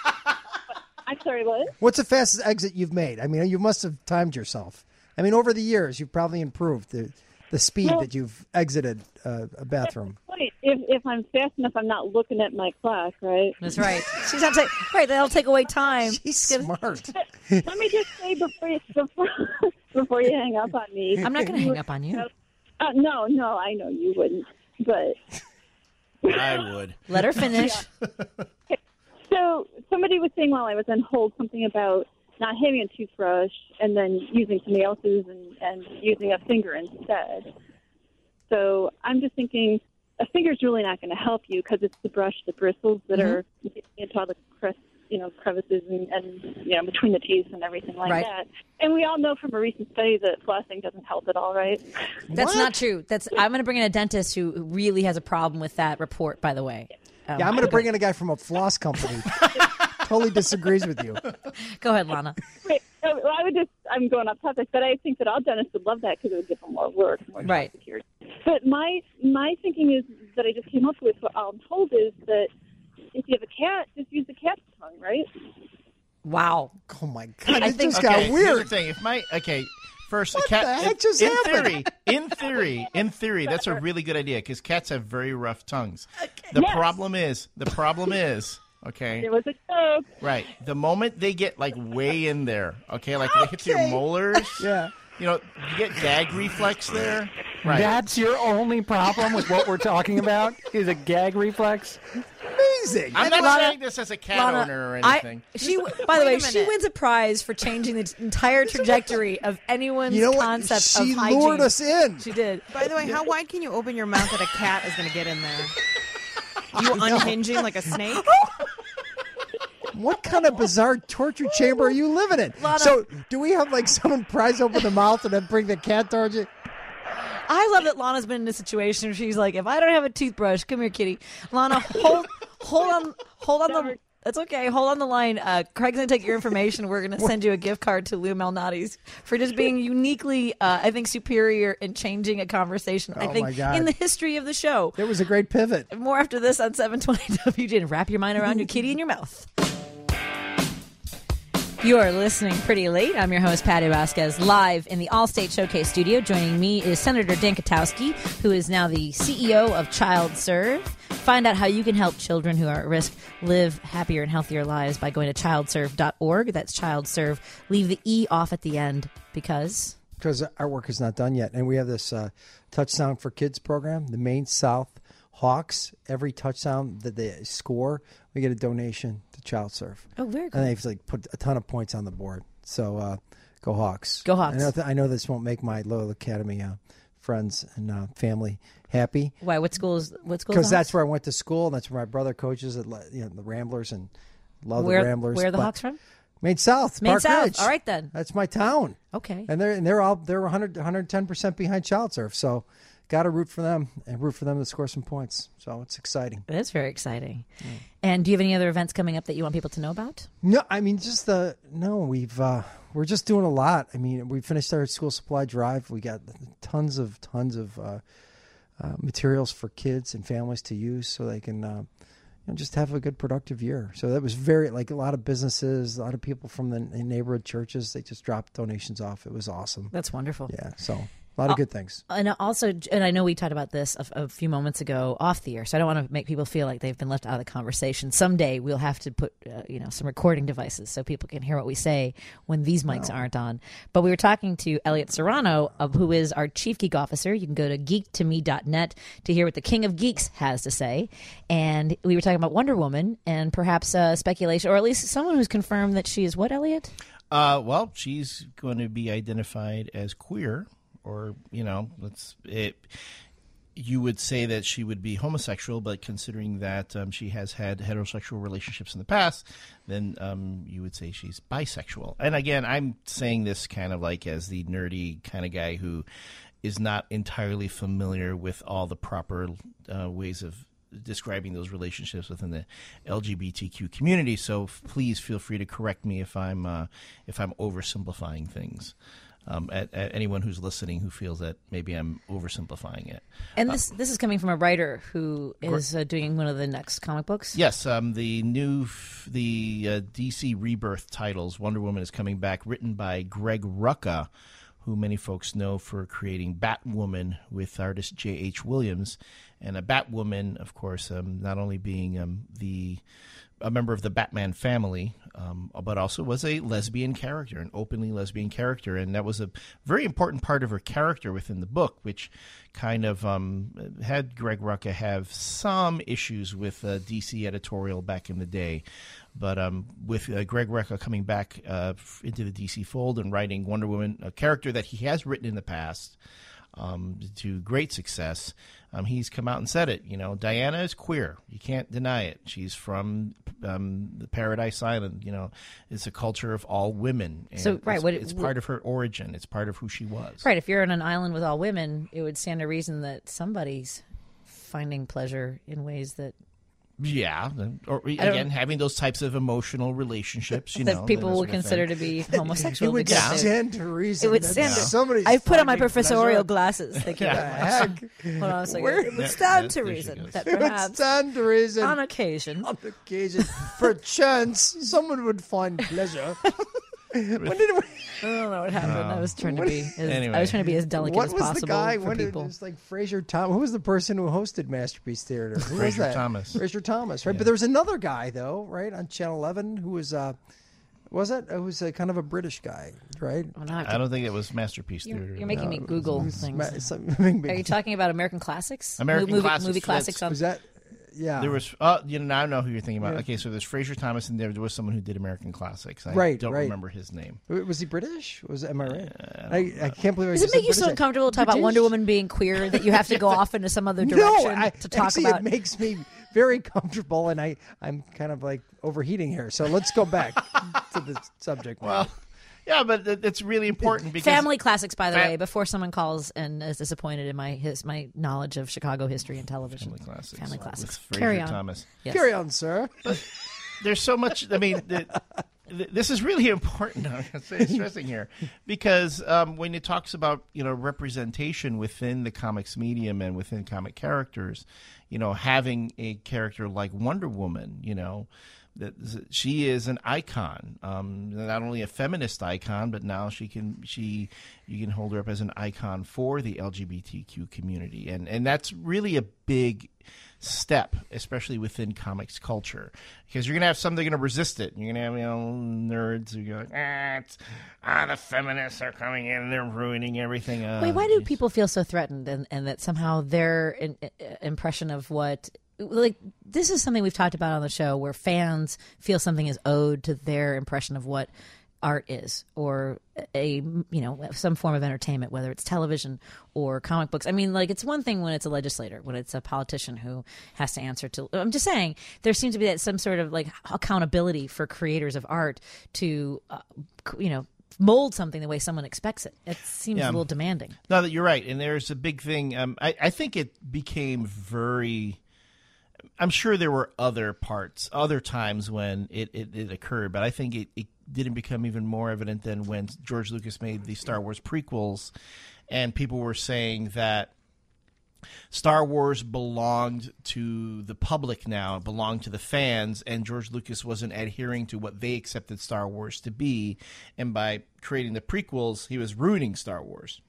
I'm sorry, what? What's the fastest exit you've made? I mean, you must have timed yourself. I mean, over the years, you've probably improved the the speed Well- that you've exited uh, a bathroom. Wait, if if I'm fast enough, I'm not looking at my clock, right? that's right. She's not take right. That'll take away time. She's smart. Let me just say before you before, before you hang up on me. I'm not going to hang up on you. Uh, no, no, I know you wouldn't, but I would. Let her finish. so somebody was saying while I was on hold something about not having a toothbrush and then using somebody else's and, and using a finger instead. So I'm just thinking a finger's really not going to help you because it's the brush, the bristles that Mhm. are getting into all the crest, you know, crevices and, and you know between the teeth and everything like Right. that. And we all know from a recent study that flossing doesn't help at all, right? That's not true. That's I'm going to bring in a dentist who really has a problem with that report. By the way. Um, Yeah, I'm going to bring in a guy from a floss company. Totally disagrees with you. Go ahead, Lana. Right. So, well, I would just, I'm going off topic, but I think that all dentists would love that because it would give them more work, more job Right. security. But my my thinking is that I just came up with what I'm told is that if you have a cat, just use the cat's tongue, right? Wow. Oh my God! I It think- just Okay, got weird. Here's the thing. If my okay, first a cat. the heck in, just in happened? theory, in theory, in theory, that's a really good idea because cats have very rough tongues. The Yes. problem is, the problem is, okay, It was a joke. right. The moment they get like way in there, okay, like they hit your molars, yeah. You know, you get gag reflex there. Right. That's your only problem with what we're talking about is a gag reflex? Amazing. I'm not Lana- saying this as a cat Lana, owner or I- anything. she, by the Wait way, a she minute. wins a prize for changing the entire trajectory of anyone's You know what? concept She of hygiene. lured us in. She did. By the way, how wide can you open your mouth that a cat is going to get in there? You unhinging like a snake? What kind of bizarre torture chamber are you living in? Lana- So, do we have like someone prise open the mouth and then bring the cat towards you? I love that Lana's been in a situation where she's like, if I don't have a toothbrush, come here, kitty. Lana, hold, hold on, hold on the. That's okay. Hold on the line. Uh, Craig's gonna take your information. We're gonna send you a gift card to Lou Malnati's for just being uniquely, uh, I think, superior in changing a conversation. I Oh, think my God. in the history of the show. It was a great pivot. More after this on seven twenty W J. And wrap your mind around your kitty in your mouth. You are listening Pretty Late. I'm your host, Patty Vasquez, live in the Allstate Showcase studio. Joining me is Senator Dan Katowski, who is now the C E O of Child Serve. Find out how you can help children who are at risk live happier and healthier lives by going to child serve dot org. That's Child Serve. Leave the E off at the end because... Because our work is not done yet. And we have this uh, Touchdown for Kids program, the Maine South Hawks. Every touchdown that they score, we get a donation to Child Serve. Oh, very cool. And they've like put a ton of points on the board. So uh, go Hawks. Go Hawks. I know, th- I know this won't make my Loyal Academy uh, friends and uh, family happy. Why? What school is what school? Because that's where I went to school. And that's where my brother coaches at you know, the Ramblers and love Where- the Ramblers. where are the But Hawks from? Maine South. Maine Park South. Ridge. All right, then. That's my town. Okay. And they're and they're all they're one hundred, one hundred ten percent behind Child Serve. So got to root for them and root for them to score some points. So it's exciting. It is very exciting. And do you have any other events coming up that you want people to know about? No, I mean just the no. We've uh, we're just doing a lot. I mean, we finished our school supply drive. We got tons of tons of uh, uh, materials for kids and families to use, so they can uh, you know, just have a good productive year. So that was very like a lot of businesses, a lot of people from the neighborhood churches. They just dropped donations off. It was awesome. That's wonderful. Yeah. So a lot of good things. And also, and I know we talked about this a, a few moments ago off the air, so I don't want to make people feel like they've been left out of the conversation. Someday we'll have to put, uh, you know, some recording devices so people can hear what we say when these mics Oh. aren't on. But we were talking to Elliot Serrano, of who is our Chief Geek Officer. You can go to geek to me dot net to hear what the King of Geeks has to say. And we were talking about Wonder Woman and perhaps uh, speculation, or at least someone who's confirmed that she is what, Elliot? Uh, well, she's going to be identified as queer, or you know, let's it. You would say that she would be homosexual, but considering that um, she has had heterosexual relationships in the past, then um, you would say she's bisexual. And again, I'm saying this kind of like as the nerdy kind of guy who is not entirely familiar with all the proper uh, ways of describing those relationships within the L G B T Q community. So f- please feel free to correct me if I'm uh, if I'm oversimplifying things. Um, at, at anyone who's listening who feels that maybe I'm oversimplifying it. And Uh, this this is coming from a writer who is uh, doing one of the next comic books. Yes, um, the new f- the uh, D C Rebirth titles, Wonder Woman is coming back, written by Greg Rucka, who many folks know for creating Batwoman with artist J H Williams. And a Batwoman, of course, um, not only being um, the a member of the Batman family, um, but also was a lesbian character, an openly lesbian character. And that was a very important part of her character within the book, which kind of um, had Greg Rucka have some issues with uh, D C editorial back in the day. But um, with uh, Greg Rucka coming back uh, into the D C fold and writing Wonder Woman, a character that he has written in the past, um, to great success, um, he's come out and said it. You know, Diana is queer. You can't deny it. She's from um, the Paradise Island. You know, it's a culture of all women. And So, right, it's, what- it's part of her origin. It's part of who she was. Right. If you're on an island with all women, it would stand to reason that somebody's finding pleasure in ways that Yeah, or again, having those types of emotional relationships, you that know, people that would sort of consider thing. to be homosexual. It would because stand to reason. It would that stand. To, somebody's I've put on my finding professorial pleasure. glasses. Thank you Yeah. very much. Hold on a second. Where- It would Yeah, stand yeah, to there she reason goes. that It would perhaps stand to reason. on occasion, on occasion, perchance, someone would find pleasure. when did it, I don't know what happened. I was trying to When- be. As, Anyway. I was trying to be as delicate what as was possible the guy? for When did, it people. was like Fraser Thomas. Who was the person who hosted Masterpiece Theater? Who was Fraser that? Thomas. Fraser Thomas, right? But there was another guy though, right, on Channel eleven who was. Uh, was it? It was a kind of a British guy, right? Oh, now I have I to- don't think it was Masterpiece You're, Theater. you're making me No, it Google was- things. ma- some- Are you talking about American classics? American movie, classics. movie That's- classics on. Was that? Yeah. There was, uh, you know, now I know who you're thinking about. Yeah. Okay, so there's Fraser Thomas, and there, there was someone who did American Classics. I Right, don't right. remember his name. Was he British? Was am I right? I, I can't believe. I Does just it make said you so British. uncomfortable to talk about British? Wonder Woman being queer that you have to go off into some other No, direction I, to talk actually, about? it makes me very comfortable, and I I'm kind of like overheating here. So let's go back to the subject. Well, yeah, but it- it's really important because Family classics, by the Fam- way, before someone calls and is disappointed in my his my knowledge of Chicago history and television. Family classics. Family With classics. Fraser Carry on. Thomas. Yes. Carry on, sir. There's so much. I mean, the, th- this is really important. I'm gonna say stressing here because um, when it talks about you know representation within the comics medium and within comic characters, you know, having a character like Wonder Woman, you know. That she is an icon, um, not only a feminist icon, but now she can she you can hold her up as an icon for the L G B T Q community, and and that's really a big step, especially within comics culture, because you're gonna have some that are gonna resist it. You're gonna have you know nerds who go, ah, it's, ah, the feminists are coming in and they're ruining everything. Uh, Wait, why do people feel so threatened, and, and that somehow their in, uh, impression of what, like, this is something we've talked about on the show, where fans feel something is owed to their impression of what art is, or a you know some form of entertainment, whether it's television or comic books. I mean, like, it's one thing when it's a legislator, when it's a politician who has to answer to. I'm just saying there seems to be that some sort of like accountability for creators of art to, uh, you know. mold something the way someone expects it. It seems Yeah. a little demanding. No, that you're right, and there's a big thing. Um, I, I think it became very. I'm sure there were other parts, other times when it, it, it occurred, but I think it, it didn't become even more evident than when George Lucas made the Star Wars prequels, and people were saying that Star Wars belonged to the public now, it belonged to the fans, and George Lucas wasn't adhering to what they accepted Star Wars to be, and by creating the prequels, he was ruining Star Wars.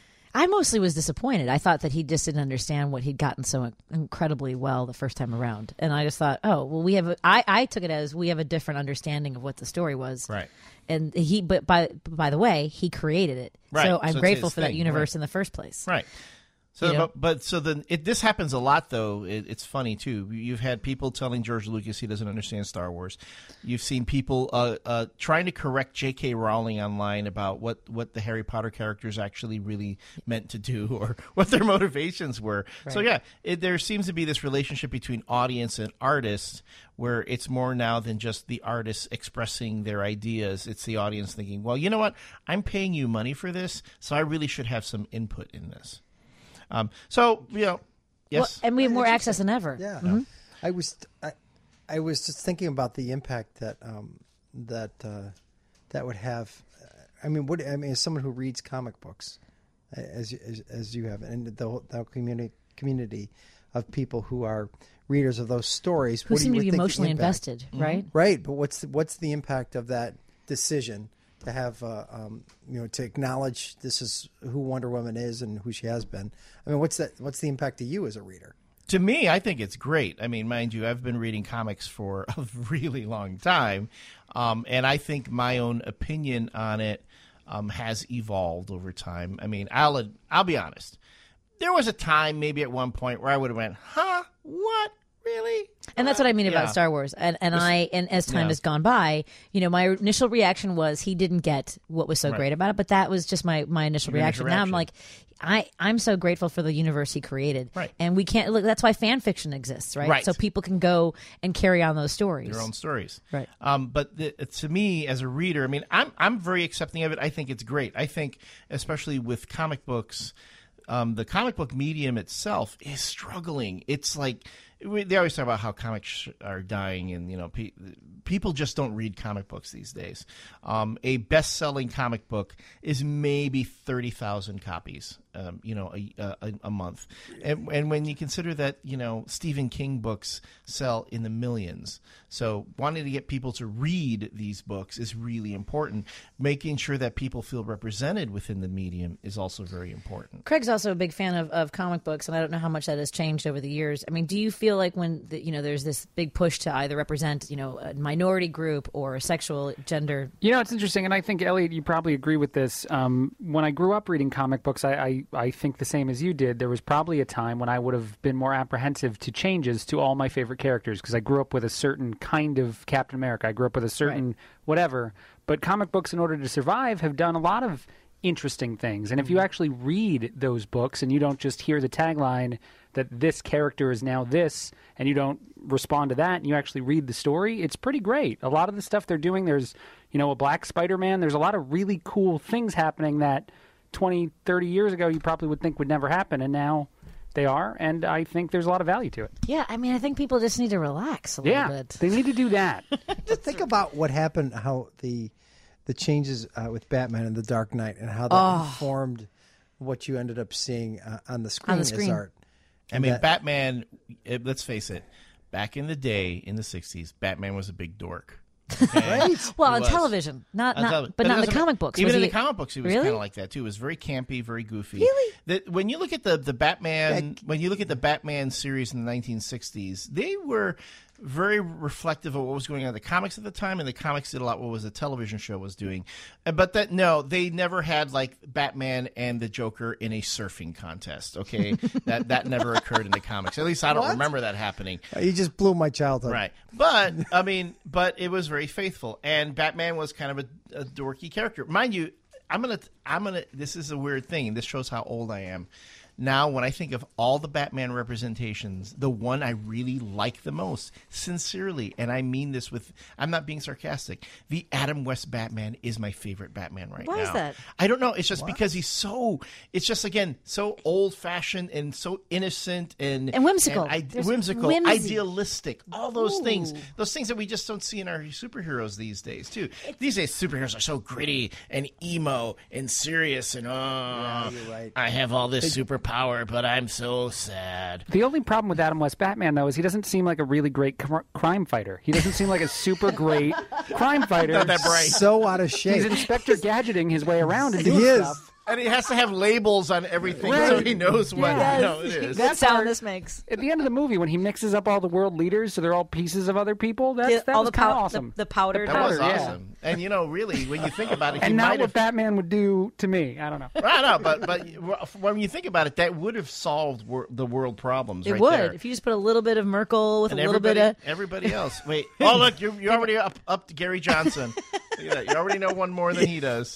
I mostly was disappointed. I thought that he just didn't understand what he'd gotten so incredibly well the first time around. And I just thought, oh, well, we have, a, I, I took it as we have a different understanding of what the story was. Right. And he, but by, by the way, he created it. Right. So So I'm it's grateful his for that thing, universe right. in the first place. Right. So, You know? but, but so then it, this happens a lot, though. It, it's funny too. You've had people telling George Lucas he doesn't understand Star Wars. You've seen people uh, uh, trying to correct J K. Rowling online about what, what the Harry Potter characters actually really meant to do, or what their motivations were. So Right. yeah, it, there seems to be this relationship between audience and artist, where it's more now than just the artists expressing their ideas. It's the audience thinking, well, you know what? I'm paying you money for this, so I really should have some input in this. Um, so, you know, yes. Well, and we have more access than ever. Yeah, Mhm. I was I, I was just thinking about the impact that um, that uh, that would have. I mean, what I mean, as someone who reads comic books, as as, as you have, and the whole, the whole community community of people who are readers of those stories, Who what do seem you to be think the emotionally impact- invested, right? Right, but what's the, what's the impact of that decision? To have, uh, um, you know, to acknowledge this is who Wonder Woman is and who she has been. I mean, what's that? What's the impact to you as a reader? To me, I think it's great. I mean, mind you, I've been reading comics for a really long time, um, and I think my own opinion on it um, has evolved over time. I mean, I'll I'll be honest. There was a time, maybe at one point, where I would have went, "Huh? What? Really?" And that's what I mean about Yeah. Star Wars. And and This- I and as time yeah. has gone by, you know, my initial reaction was he didn't get what was so Right. great about it. But that was just my, my initial Your reaction. initial Now I'm like, I I'm so grateful for the universe he created. Right. And we can't look. That's why fan fiction exists, right? Right. So people can go and carry on those stories. Their own stories, Right. Um, but the, to me, as a reader, I mean, I'm I'm very accepting of it. I think it's great. I think, especially with comic books, um, the comic book medium itself is struggling. It's like we, they always talk about how comics are dying, and you know, pe- people just don't read comic books these days. Um, a best-selling comic book is maybe thirty thousand copies, um, you know, a, a, a month. And, and when you consider that, you know, Stephen King books sell in the millions, so wanting to get people to read these books is really important. Making sure that people feel represented within the medium is also very important. Craig's also a big fan of, of comic books, and I don't know how much that has changed over the years. I mean, do you feel like when the, you know there's this big push to either represent you know a minority group or a sexual gender? You know, it's interesting, and I think, Elliot, you probably agree with this. Um, when I grew up reading comic books, I, I, I think the same as you did. There was probably a time when I would have been more apprehensive to changes to all my favorite characters because I grew up with a certain kind of Captain America. I grew up with a certain right. whatever. But comic books, in order to survive, have done a lot of interesting things. And if you actually read those books and you don't just hear the tagline that this character is now this, and you don't respond to that, and you actually read the story, it's pretty great. A lot of the stuff they're doing, there's, you know, a Black Spider-Man, there's a lot of really cool things happening that twenty, thirty years ago you probably would think would never happen, and now they are, and I think there's a lot of value to it. Yeah, I mean, I think people just need to relax a little yeah, bit. They need to do that. Just think about what happened, how the the changes uh, with Batman and The Dark Knight, and how that Oh. informed what you ended up seeing uh, on the screen, On the as screen. art. I mean, Batman, eh, let's face it, back in the day, in the sixties, Batman was a big dork. Okay? Right? Well, He on was. television, not- On not- tele- but it not in the doesn't- comic books. Even Was in he- the comic books, he was Really? kind of like that too. It was very campy, very goofy. Really? The, when you look at the the Batman, when you look at the Batman series in the nineteen sixties, they were very reflective of what was going on in the comics at the time, and the comics did a lot what was the television show was doing. Uh, But that no, they never had like Batman and the Joker in a surfing contest. Okay, that that never occurred in the comics. At least I don't What? remember that happening. Uh, You just blew my childhood. Right. But, I mean, but it was very faithful. And Batman was kind of a, a dorky character. Mind you, I'm going to, I'm going to, this is a weird thing. And this shows how old I am. Now, when I think of all the Batman representations, the one I really like the most, sincerely, and I mean this with, I'm not being sarcastic, the Adam West Batman is my favorite Batman right Why now. is that? I don't know. It's just because he's so, it's just, again, so old-fashioned and so innocent and... And whimsical. And I, There's whimsical, whimsy. idealistic, all those Ooh. things. Those things that we just don't see in our superheroes these days, too. These days, superheroes are so gritty and emo and serious and, oh, you're right. I have all this superpower, but I'm so sad. The only problem with Adam West Batman, though, is he doesn't seem like a really great cr- crime fighter. He doesn't seem like a super great crime fighter. Not that bright. So out of shape. He's Inspector Gadgeting his way around and He doing is. stuff. And he has to have labels on everything Right. so he knows what Yes. you know, it is. Good sound this makes. At the end of the movie, when he mixes up all the world leaders so they're all pieces of other people, that's, Yeah, that all was the kind of pow- awesome. the- the powdered- That was powder, yeah. awesome. And, you know, really, when you think about it, he And not might what have... Batman would do to me. I don't know. I know, but but when you think about it, that would have solved wor- the world problems. It right would there. if you just put a little bit of Merkel with And a little bit everybody, of. everybody else. Wait, oh look, you're, you're already up up to Gary Johnson. Look at that. You already know one more than he does.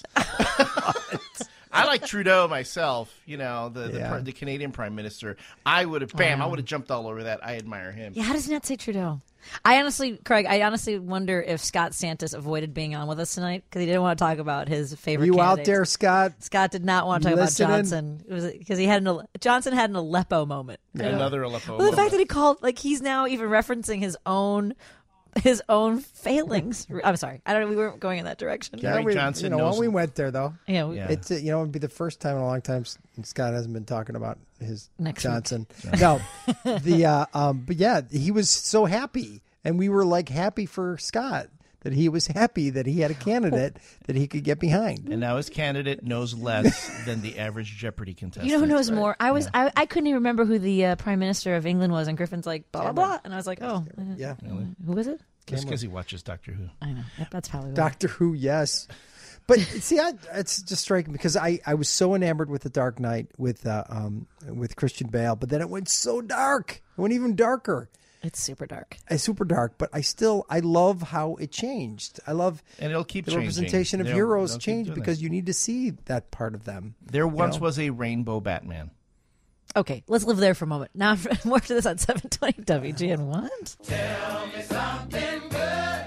I like Trudeau myself. You know, the the, Yeah. pr- the Canadian Prime Minister. I would have, bam, I Wow. would have jumped all over that. I admire him. Yeah, how does he not say Trudeau? I honestly, Craig, I honestly wonder if Scott Santos avoided being on with us tonight because he didn't want to talk about his favorite. You out candidates. there, Scott? Scott did not want to talk Listening? about Johnson. It was because he had an Ale- Johnson had an Aleppo moment. Another Aleppo. Well, the fact that he called, like, he's now even referencing his own, his own failings. I'm sorry, I don't know. We weren't going in that direction. Gary Yeah, we, Johnson You know, knows- when we went there, though. Yeah, we- Yeah. It's uh, you know, it'd be the first time in a long time S- Scott hasn't been talking about his Next week. Johnson. No, the uh, um, but yeah, he was so happy, and we were like happy for Scott that he was happy that he had a candidate that he could get behind. And now his candidate knows less than the average Jeopardy contestant. You know who knows more? I was I, I couldn't even remember who the uh, Prime Minister of England was, and Griffin's like blah blah blah, and I was like, oh, uh, Yeah, who was it? Just because he watches Doctor Who. I know Yep, that's probably what Doctor Who, yes. But see, I, it's just striking because I, I was so enamored with The Dark Knight with uh, um with Christian Bale, but then it went so dark. It went even darker. It's super dark. It's super dark, but I still I love how it changed. I love And it'll keep the changing. representation of They'll- heroes they'll keep change doing because this. you need to see that part of them. There you once know? was a rainbow Batman. Okay, let's live there for a moment. Now, more to this on seven twenty W G N. What? Tell me something good.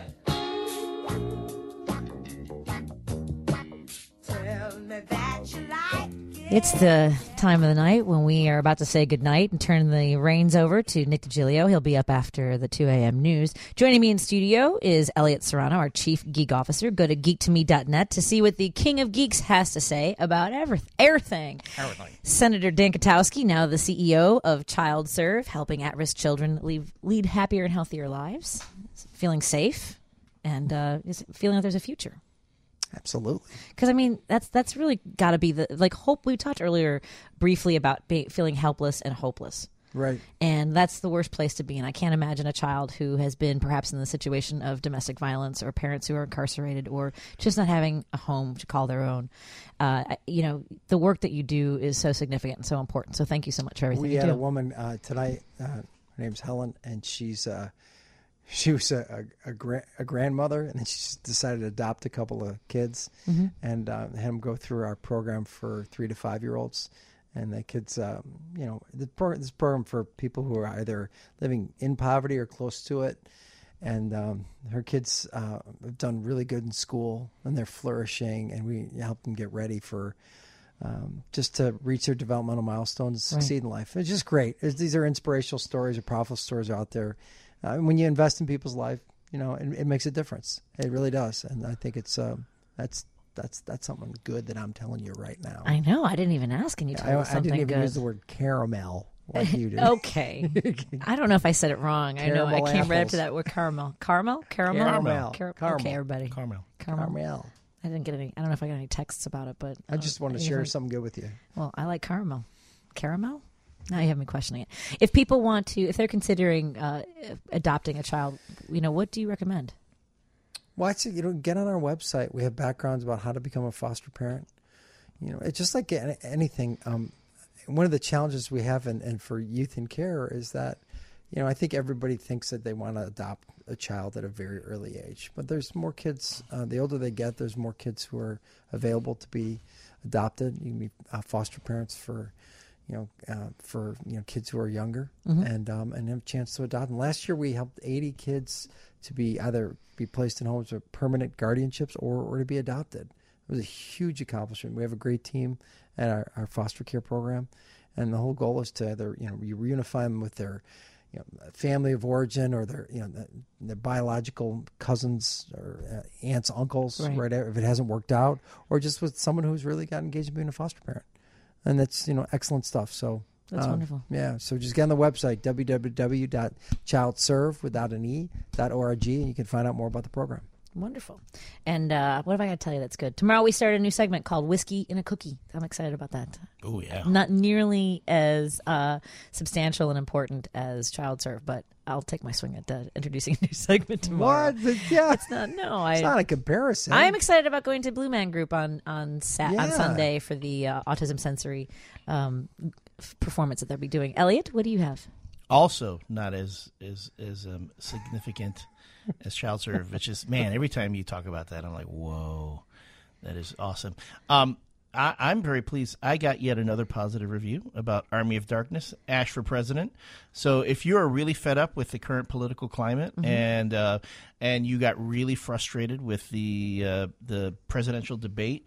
Tell me that you like it. It's the time of the night when we are about to say goodnight and turn the reins over to Nick DiGilio. He'll be up after the two a.m. news. Joining me in studio is Elliot Serrano, our Chief Geek Officer. Go to geek to me dot net to see what the King of Geeks has to say about everything. everything. Everything. Senator Dan Katowski, now the C E O of Child Serve, helping at-risk children lead, lead happier and healthier lives, feeling safe, and uh, is feeling like there's a future. Absolutely. Because, I mean, that's that's really got to be the, like, hope. We talked earlier briefly about be, feeling helpless and hopeless. Right. And that's the worst place to be. And I can't imagine a child who has been perhaps in the situation of domestic violence, or parents who are incarcerated, or just not having a home to call their own. Uh, you know, the work that you do is so significant and so important. So thank you so much for everything we you had do. a woman uh, tonight, uh, her name's Helen, and she's... Uh, She was a, a, a, gra- a grandmother, and then she just decided to adopt a couple of kids, mm-hmm. and uh, had them go through our program for three to five year olds. And the kids, um, you know, the pro- this program for people who are either living in poverty or close to it. And um, her kids uh, have done really good in school, and they're flourishing, and we help them get ready for um, just to reach their developmental milestones, Right. succeed in life. It's just great. It's, these are inspirational stories, or powerful stories out there. Uh, when you invest in people's life, you know, it, it makes a difference. It really does, and I think it's um, that's that's that's something good that I'm telling you right now. I know. I didn't even ask, and you told I, us I something didn't even good. use the word caramel like you did. Okay. I don't know if I said it wrong. I know I Caramel came right up apples. to that word caramel. Caramel? Caramel? Caramel. Car- Caramel. Okay, everybody. Caramel. Caramel. Caramel. I didn't get any. I don't know if I got any texts about it, but I just want to share something good with you. Well, I like caramel. Caramel? Now you have me questioning it. If people want to, if they're considering uh, adopting a child, you know, what do you recommend? Well, I'd say, you know, get on our website. We have backgrounds about how to become a foster parent. You know, it's just like any- anything. Um, one of the challenges we have in, in for youth in care is that, you know, I think everybody thinks that they want to adopt a child at a very early age. But there's more kids. Uh, the older they get, there's more kids who are available to be adopted. You can be uh, foster parents for, you know, uh, for you know kids who are younger, Mhm. and um, and have a chance to adopt them. Last year we helped eighty kids to be either be placed in homes with permanent guardianships or, or to be adopted. It was a huge accomplishment. We have a great team at our, our foster care program, and the whole goal is to either you know you reunify them with their you know family of origin, or their you know their, their biological cousins or uh, aunts, uncles, Right. right. If it hasn't worked out, or just with someone who's really got engaged in being a foster parent. And that's, you know, excellent stuff. So That's um, wonderful. Yeah. So just get on the website, w w w dot child serve without an E dot org, and you can find out more about the program. Wonderful. And uh, what have I got to tell you that's good? Tomorrow we start a new segment called Whiskey in a Cookie. I'm excited about that. Oh, yeah. Not nearly as uh, substantial and important as Child Serve, but I'll take my swing at uh, introducing a new segment tomorrow. What? Yeah. It's not, no. I, It's not a comparison. I'm excited about going to Blue Man Group on on, Sat- on Yeah. Sunday for the uh, Autism Sensory um, f- performance that they'll be doing. Elliot, what do you have? Also, not as as as um, significant as Child Serve, which is, man, every time you talk about that, I'm like, whoa, that is awesome. Um, I, I'm very pleased. I got yet another positive review about Army of Darkness, Ash for President. So if you're really fed up with the current political climate, Mhm. and uh, and you got really frustrated with the uh, the presidential debate,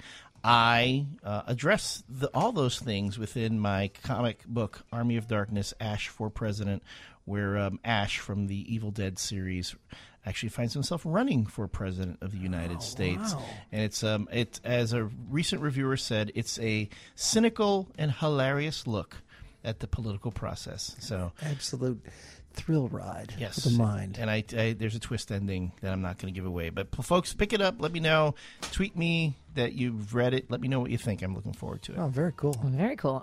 I uh, address the, all those things within my comic book, Army of Darkness, Ash for President, where um, Ash from the Evil Dead series actually finds himself running for president of the United States. wow. And it's, um, it, as a recent reviewer said, it's a cynical and hilarious look at the political process. So Absolute thrill ride yes, for the mind. And I, I, there's a twist ending that I'm not going to give away. But p- folks, pick it up. Let me know. Tweet me that you've read it. Let me know what you think. I'm looking forward to it. Oh, very cool. Very cool.